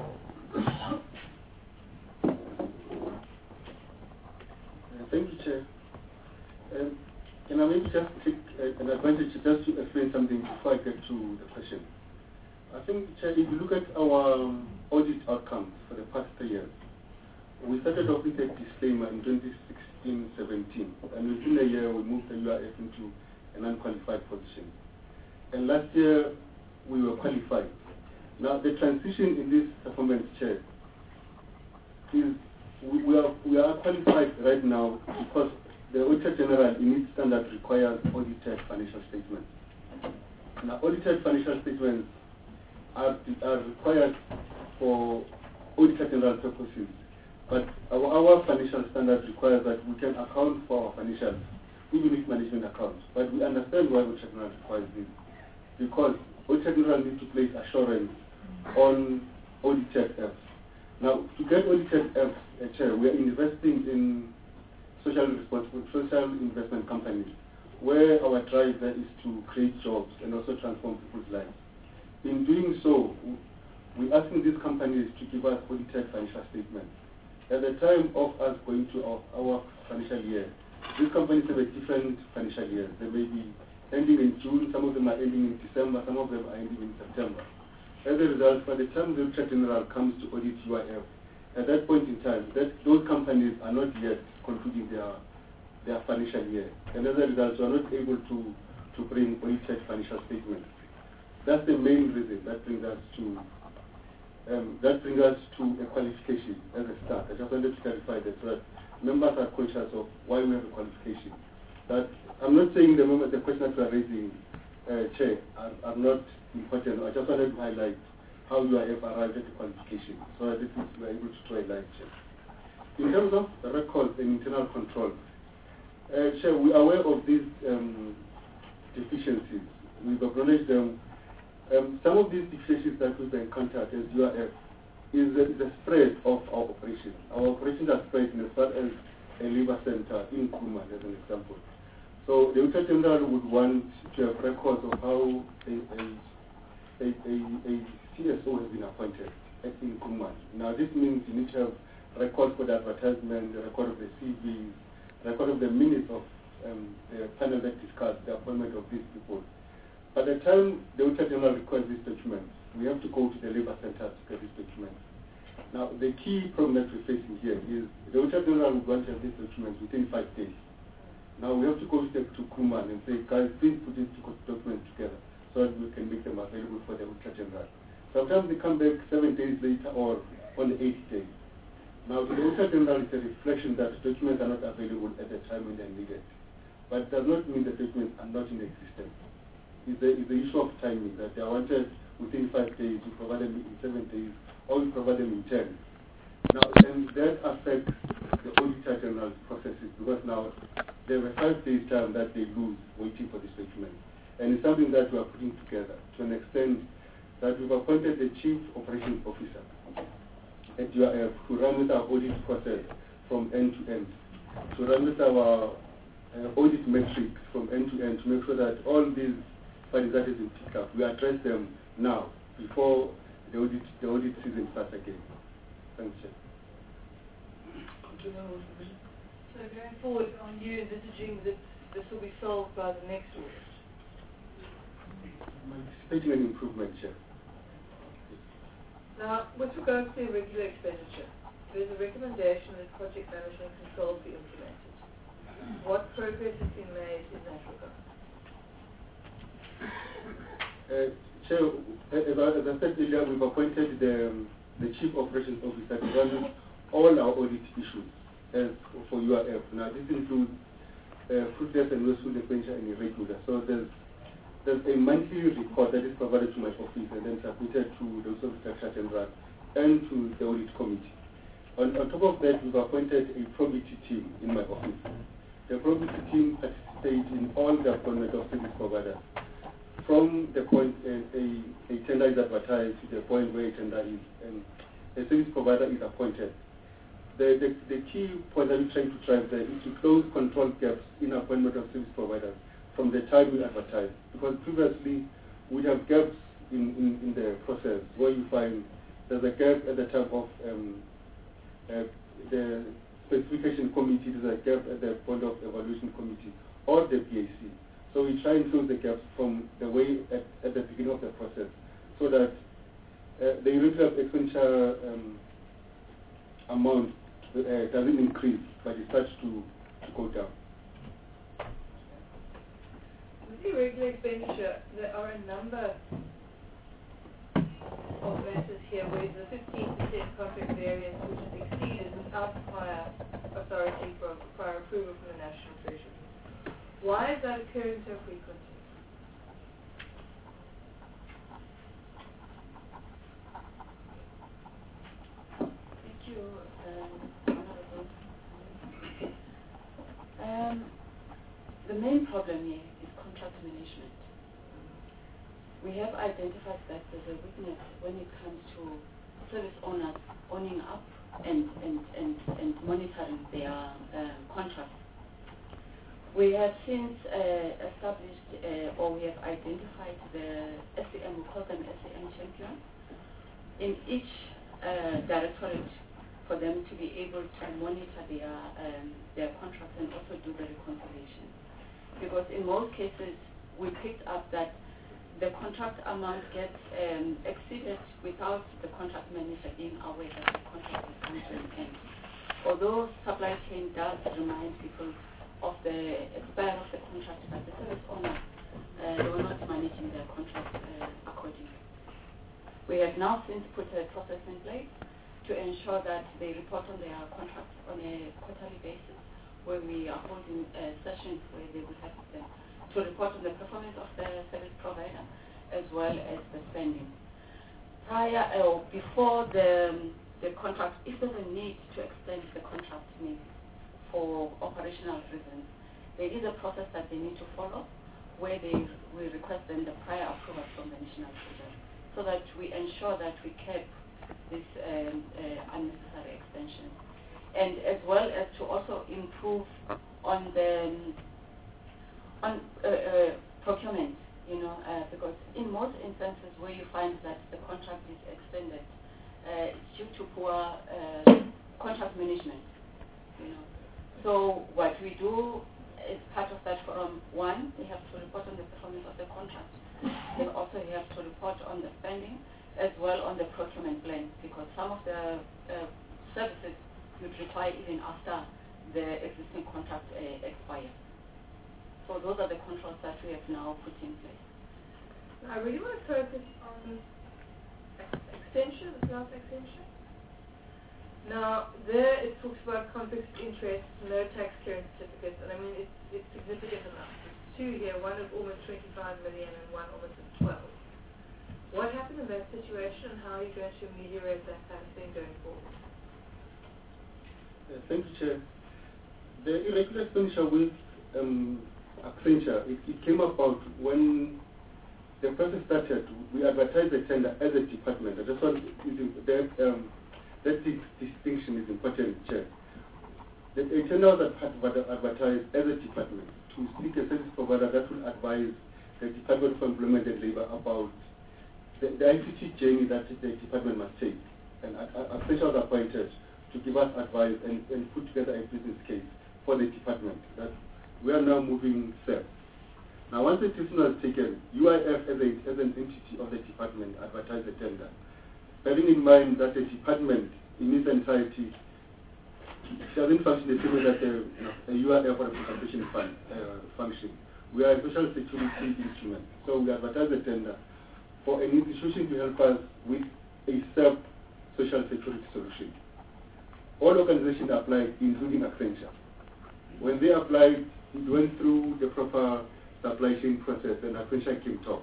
Thank you, Chair. Um, can I maybe just take uh, an advantage just to explain something before I get to the question? I think, Chair, if you look at our um, audit outcomes for the past three years, we started off with a disclaimer in twenty sixteen seventeen, and within a year we moved the U I F into an unqualified position. And last year we were qualified. Now the transition in this performance, Chair, is we, we, are, we are qualified right now because the Auditor General in its standard requires audited financial statements. Now audited financial statements are, are required for Auditor General purposes But our, our financial standard requires that we can account for our financials, even with management accounts. But we understand why Auditor General requires this, because Auditor General needs to place assurance on audited F. Now, to get audited F, uh, Chair, we are investing in social responsible social investment companies, where our drive there is to create jobs and also transform people's lives. In doing so, we're asking these companies to give us audited financial statements. At the time of us going to our, our financial year, these companies have a different financial year. They may be ending in June, some of them are ending in December, some of them are ending in September. As a result, by the time the Auditor General comes to audit U I F, at that point in time, that those companies are not yet concluding their their financial year. And as a result, we are not able to, to bring audited financial statements. That's the main reason that brings us to um, that brings us to a qualification as a start. I just wanted to clarify that, so that members are conscious of why we have a qualification. That I'm not saying the moment the questions that we are raising, uh, Chair, are, are not important. I just wanted to highlight how you have arrived at the qualification, so that this is, we are able to draw a line, Chair. In terms of the records and internal control, uh, Chair, we are aware of these um, deficiencies. We've acknowledged them. Um, some of these deficiencies that we've encountered as U R F is the, the spread of our operations. Our operations are spread in as far as a labor center in Nkrumah, as an example. So the Auditor General would want to have records of how a, a, a, a, a C S O has been appointed at Nkrumah. Now this means you need to have records for the advertisement, the record of the C Vs, record of the minutes of um, the panel that discussed the appointment of these people. By the time the Auditor General requires these documents, we have to go to the labor center to get these documents. Now, the key problem that we're facing here is the Auditor General would want to have these documents within five days. Now, we have to go to, to Kuman and say, guys, please put these documents together so that we can make them available for the Auditor General. Sometimes they come back seven days later or on the eighth day. Now, to the Auditor General, it's a reflection that documents are not available at the time when they're needed. But it does not mean that documents are not in existence. Is the, is the issue of timing, that they are wanted within five days, you provide them in seven days, or you provide them in ten. Now, and that affects the Auditor General's processes, because now there were five days time that they lose waiting for this document. And it's something that we are putting together to an extent that we've appointed the Chief Operations Officer at U R F to run with our audit process from end to end, to run with our uh, audit metrics from end to end, to make sure that all these parties that is in pickup, we address them now before the audit the audit season starts again. Thanks, Chair. So going forward, are you envisaging that this will be solved by the next audit? I'm anticipating an improvement, Chair. Now, with regards to irregular expenditure, there's a recommendation that project management controls be implemented. What progress has been made in that regard? Uh, Chair, as I, as I said earlier, we've appointed the, um, the Chief Operations Officer to run all our audit issues as for U R F. Now, this includes uh, fruitless and wasteful expenditure and irregular. So there's there's a monthly report that is provided to my office and then submitted to the Auditor General and to the audit committee. On, on top of that, we've appointed a probity team in my office. The probity team participates in all the appointment of service providers, from the point a, a, a tender is advertised to the point where a tender is, um, a service provider is appointed. The, the, the key point that we're trying to drive there is to close control gaps in appointment of service providers from the time we advertise. Because previously, we have gaps in, in, in the process where you find there's a gap at the time of um, uh, the specification committee, there's a gap at the point of evaluation committee, or the P A C. So we try and close the gaps from the way at, at the beginning of the process, so that uh, the irregular expenditure um, amount uh, doesn't increase, but it starts to, to go down. With the irregular expenditure, there are a number of matters here where the fifteen percent contract variance, which is exceeded without prior authority for prior approval from the National Treasury. Why is that occurring so frequently? Thank you. Um, main problem here is contract management. We have identified that there's a weakness when it comes to service owners owning up and, and, and, and monitoring their uh, contracts. We have since uh, established uh, or we have identified the S C M, we call them S C M champions, in each uh, directorate for them to be able to monitor their, um, their contracts and also do the reconciliation. Because in most cases, we picked up that the contract amount gets um, exceeded without the contract manager being aware that the contract is coming to an end. Although supply chain does remind people of the expiry of the contract, but the service owner, uh, they were not managing their contract uh, accordingly. We have now since put a process in place to ensure that they report on their contracts on a quarterly basis, where we are holding uh, sessions where they would have them to report on the performance of the service provider as well as the spending. Prior or uh, before the, um, the contract, if there's a need to extend the contract maybe for operational reasons, there is a process that they need to follow where they we request them the prior approval from the National Treasury so that we ensure that we keep this um, uh, unnecessary extension. And as well as to also improve on the um, on uh, uh, procurement, you know, uh, because in most instances where you find that the contract is extended, uh, it's due to poor uh, contract management, you know. So what we do is part of that forum, one, we have to report on the performance of the contract. Then also we have to report on the spending as well on the procurement plan, because some of the uh, services would require even after the existing contract uh, expires. So those are the controls that we have now put in place. I really want to focus on ex- extension, the class extension. Now, there it talks about conflict of interest, no tax clearance certificates, and I mean, it's, it's significant enough. There's two here, one is almost twenty-five million and one almost at twelve. What happened in that situation and how are you going to ameliorate that kind of thing going forward? Uh, thank you, Chair. The irregular expenditure with um, Accenture, it, it came about when the process started. We advertised the tender as a department. I just want that um, that distinction is important, Chair. The a tender was advertised as a department to seek a service provider that will advise the Department for Employment and Labour about the, the I C T journey that the department must take. And Accenture was appointed to give us advice and, and put together a business case for the department. That we are now moving steps. Now, once the decision was taken, U I F as, a, as an entity of the department advertised the tender, bearing in mind that the department in its entirety doesn't function the same way that a, you know, a U I F or a compensation fund uh, function. We are a social security instrument, so we advertise the tender for an institution to help us with a self-social security solution. All organizations applied, including Accenture. When they applied, it went through the proper supply chain process and Accenture came top.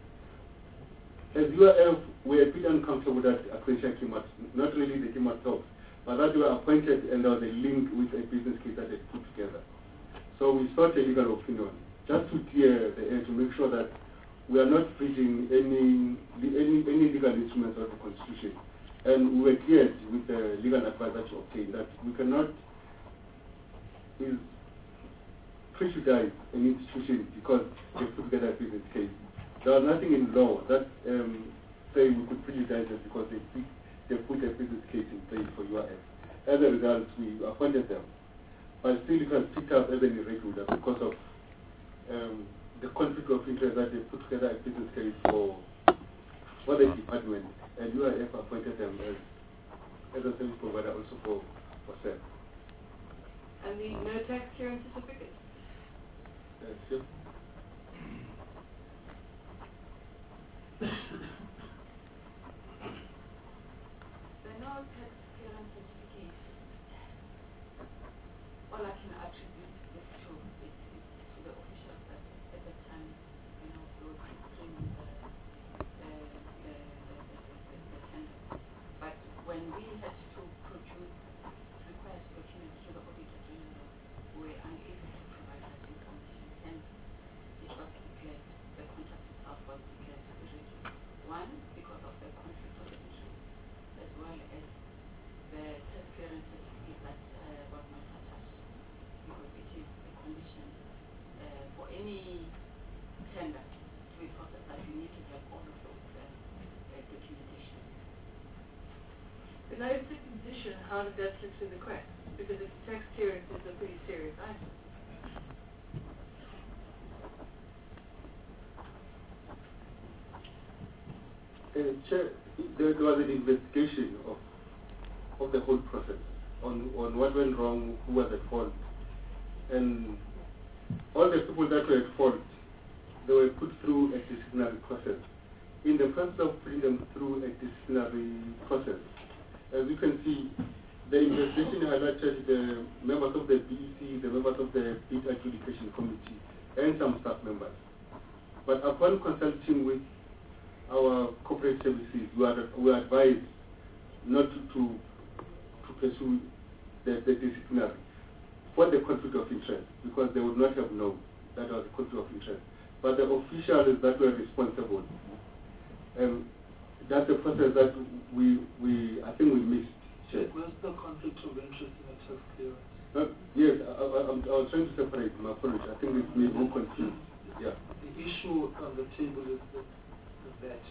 As U I F, we are a bit uncomfortable that Accenture came out, not really they came out top, but that they were appointed and there was a link with a business case that they put together. So we sought a legal opinion, just to clear the air, to make sure that we are not breaching any, any, any legal instruments of the Constitution. And we were cleared with the legal advice that you obtained that we cannot is prejudice an institution because they put together a business case. There was nothing in law that um, say we could prejudice them because they, they put a business case in place for U I F. As a result, we appointed them. But still it was picked up as an irregular because of um, the conflict of interest that they put together a business case for, for the department, and U I F appointed them as, as a service provider also for, for S E P. And the no tax clearance certificate? Yes, sure. The no tax clearance certificate, all I can attribute this to is, is to the officials that at the time, you know, were doing the, the, the, the, the, the tender. But when we had to produce required documents to the Auditor General, we were unable to provide that information. any tender to be processed that you need to have all of those uh, uh, documentation. But now if it's position, how did that slip through the cracks? Because if tax clearance is a pretty serious item. Uh, Chair, there was an investigation of of the whole process on on what went wrong, who was at fault, and all the people that were at fault, they were put through a disciplinary process. In the process of putting them through a disciplinary process, as you can see, the investigation highlighted the members of the B E C, the members of the Bid Adjudication Committee, and some staff members. But upon consulting with our corporate services, we are, we are advised not to, to, to pursue the, the disciplinary for the conflict of interest, because they would not have known that was a conflict of interest. But the officials that were responsible, um, that's a process that we, we I think we missed. Where's the conflict of interest in a tax clearance? Uh, yes, I, I, I'm, I was trying to separate my apology. I think it's maybe more confused. Yeah. The issue on the table is that, is that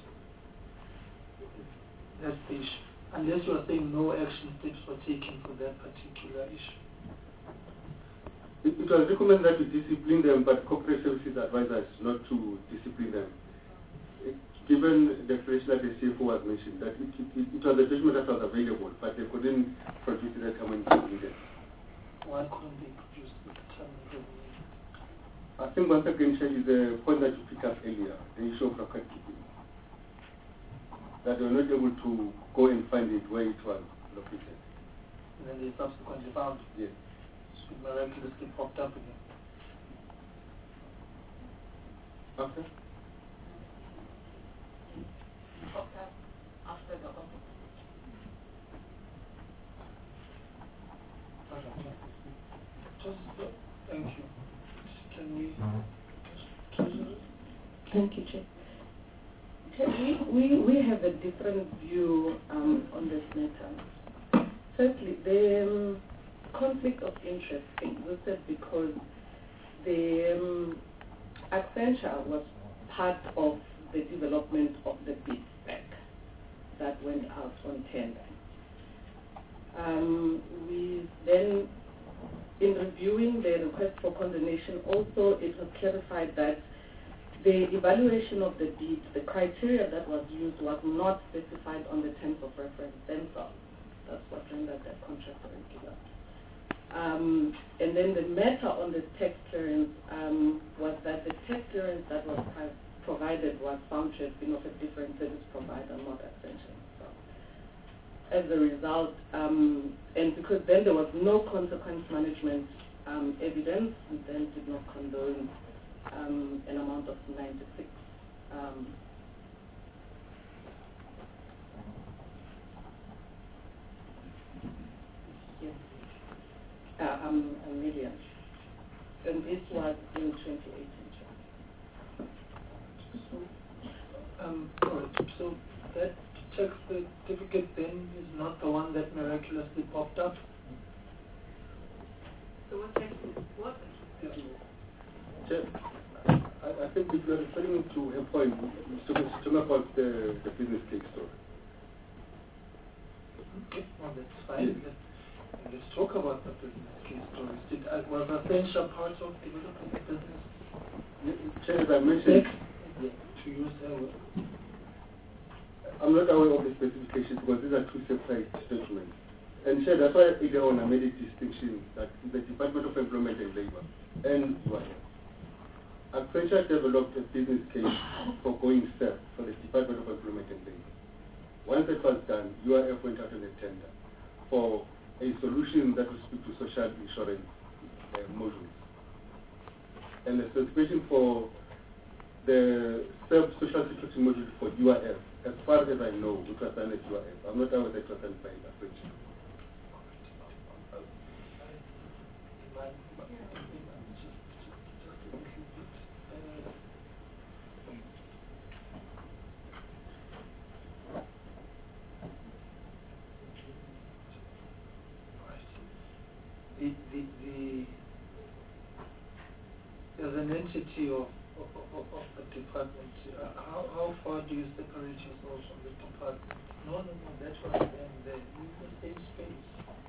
that's the issue. Unless you are saying no action steps were taken for that particular issue. It, it was recommended that we discipline them, but corporate services advise us not to discipline them. It, given the explanation that the C F O was mentioned, that it, it, it was a judgment that was available, but they couldn't produce it at the time when it was needed. Why couldn't they produce it at the time when it was needed? I think once again, Chair, is the point that you picked up earlier, the issue of record keeping. That they were not able to go and find it where it was located. And then they subsequently found it. Yes. So it miraculously popped up again. Okay. Popped up after the audit. Okay. Just, uh, thank you. Can we... Thank you, Chair. Chair, we, we, we have a different view um, on this matter. Firstly, the um, conflict of interest existed because the um, Accenture was part of the development of the bid spec that went out on tender. Um, we then, in reviewing the request for condemnation, also it was clarified that the evaluation of the bid, the criteria that was used was not specified on the terms of reference themselves. That's what rendered that contract irregular. Um, and then the matter on the tax clearance um, was that the tax clearance that was provided was found to have been of a different service provider, not Accenture. So, as a result, um, and because then there was no consequence management um, evidence, we then did not condone um, an amount of ninety-six. Um, yes, uh, um, a million. And this was in twenty eighteen. So, um, so that tax certificate then is not the one that miraculously popped up? So what tax is what? Yes. Chair, I, I think if you are referring to her point, Mister Mister about the, the business case story. Okay, well that's fine. Yes. Let's, let's talk about the business case stories. Did, uh, was Accenture part of developing the business? Chair, as I mentioned, yes. To use their word. I'm not aware of the specifications because these are two separate documents. And Chair, that's why earlier on I made a distinction that the Department of Employment and Labour and U I F. Accenture developed a business case for going step for the Department of Employment and Labour. Once that was done, U I F went out on a tender for a solution that would speak to social insurance uh, modules. And the specification for the self-social security module for U I F, as far as I know, it was done at U I F. I'm not aware that it was done by Accenture. The, the, the, there's an entity of, of, of, of the department, uh, how, how far do you separate yourselves from the department? No, no, no, that's what I'm saying there. Use the same space.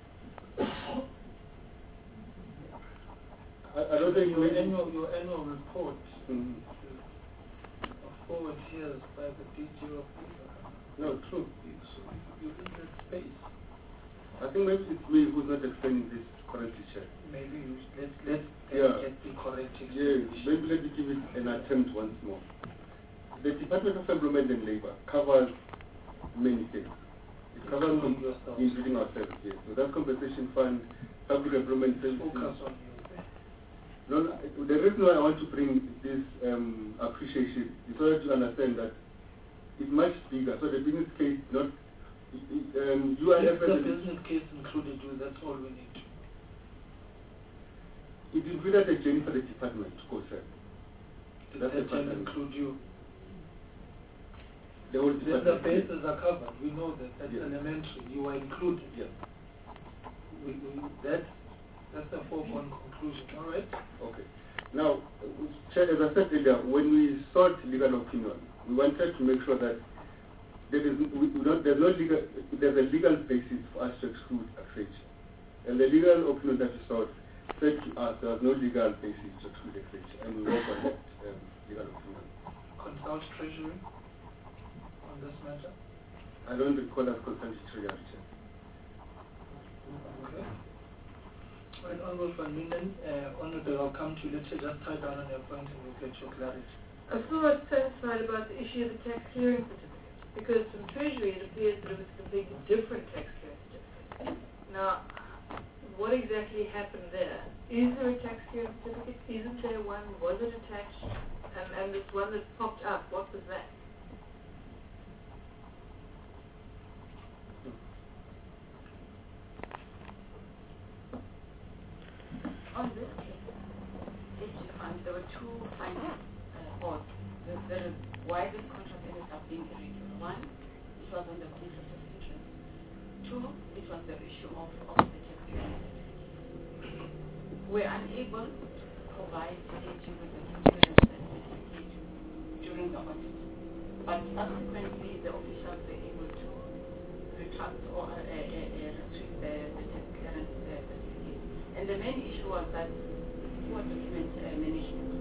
I, I don't think your we- annual, your annual report Mhm. of forward years by the D G of No, true. So you, you in that space. I think maybe it's me who's not explaining this correctly, Chair. Maybe you, let's, let's Yeah. get the correct Yeah, explanation. maybe let me give it an attempt once more. The Department of Employment and Labour covers many things. It covers Including com- yourselves. including ourselves, yes. So that compensation fund, public employment services. Focus on you. No, no, the reason why I want to bring this um, appreciation is so that you understand that it's much bigger. So the business case, not um, U I F. If the business case included you, that's all we need to know. It included a journey for the department to go, sir. Did That's that the journey pattern. include you? The whole The, the department. bases are covered. We know that. That's Yes. elementary. You are included. Yes. We, we, that's, that's the foregone conclusion. All right? Okay. Now, uh, Chair, as I said earlier, when we sought legal opinion, we wanted to make sure that there is we, we don't, there's no legal there's a legal basis for us to exclude Accenture. And the legal opinion that we sought said to us there was no legal basis to exclude Accenture, and we work on that um, legal opinion. Consult Treasury on this matter. I don't recall us consulting Treasury, Chair. Okay. Right, Honorable Van Minden, uh, Honorable, I'll come to you. Let's just tie down on your point and we'll get your clarity. I'm still not satisfied about the issue of the tax clearing certificate, because from Treasury it appears that it was a completely different tax clearing certificate. Now, what exactly happened there? Is there a tax clearing certificate? Isn't there one? Was it attached? And, and this one that popped up, what was that? On this case, H G fund, there were two findings, uh, or the, the, why this contract ended up being irregular. One, it was on the conflict of interest. Two, it was the issue of, of the tax clearing certificate. We're unable to provide A G with the tax clearing certificate during the audit, but subsequently the officials were able to retract or uh, uh, uh, retrieve the, the tax clearance uh, certificate. And the main issue was that poor document uh, management.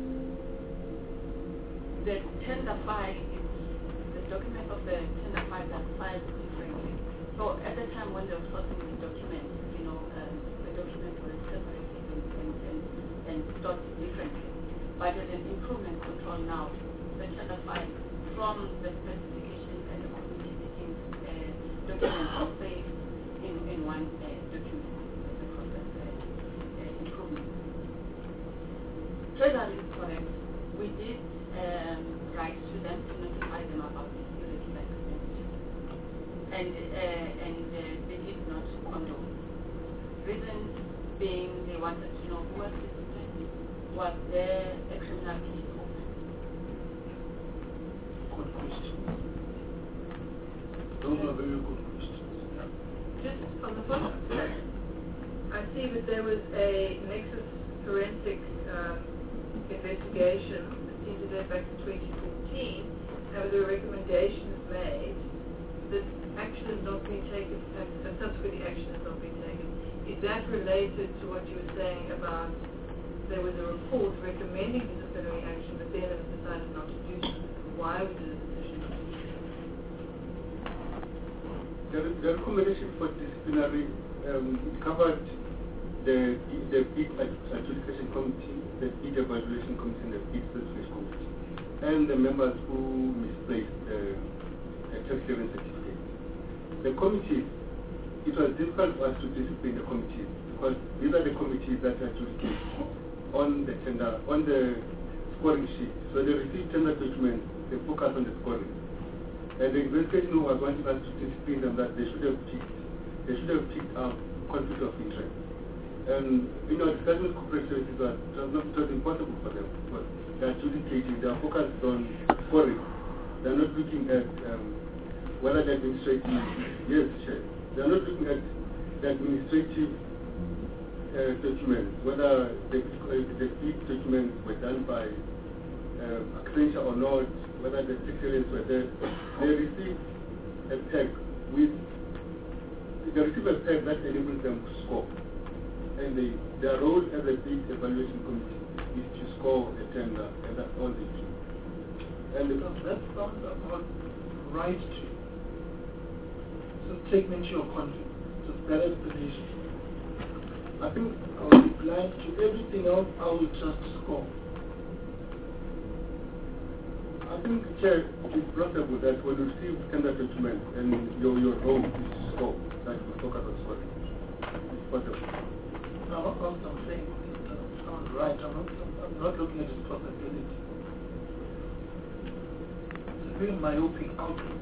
The tender file is, the document of the tender file are filed differently. So at the time when they were sourcing the document, you know, um, the document was separated and, and, and, and stored differently. But there's an improvement control now. The tender file from the specifications and the committee meetings uh, documents are saved in, in one uh, document. The process uh, improvement. Treasury is correct. We did um, write to them to notify them about this irregular expenditure. And, uh, and uh, they did not condone. Reason being they wanted to know who was disciplined. Was there a criminal case open? Good questions. Those are very good questions. Just on the first I see that there was a Nexus forensic um, investigation that seemed to date back to twenty fourteen, and there were recommendations made that action has not been taken, and subsequently action has not been taken. Is that related to what you were saying about there was a report recommending disciplinary action, but then it was decided not to do so? Why was it a decision not to do so? The, the recommendation for disciplinary um, covered the the bid adjudication committee, the bid evaluation committee, and the bid specification committee, and the members who misplaced the uh, tax clearance certificate. The committees, it was difficult for us to discipline the committees because these are the committees that adjudicate on the tender, on the scoring sheet. So they receive tender documents, they focus on the scoring. And the investigation was wanting us to discipline them that they should have picked, they should have picked up conflict of interest. And you know, discussion with corporate services was, it was not it was impossible for them because they are adjudicating, they are focused on scoring. They are not looking at um, whether the administrative, yes, sure. They are not looking at the administrative uh, documents, whether the, the bid documents were done by um, Accenture or not, whether the secretaries were there, they received a pack with, they receive a pack that enables them to score. And they, their role as a bid evaluation committee is to score a tender, and that's all they do. And because that sounds about right to. So take me into your conflict. So that explanation. I think I will be blind to everything else. I will just score. I think, Chair, it's plausible that when you receive tender documents and your your role is to score, like we talk about scoring, it's possible. No, what else I'm saying it doesn't sound right. I'm not, I'm not looking at this possibility. It's a very myopic outlook.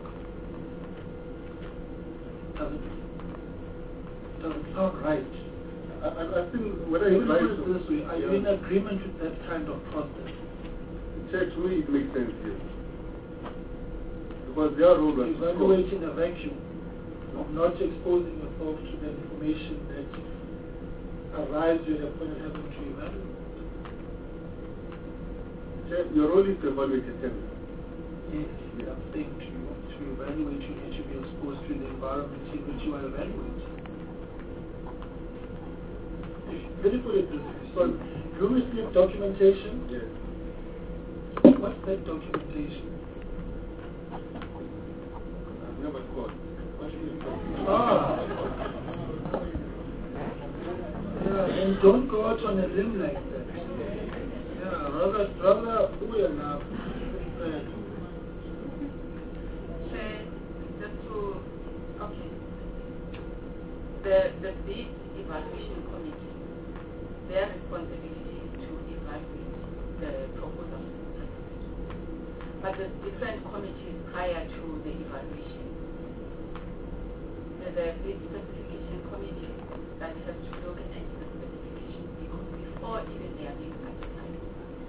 Does it, does it sound right? I, I, I think whether it's right or this way, are you in agreement with that kind of process? Chair, to me it makes sense here. Because their role was evaluating a vacuum, of not exposing yourself to the information that arrives at a point of having to evaluate. Chair, your role is to evaluate a tender. Yes, yeah. I'm saying to you, to evaluate, you need to be exposed to the environment in which you are evaluating. Let me put it this way. So, you receive documentation? Yes. What's that documentation? I've never scored. What do you mean? Ah. Yeah, and don't go out on a limb like that. Yeah, rather, rather, do enough. Just to, okay. The, the bid evaluation committee, their responsibility is to evaluate the proposal. But the different committees prior to the evaluation. There's a bid specification committee that has to look at the specification because before even they are being advertised.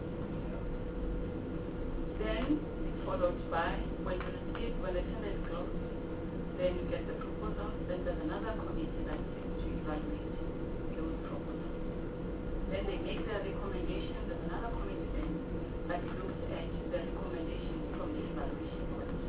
Then it's followed by when you receive, when the tender is closed, then you get the proposal, then there's another committee that is to evaluate those proposals. Then they make their recommendation, there's another committee then that looks at the recommendation from the evaluation committee.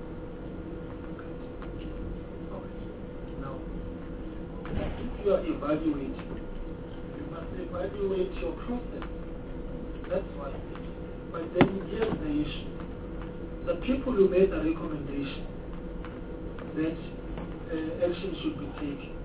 Now, if you are evaluating, you must evaluate your process. That's why. But then here's the issue. The people who made the recommendation that uh, action should be taken,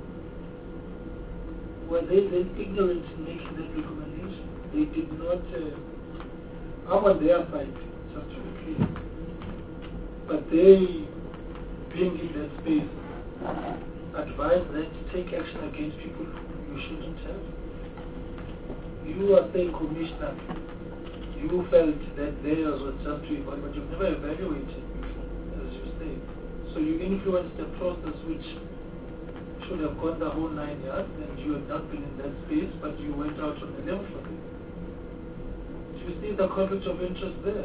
were they then ignorant in making that recommendation? They did not, uh, I'm on their side, just to be clear. But they, being in that space, advise that to take action against people you shouldn't have. You are saying, Commissioner, you felt that theirs was just to evaluate, but you've never evaluated, as you say. So you influenced the process which should have gone the whole nine yards, and you had not been in that space, but you went out on a limb for it. Do you see the conflict of interest there?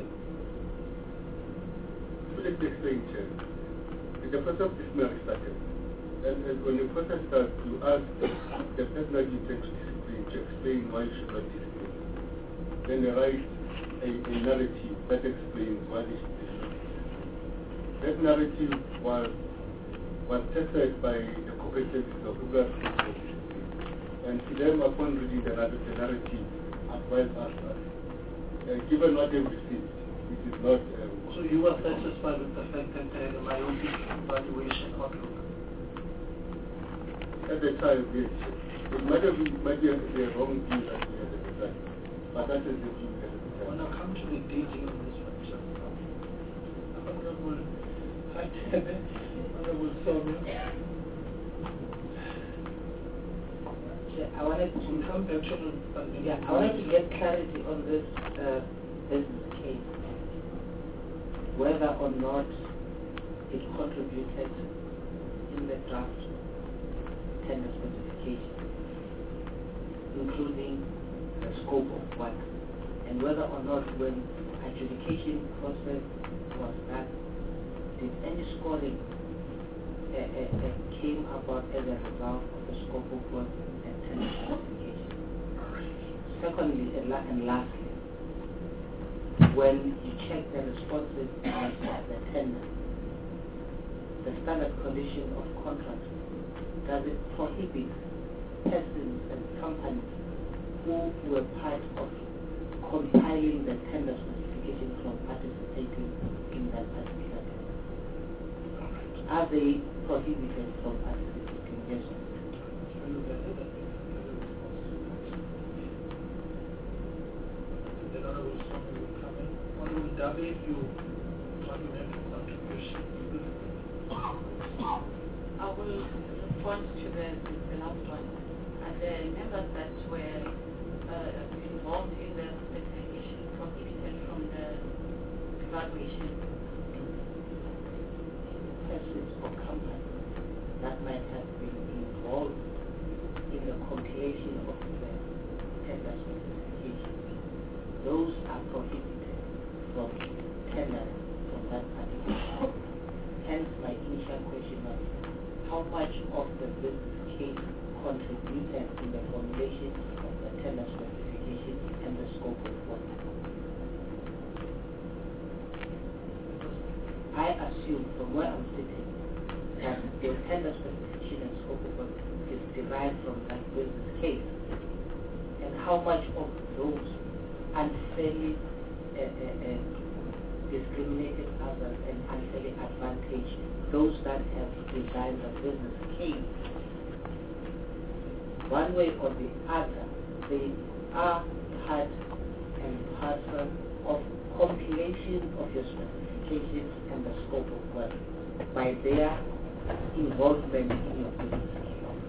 Let me explain, Chair. The process is not started. And, and when the process starts, you ask the person that you take to discipline to explain why you should not discipline. Then they write a, a narrative that explains why they should discipline. That narrative was was tested by the cooperatives of Google and to them, upon reading the narrative, the narrative advised us that uh, given what they've received, it is not. Um, so you were satisfied with the fact that they had a myopic evaluation outlook? At the time, yes. It might have been might be a, a wrong view that we had at the time, but that is the view we had at the time. When I come to the dating of this one, just Honorable Honorable Sonia. I wanted to come back to the yeah, I wanted to get clarity on this uh, business case, whether or not it contributed in the draft tender specification, including the scope of work, and whether or not when adjudication process was done, did any scoring uh, uh, uh, came about as a result of the scope of work and tender specification. Secondly, and, la- and lastly, when you check the responsiveness of the tender, the standard condition of contract, does it prohibit persons and companies who were part of compiling the tender specification from participating in that particular tender? Are they prohibited from participating? Yes. Honorable David, you want to make a contribution? I will respond to the, the last one. And the members that were uh, involved in the specification prohibited from the evaluation. Persons or companies that might have been involved in the compilation of the tender specification, those are prohibited from tendering from that particular. Hence my initial question was, how much of the business case contributed in the formulation of the tender specification and the scope of work? I assume from where I'm sitting that the tender specification and scope of work is derived from that business case, and how much of those unfairly uh, uh, uh, discriminated others and unfairly advantaged those that have designed the business case. One way or the other, they are part and parcel of compilation of your specifications and the scope of work by their involvement in your business case.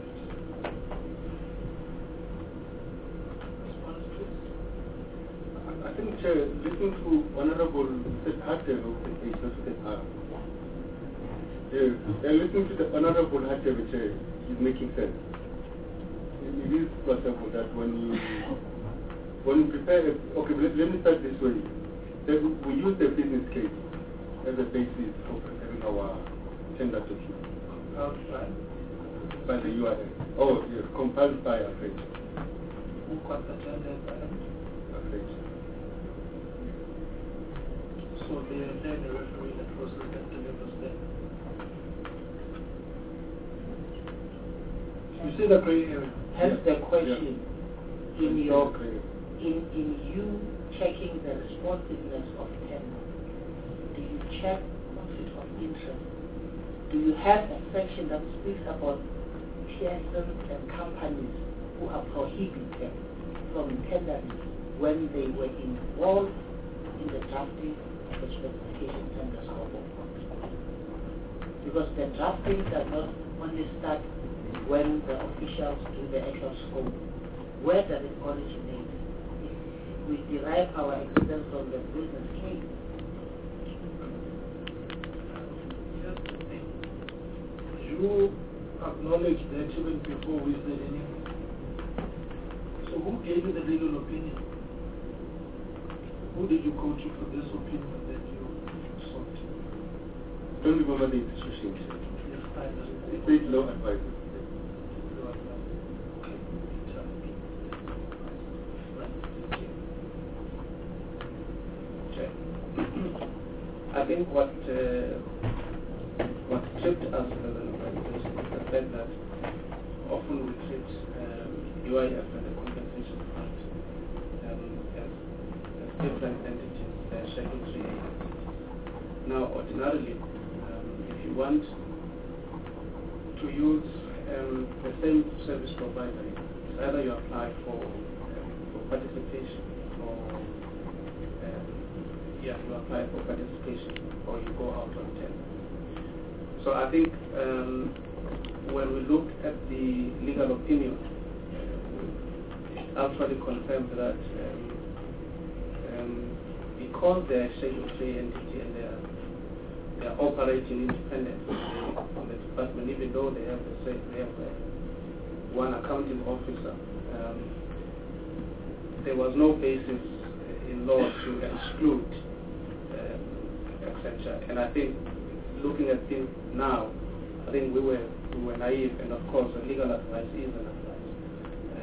I think, Chair, listening to Honorable Hatcher of the case of the R. Yeah, and listening to the Honorable Hatcher, which uh, is making sense. It is possible that when you when you prepare, a, okay, let, let me start this way. That we use the business case as a basis for preparing our tender document. Compiled by the U I N. Oh, yes, compiled by a French. Who got the tender by them? A French. So they are then referring the process that delivers them. You see the gray area? Hence the question, Yeah. in your in in you checking the responsiveness of tender, do you check conflict of interest? Do you have a section that speaks about persons and companies who are prohibited from tendering when they were involved in the drafting of the specification and the scope of work? Because the drafting does not only start when the officials do the actual scope. Where does it originate? If we derive our existence from the business case. You acknowledge that even before we said anything. So who gave you the legal opinion? Who did you go to for this opinion that you sought? Don't remember the institution. Yes, I understand. It's very law advisor. I think what uh, what tripped us as an organization is the fact that often we treat um, U I F and the compensation fund um, as, as different entities, uh, statutory entities. Now, ordinarily, um, if you want to use um, the same service provider, it's either you apply for, um, for participation or um, yeah, you apply for participation or you go out on tender. So I think um, when we look at the legal opinion, uh, actually confirms that um, um, because they are a Schedule three entity and they are, they are operating independently from the department, even though they have the same, they have uh, one accounting officer, um, there was no basis in law to exclude Accenture. And I think looking at things now, I think we were we were naive, and of course the legal advice is an advice.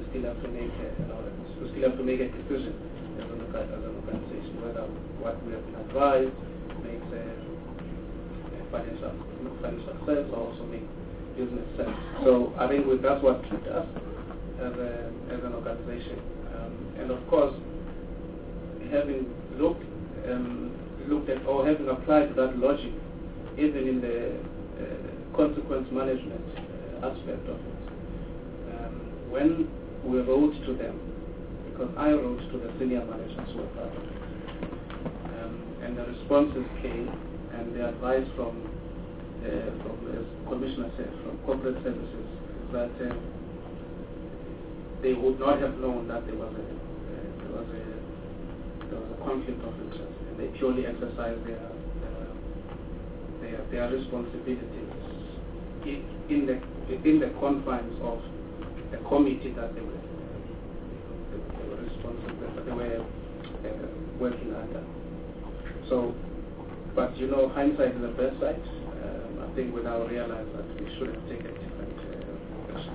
still have to make a, you know, we still have to make a decision as an, as an organization whether what we have been advised makes a, a financial, financial sense or also make business sense. So I think we, that's what it does as, a, as an organization. Um, and of course, having looked um, looked at or having applied that logic, even in the uh, consequence management uh, aspect of it, um, when we wrote to them, because I wrote to the senior managers who were part of it, um, and the responses came, and the advice from uh, from as Commissioner said, from corporate services, is that uh, they would not have known that there was a uh, there was a there was a conflict of interest, and they purely exercised their uh, their, their responsibilities in, in the in the confines of the committee that they were they, they were responsible that they were uh, working under. So, but you know, hindsight is the best side. Um, I think we now realize that we should have taken a different uh, action.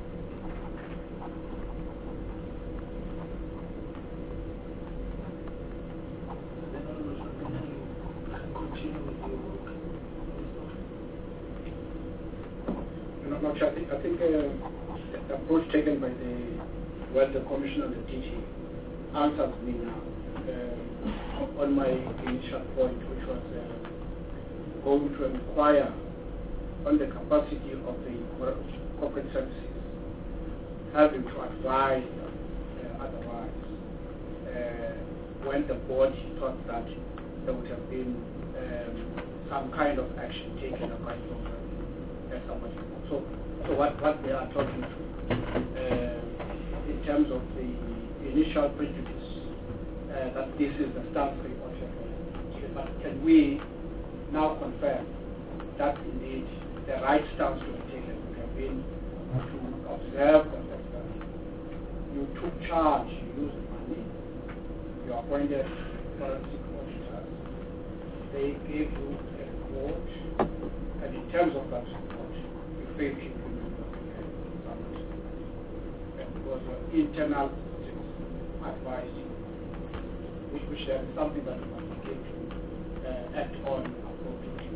No, I think, I think uh, the approach taken by the well, the Commissioner and the D G answers me now uh, on my initial point, which was uh, going to inquire on the capacity of the corporate services having to advise uh, otherwise uh, when the board thought that there would have been um, some kind of action taken against uh, somebody. So, so what, what they are talking to uh, in terms of the initial prejudice uh, that this is the stance report, but can we now confirm that indeed the right stance to be taken would have been to observe that you took charge, you used money, you appointed forensic auditors, they gave you a report, and in terms of that report, you failed to implement something. And because your internal systems advised you, which, which there is something that you must begin to uh, act on appropriately.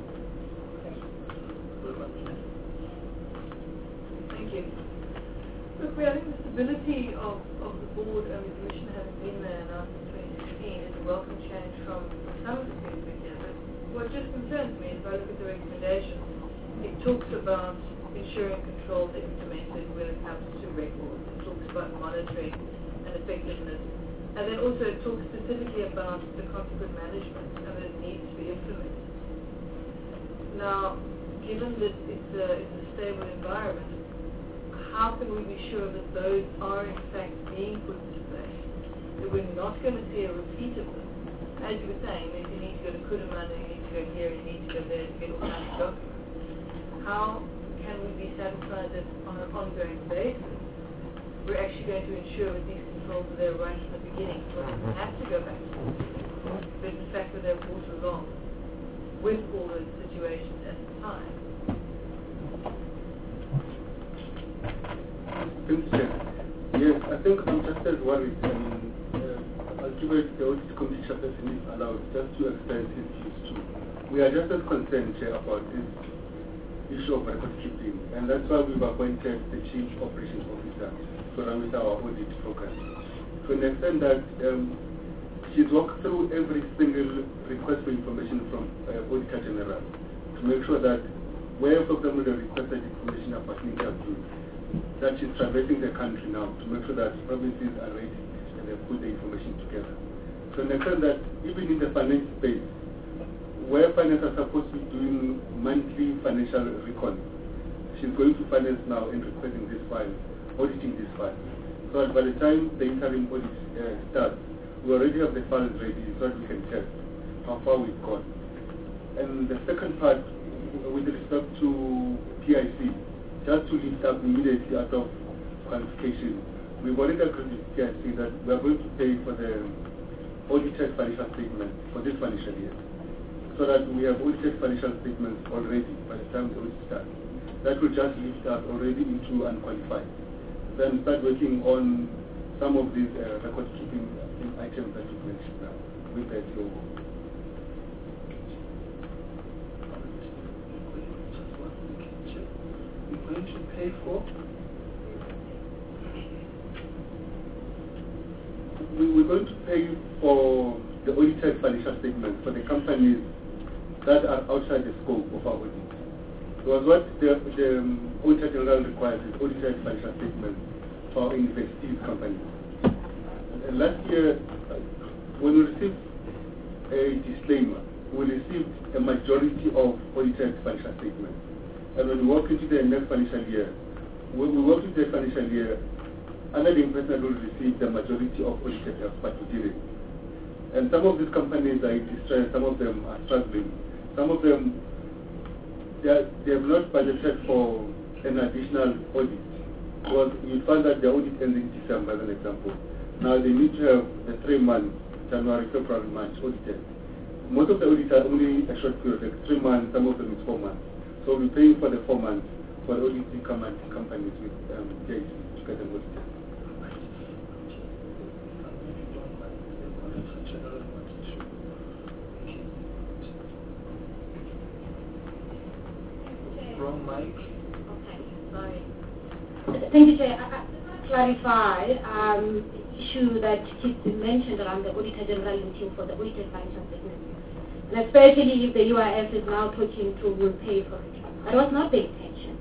Thank you. Look, we, I think the stability of, of the board and the commission having been there now since twenty sixteen is a welcome change from some of the things we did. But what just concerns me is if I look at the recommendations, it talks about ensuring controls are implemented when it comes to records. It talks about monitoring and effectiveness. And then also it talks specifically about the consequent management and that it needs to be implemented. Now, given that it's a, it's a stable environment, how can we be sure that those are in fact being put into place? That we're not going to see a repeat of them. As you were saying, if you need to go to Kudamanda, you need to go here, you need to go there to get all kinds of documents. How can we be satisfied that on an ongoing basis, we're actually going to ensure that these controls are there right from the beginning, so we don't have to go back to them, but in fact that they're brought along with all those situations at the time. Thank you, Chair. Yes, I think I'm just as worried. I mean, uh, I'll give it the audit committee chairperson if allowed, just to express his views too. We are just as concerned, Chair, about this issue of record keeping, and that's why we've appointed the Chief Operations Officer to run with our audit program. To an extent that um, she's walked through every single request for information from uh, Auditor General to make sure that where, for example, the requested information are being approved, that she's traversing the country now to make sure that provinces are ready and they put the information together. So an extent that even in the finance space, where finance are supposed to be doing monthly financial recon, she's going to finance now and requesting this file, auditing this file. So that by the time the interim audit uh, starts, we already have the files ready so that we can test how far we've gone. And the second part, with respect to P I C, just to lift up immediately out of qualification, we've already agreed with P I C that we are going to pay for the audited financial statement for this financial year, so that we have audited financial statements already by the time the audit starts. That will just lift us already into unqualified. then start working on some of these uh, record keeping items that you mentioned now with that logo. We're going to pay for? We, we're going to pay for the audited financial statements for the companies that are outside the scope of our audit. Because what the, the um, Auditor General requires is audited financial statements for investees companies. And last year, uh, when we received a disclaimer, we received a majority of audited financial statements. And when we walk into the next financial year, when we walk into the financial year, under the impression that we will receive the majority of audited health, but we didn't. And some of these companies are in distress, some of them are struggling, some of them, they, are, they have not budgeted for an additional audit. Because you find that the audit ends in December, as an example. Now they need to have the three months, January, February, March, audited. Most of the audits are only a short period, like three months, some of them is four months. So we're paying for the four months for the auditing companies with um, J H C to get them audited. Wrong mic. Okay, sorry. Thank you, Chair. I, I just want to clarify um, the issue that Keith mentioned around the Auditor General looking for the audited financial statements. And especially if the U I F is now talking to will pay for it. That was not the intention.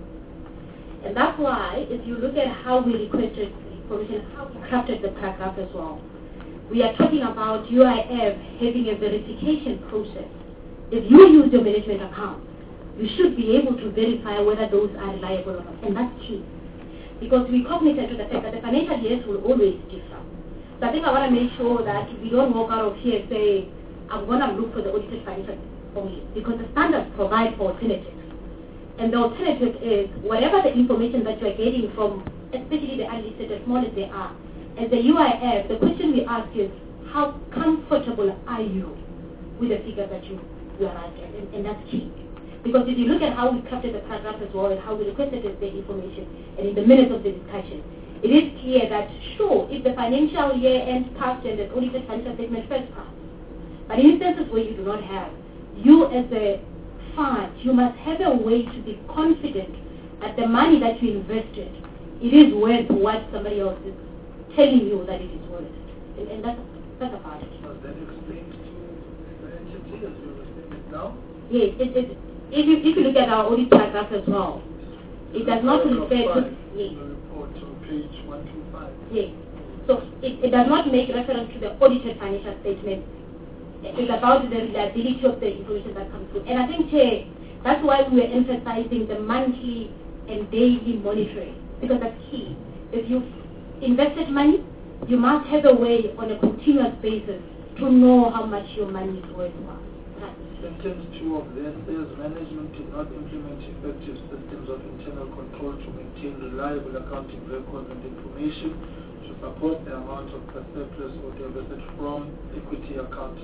And that's why, if you look at how we requested the information, how we crafted the paragraph as well, we are talking about U I F having a verification process. If you use your management account, you should be able to verify whether those are reliable or not. And that's key. Because we cognizant to the fact that the financial years will always differ. So I think I want to make sure that we don't walk out of here saying, I'm going to look for the audited financial only. Because the standards provide for alternatives. And the alternative is whatever the information that you are getting from, especially the unlisted, as small as they are, as the U I F, the question we ask is, how comfortable are you with the figure that you, you arrived at? And, and that's key. Because if you look at how we captured the paragraph as well and how we requested the information and in the minutes of the discussion, it is clear that, sure, if the financial year ends past and the audited financial statement first passed, but in instances where you do not have, you as a fund, you must have a way to be confident that the money that you invested, it is worth what somebody else is telling you that it is worth. And, and that's, that's about it. So that explains to the entity as we were saying it now? Yes, it, it, if, you, if you look at our audit paragraph as well, it does not refer to... Yes. The report on page one twenty-five. Yes. So it, it does not make reference to the audited financial statement. It's about the reliability of the information that comes through. And I think, Chair, that's why we are emphasizing the monthly and daily monitoring, because that's key. If you've invested money, you must have a way on a continuous basis to know how much your money is worth. Right. Sentence two of this says management did not implement effective systems of internal control to maintain reliable accounting records and information to support the amount of surplus or deficit from equity accounted.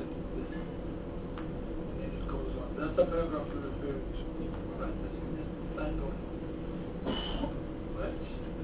And then it goes on. That's the paragraph we're referring to. Right, that's signed off. Right?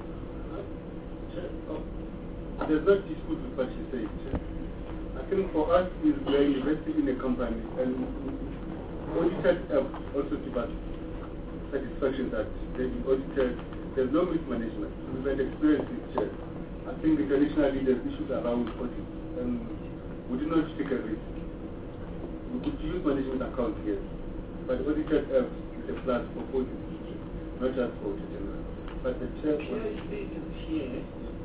Oh, there's no dispute with what you said. I think for us, is we are investing in a company, and auditors have also given us satisfaction that they've been audited. There's no mismanagement. We've had experience with it. I think internationally there's issues around audit, and we do not take a risk. We could use management account here, but auditors have a plus for both institutions, not just for the general. But the chair P I C is here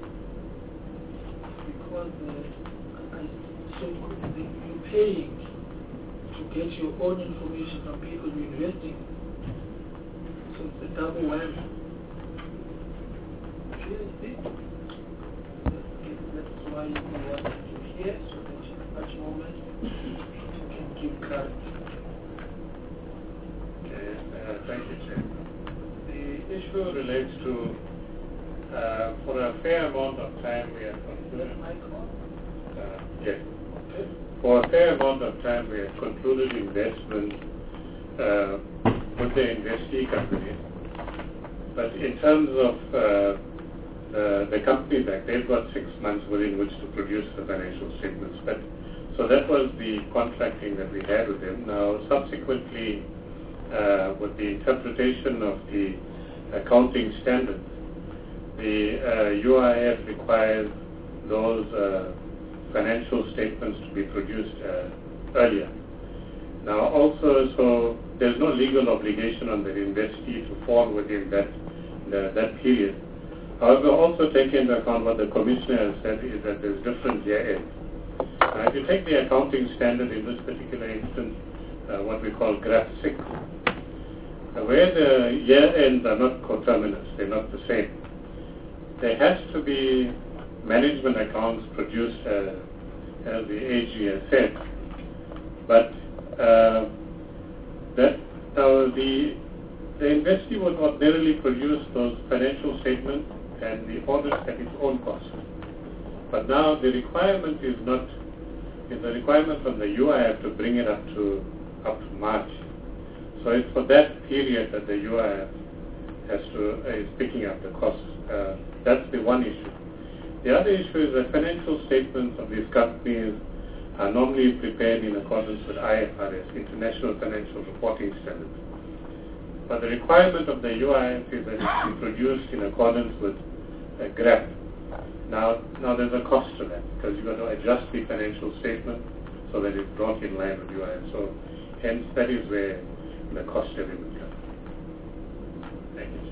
because uh, I, so you're paying to get your own information from people you're investing. So it's a double whammy. P I C. That's why we want you here, so that at such moment you can give clarity. Okay, uh, thank you, Chair. The issue relates to, uh, for a fair amount of time we have concluded. Uh, yes. For a fair amount of time we have concluded investments uh, with the investee companies. But in terms of uh, the, the Companies Act, they've got six months within which to produce the financial statements. But so that was the contracting that we had with them. Now, subsequently, uh, with the interpretation of the accounting standards, the uh, U I F requires those uh, financial statements to be produced uh, earlier. Now, also, so there's no legal obligation on the investee to fall within that the, that period. However, also take into account what the Commissioner has said is that there's different year ends. Now, if you take the accounting standard in this particular instance, uh, what we call graph six, uh, where the year ends are not coterminous, they're not the same. There has to be management accounts produced, uh, as the A G has said, but uh, that now the the investee would ordinarily produce those financial statements and the audit at its own cost. But now the requirement is not is a requirement from the U I F to bring it up to up to March. So it's for that period that the U I F has to uh, is picking up the costs. Uh, that's the one issue. The other issue is that financial statements of these companies are normally prepared in accordance with I F R S, International Financial Reporting Standards. But the requirement of the U I F is that it be produced in accordance with a graph. Now, now there's a cost to that because you've got to adjust the financial statement so that it's brought in line with U I F. So, hence, that is where the cost element comes. Thank you.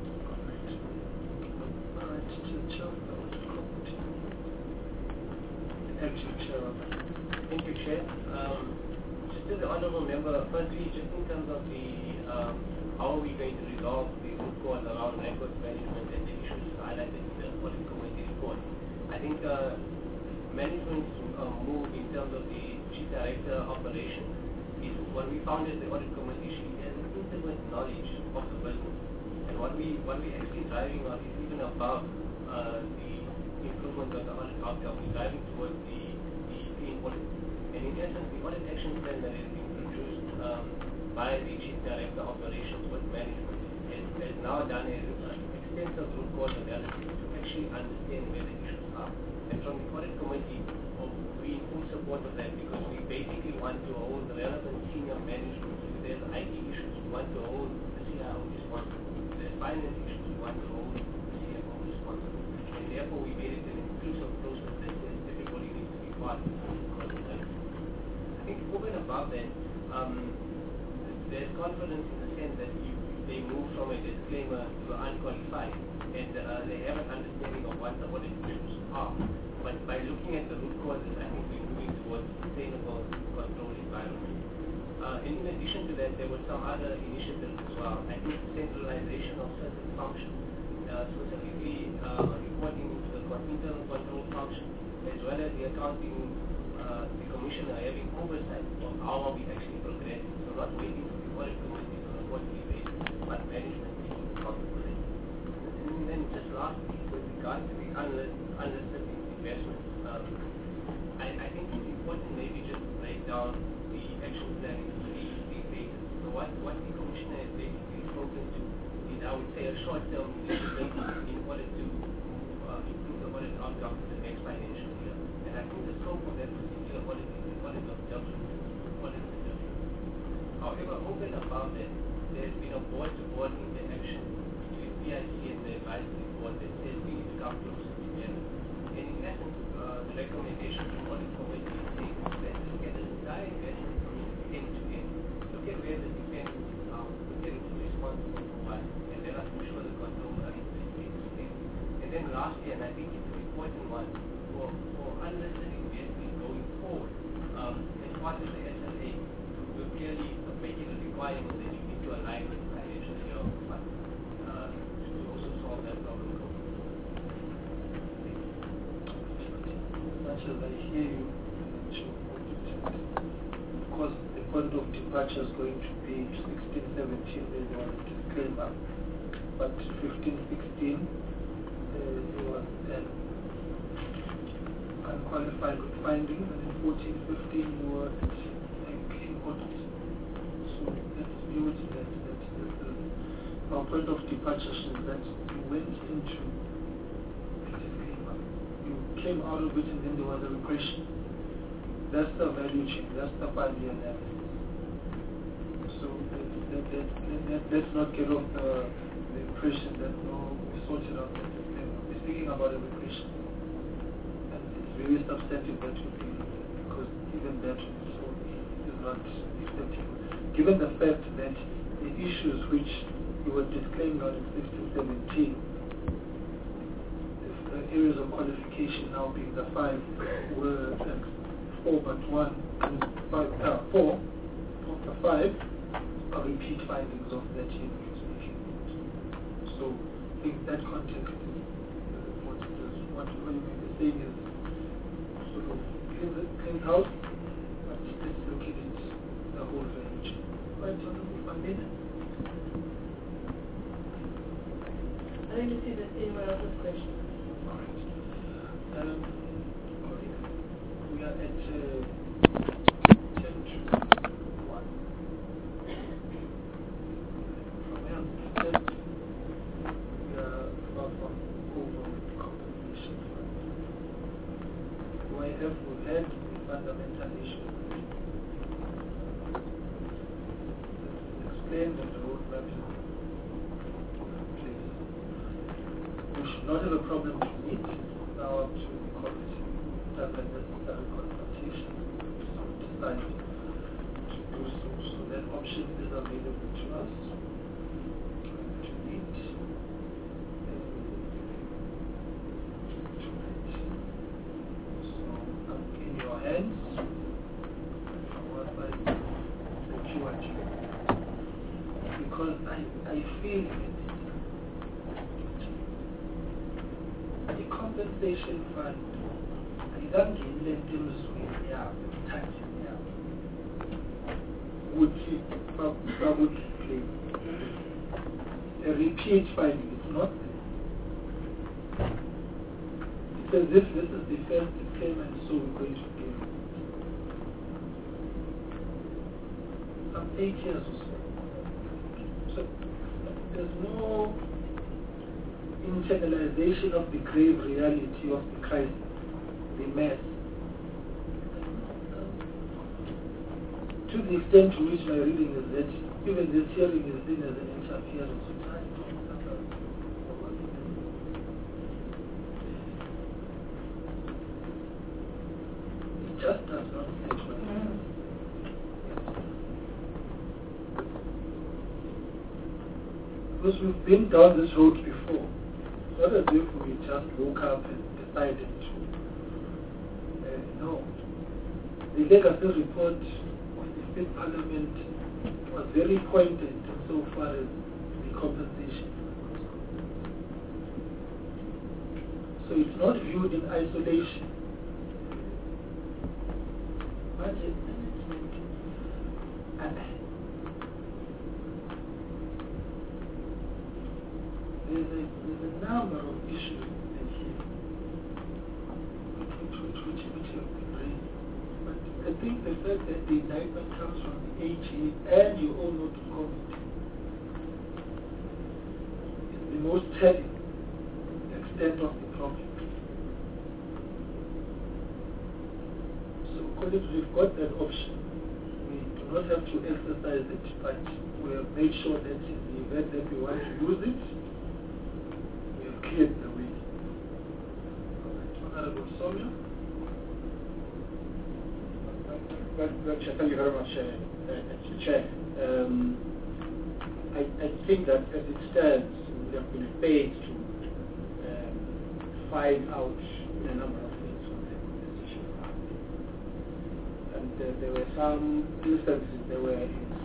Thank you, Chair. Um, just to the Honourable Member, firstly, just in terms of the um, how are we going to resolve the root cause around records management and the issues highlighted in the audit committee report. I think uh, management's uh, move in terms of the chief director operations is what we found as the audit committee. She has an intimate knowledge of the business, and what we what we actually driving on is even above uh, the improvement of the audit outcome. We're driving towards the the clean audit, and in essence, the audit action plan that has been produced um, by the chief director operations with management has, has now done an extensive root cause analysis to actually understand where the issues are. And from the audit committee, we in full support of that because we basically want to hold the relevant senior management. If there's I T issues, we want to hold the C I O responsible. If there's finance issues, we want to hold the C F O responsible. And therefore, we made it an inclusive process that says everybody needs to be part of the process. I think over and above that, um, there's confidence in the sense that you, they move from a disclaimer to unqualified, and uh, they have an understanding of what the audit issues are. But by looking at the root causes, I think we're moving towards sustainable control environment. Uh, and in addition to that, there were some other initiatives as well. I think centralization of certain functions, uh, specifically uh, reporting into the internal control function, as well as the accounting, uh, the commissioner having oversight of how are we actually progressing. So not waiting for the audit committee on a quarterly basis, but management taking responsibility. And then just lastly, with regard to the unlisted, unlisted investments, um, I, I think it's important maybe just to break down the action plan into three, three phases. So what, what the commissioner has basically spoken to is, I would say, a short-term initiative in order to uh, improve the audit outcome for the next financial year. And I think the scope of that particular audit is the audit of judgment, audit of judgment. However, over and above that, there's been a board-to-board interaction between P I C and the advisory board that says we need to come closer together. And in essence, uh, the recommendation from audit committee is saying, let's look at the entire investment from end to end. Look at where the dependencies are. Look at who's responsible for what. And let us ensure the control are in place. And then lastly, and I think it's an important one, for, for unlisted investment going forward, um, as part of the S L A, to clearly make it a requirement that you need to align with the financial year of the fund uh, to also solve that problem. Much as I hear you, of course, the point of departure is going to be sixteen seventeen, there was a disclaimer, but fifteen sixteen, uh, there was an unqualified findings, and in fourteen fifteen, there was a clean audit. So that's beauty that, that, that, that our point of departure is that we went into came out of it and then there was a regression. That's the value chain, that's the five-year analysis. So let, let, let, let, let's not get off the, the impression that no, we sorted out that disclaimer. We're speaking about a regression. And it's very substantive that we do because even that so is not acceptable. Given the fact that the issues which we were disclaiming on in sixteen seventeen, the areas of qualification now being the five, were like four but one, five, uh, four of the five are repeat findings of that year. So I think that context is what it is. What you may be saying is sort of clean, clean house, but let's look at it, the whole value chain. Right, Honorable Van Linen? I think this is the anyone else's question. All right. Um, we are at uh, ten to one. From here, ten, we are far from over compensation. We have we had a fundamental issue. Explain that the roadmap is we should not have a problem to meet now up to the committee done the necessary consultation so decide to do so. So that option is available to us to meet tonight. So I'm in your hands. From our side, secure you. Because I, I feel it. The compensation fund, ayikangeni emzweni yabo emthathini yabo ukuthi bakuthi a repeat finding. It's not there. It's as if this is the first payment, so we're going to pay some eight years or so. So there's no internalization of the grave reality of the crisis, the mess. To the extent to which my reading is that even this hearing is seen as an interference with time. It just does not fit what it is. Because we've been down this road before. Not as if we just woke up and decided to. Uh, no. The legacy report of the State Parliament was very pointed so far as the compensation. So it's not viewed in isolation. Budget management. And There's a, there's a number of issues that here which, which, which, which have been raised. But I think the fact that the indictment comes from the A G and you all know to COVID is the most telling extent of the problem. So colleagues, we've got that option. We do not have to exercise it, but we have made sure that in the event that we want to use it, cleared the way. Honorable Somya. Well, well, thank you very much, uh, uh, Chair. Um, I, I think that as it stands, we have been paid to um, find out a number of things from the compensation fund. And uh, there were some instances there were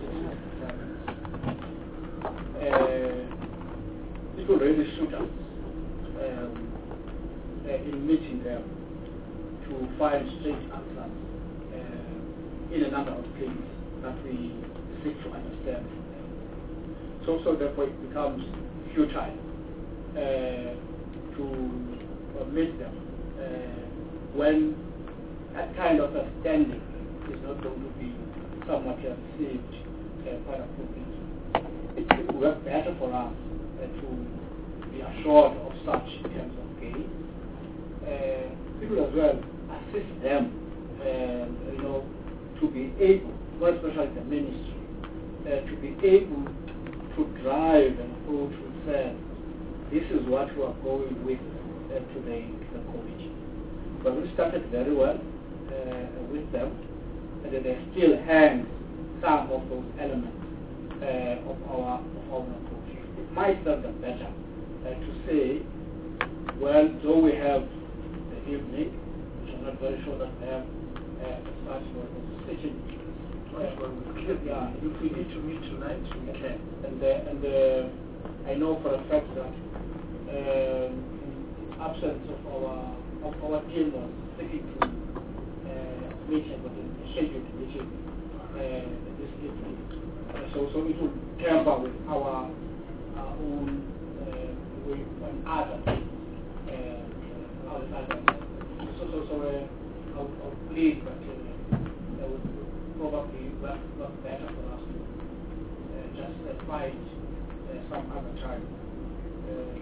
in uh, it will really shoot us Um, uh, in meeting them to find straight answers uh, in a number of things that we seek to understand. So, so therefore it becomes futile uh, to uh, meet them uh, when that kind of a standing is not going to be somewhat received uh, quite appropriately. It would work better for us uh, to be assured of such in terms of gain, uh, people as well assist them, uh, you know, to be able, more especially the ministry, uh, to be able to drive and go to say, this is what we are going with uh, to the, the committee. But we started very well uh, with them, and they still hang some of those elements uh, of our of our approach. It might serve them better uh, to say, well, though we have the evening, which I'm not very sure that we have uh, as much for the sitting. Uh, yeah, if we need to meet tonight, we can. And uh, and uh, I know for a fact that um, in absence of our of our team was sticking to uh, meeting, but in scheduled meeting uh, this evening. Uh, so so it will temper with our our own uh, way on other things uh, outside of that. So so so uh, I'll, I'll plead that uh, that would probably work, work better for us to uh, just uh, find uh, some other time. Uh,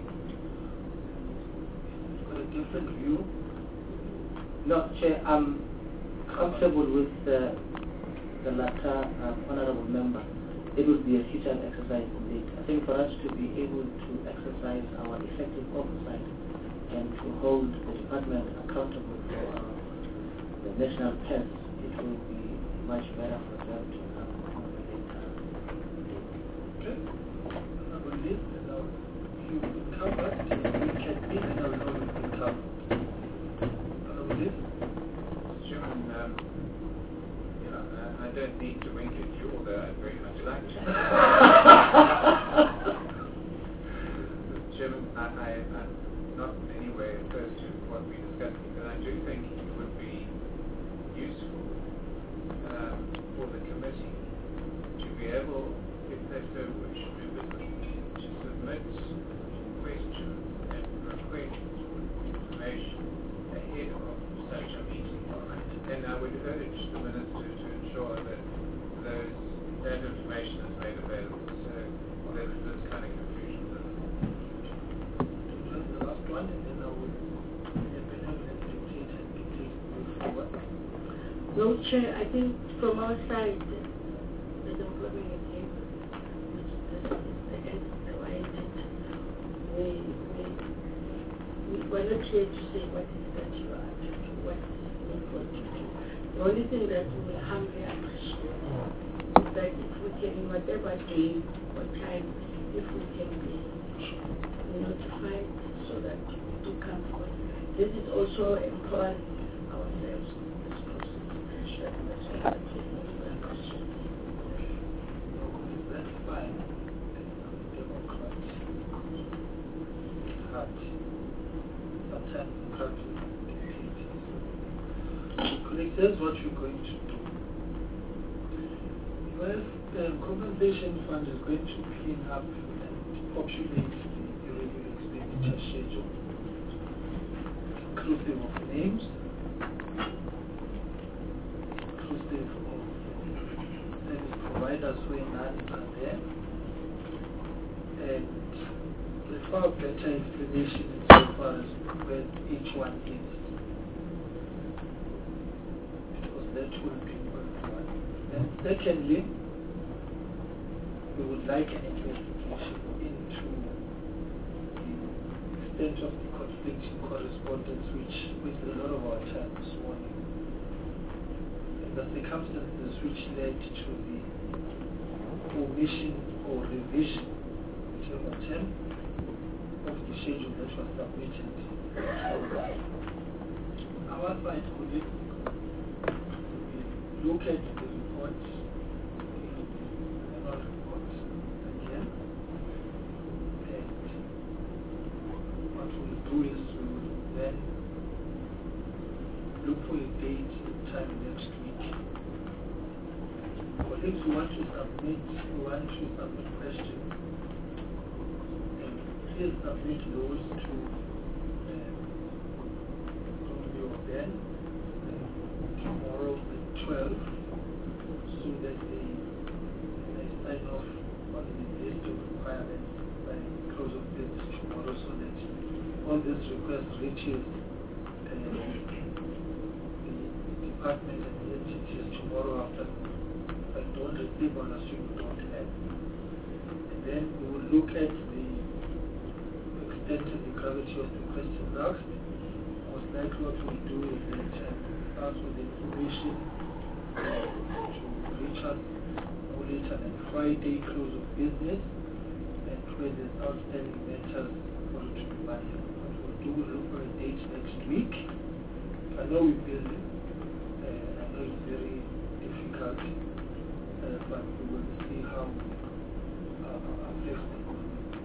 got a different view. No, Chair, I'm comfortable with uh, the latter uh, honorable member. It would be a futile exercise indeed. I think for us to be able to exercise our effective oversight and to hold the department accountable for uh, the national pest, it will be much better for them to have a later date. Okay. I will leave and now you will come back to the weekend meet and I will know you will come. I will leave. Chairman, um, you know, I, I don't need to wink at you, although I'd very much like to. Chairman, I, I, I'm not in any way opposed to what we're discussing, but I do think it would be useful um, for the committee to be able, if they so wish, to, to submit questions and requests for information ahead of such a meeting. And I would urge the Minister to ensure that those, that information is made available so there is this kind of confusion. The last one, and then I will dictate and dictate move forward. No, Chair, I think from our side, the employment and labor, which is the, the end of the right, we, we, we were not here to say what is that you are to do, what is not what to do. The only thing that we will humbly appreciate is that if we can, in whatever day or time, if we can be notified so that we do come forward. This is also empowering ourselves in this process. That that's That's fine. Democrats. Hard. Sometimes it's hard to dictate. Colleagues, here's what you're going to do. Well, the compensation fund is going to clean up and populate the irregular expenditure schedule, inclusive of names, inclusive of service providers where none are there, and the far better explanation insofar as where each one is. Because that will be one. And secondly, we would like an investigation into the extent of the conflicting correspondence which wasted a lot of our time this morning, and the circumstances which led to the omission or revision, whichever term, of the schedule that was submitted. Our side colleagues will look at the report, the annual report again, and what we'll do is we will then look for a date and time next week. Colleagues who want to submit, who want to submit questions, and please submit those to Romeo uh, Ben uh, tomorrow at twelve, so that they, they sign off on the list of requirements by close of business tomorrow, so that all these requests reaches department and the entities tomorrow afternoon that don't receive or assume don't have. And then we will look at the extent and the gravity of the questions asked. Most likely what we'll do is that uh, ask for the information uh, to reach us no later than Friday, close of business, and where there's outstanding matters for it to be valid. What we'll do, we'll look for a date next week. I know we're busy. Uh, I know it's very difficult, uh, but we will see how uh, how flexible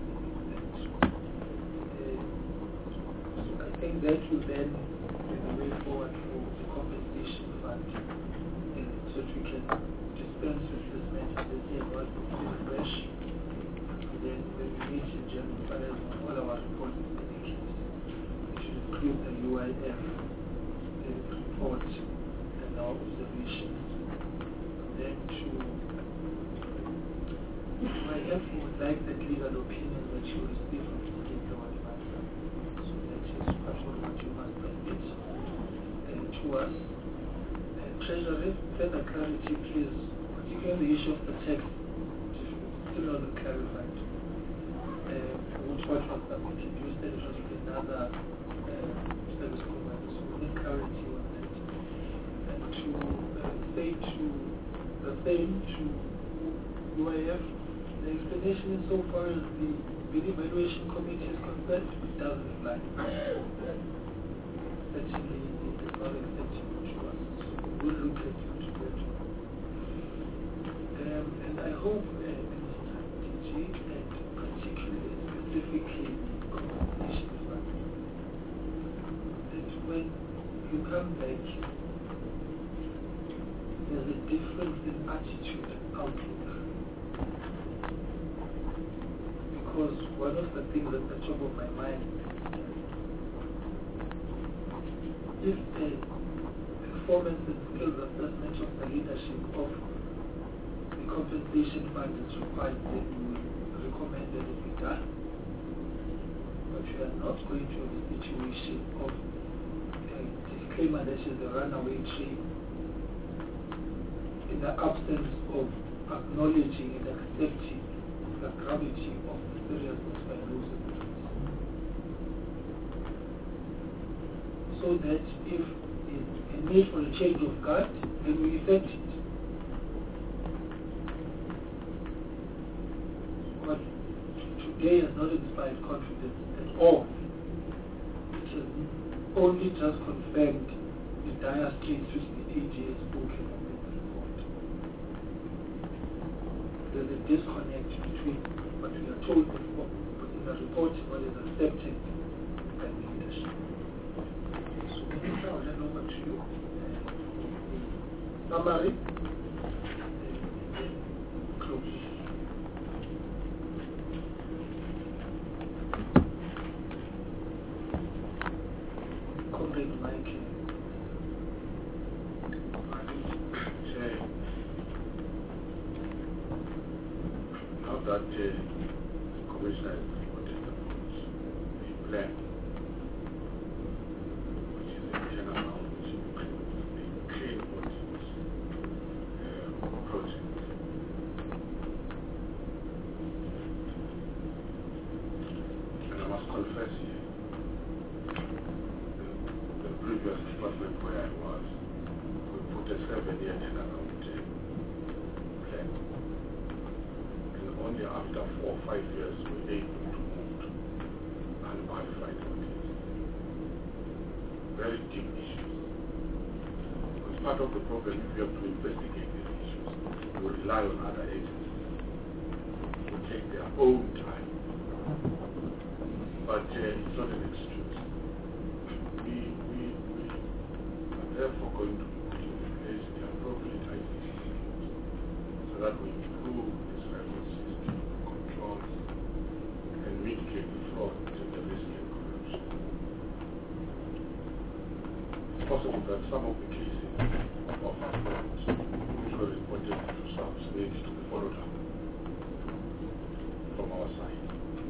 uh, I think that will then be the way forward for the compensation fund, uh, so that we can dispense with this matter this year while it's still fresh. And then when we meet in January, finally, on all our reports indicates, we should include the U I F uh, report and our observations. And then to U I F would like that legal opinion that you receive from the state law advisor. So that is what you must admit uh, to us. And Treasury, further clarity please, particularly the issue of the text, which is still not clarified. Uh, which what was submitted, you said it was with another uh, service provider, so we need clarity on that. And to uh, say to the same to U I F, the explanation is so far as the the evaluation committee is concerned, it doesn't apply. Certainly, it is not acceptable to us. So we'll look at it together. Um, and I hope, uh, Minister D G, and particularly, specifically, the compensation fund, that when you come back, there's a difference in attitude and outlook. Because one of the things at the top of my mind is if the performance and skills assessment of the leadership of the compensation fund is required, then we will recommend that it be done. But we are not going to have a situation of a disclaimer that is a runaway train in the absence of acknowledging and accepting the gravity of the seriousness by losing it. So that if it's a need for a change of guard, then we effect it. What today has not inspired confidence at all. It has only just confirmed the dire straits which the A G has spoken of in the report. There's a disconnect between what we are told before, in the report, what is accepted by the leadership. So, Minister, I'll hand over to you. Uh, summary, and then close. Comrade Mike. That uh, the Commissioner has reported about the plan, which is a general which includes the clean audit uh, project. And I must confess here, the, the previous department where I was, we put a seven-year turnaround plan. Only after four or five years we were able to move to unqualified audits. Very deep issues. Because part of the problem, if you have to investigate these issues, you rely on other agencies who take their own time. But uh, it's not an excuse. We, we, we are therefore going to be putting in place the appropriate I C C systems so that we improve this record system, controls, and mitigate the fraud and the risk and corruption. It's possible that some of the cases of our frauds which were reported to SARS needs to be followed up from our side.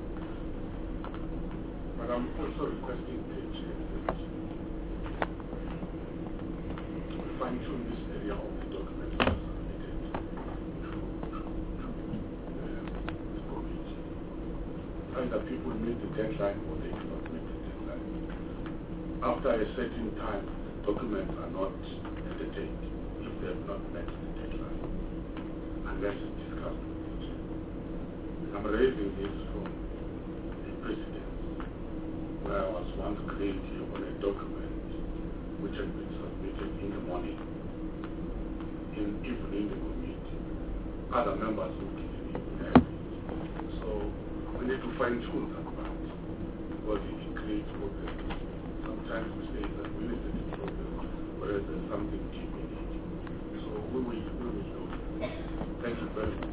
But I'm also requesting the change that fine-tune this area of the document that was submitted to, to, to uh, the committee. Either people meet the deadline or they do not meet the deadline. After a certain time, documents are not entertained if they have not met the deadline, unless it's discussed with the chair. I'm raising this from a precedent where I was once grilled on a document which had been submitted in the morning, in, even in the committee. Other members who didn't even have it. So we need to fine-tune that part, because it creates problems. Sometimes we say that we need to problem, whereas there's something deep in it. So we will, we will do that. Thank you very much.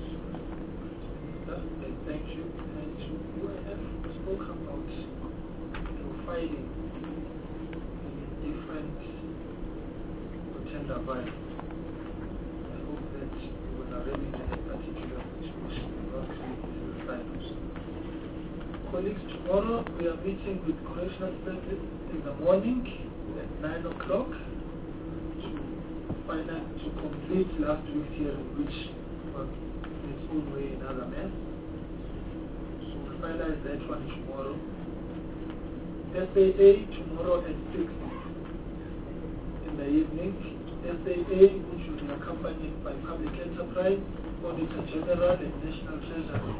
Thank you. And you have spoke about profiling different tender value. I hope that you will arrange in a particular situation not create silos. Colleagues, tomorrow we are meeting with correctional service in the morning at nine o'clock to find out, to complete last week's hearing, which was in its own way another mess. So we'll finalize that one tomorrow. S A A tomorrow at six in the evening. S A A, which will be accompanied by Public Enterprise, Auditor General, and National Treasury.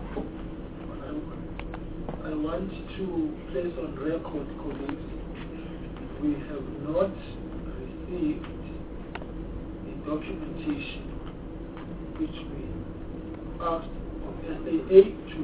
I, I want to place on record, colleagues, we have not received the documentation which we asked of S A A to,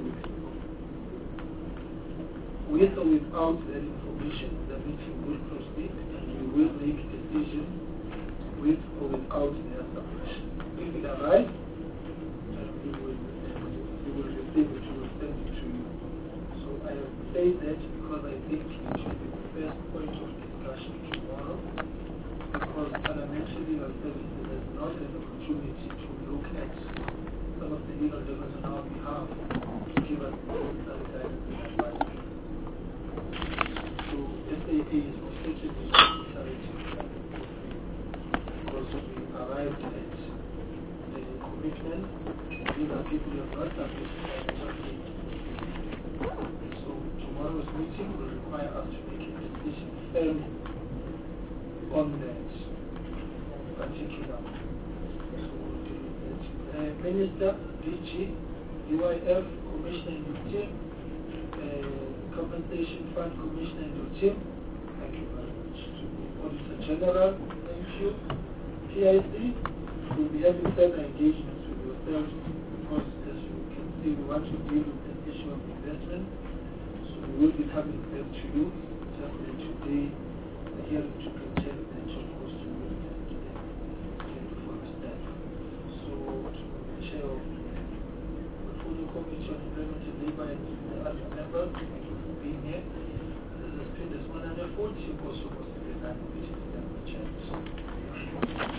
with or without that information, the meeting will proceed and we will make decisions with or without their submission. If it arrives, uh, we, will, uh, we will receive it, we will send it to you. So I have said that because I think it should be the first point of discussion tomorrow, because Parliamentary Legal Services has not had the opportunity to look at some of the legal documents on our behalf to give us necessary guidance and advice. So S A A is most certainly necessary because we arrived at the commitment. These are people who have not submitted financial statements. So tomorrow's meeting will require us to make a decision firm on that particular. So we'll do that. Uh, Minister, D G, U I F, Commissioner and your team, uh, Compensation Fund Commissioner and your team, thank you very much. To the Auditor General, thank you. P I C will be having further engagements with yourselves because, as you can see, we want to deal with the issue of investment. So we will be coming back to you. Just that today, the hearing to contain that, of course, to you and for the staff. So, to the Chair of the Portfolio Committee on Employment and Labour and the other members, thank you for being here. This is Pindus one hundred forty, of course, supposed to be a nine-minute chair.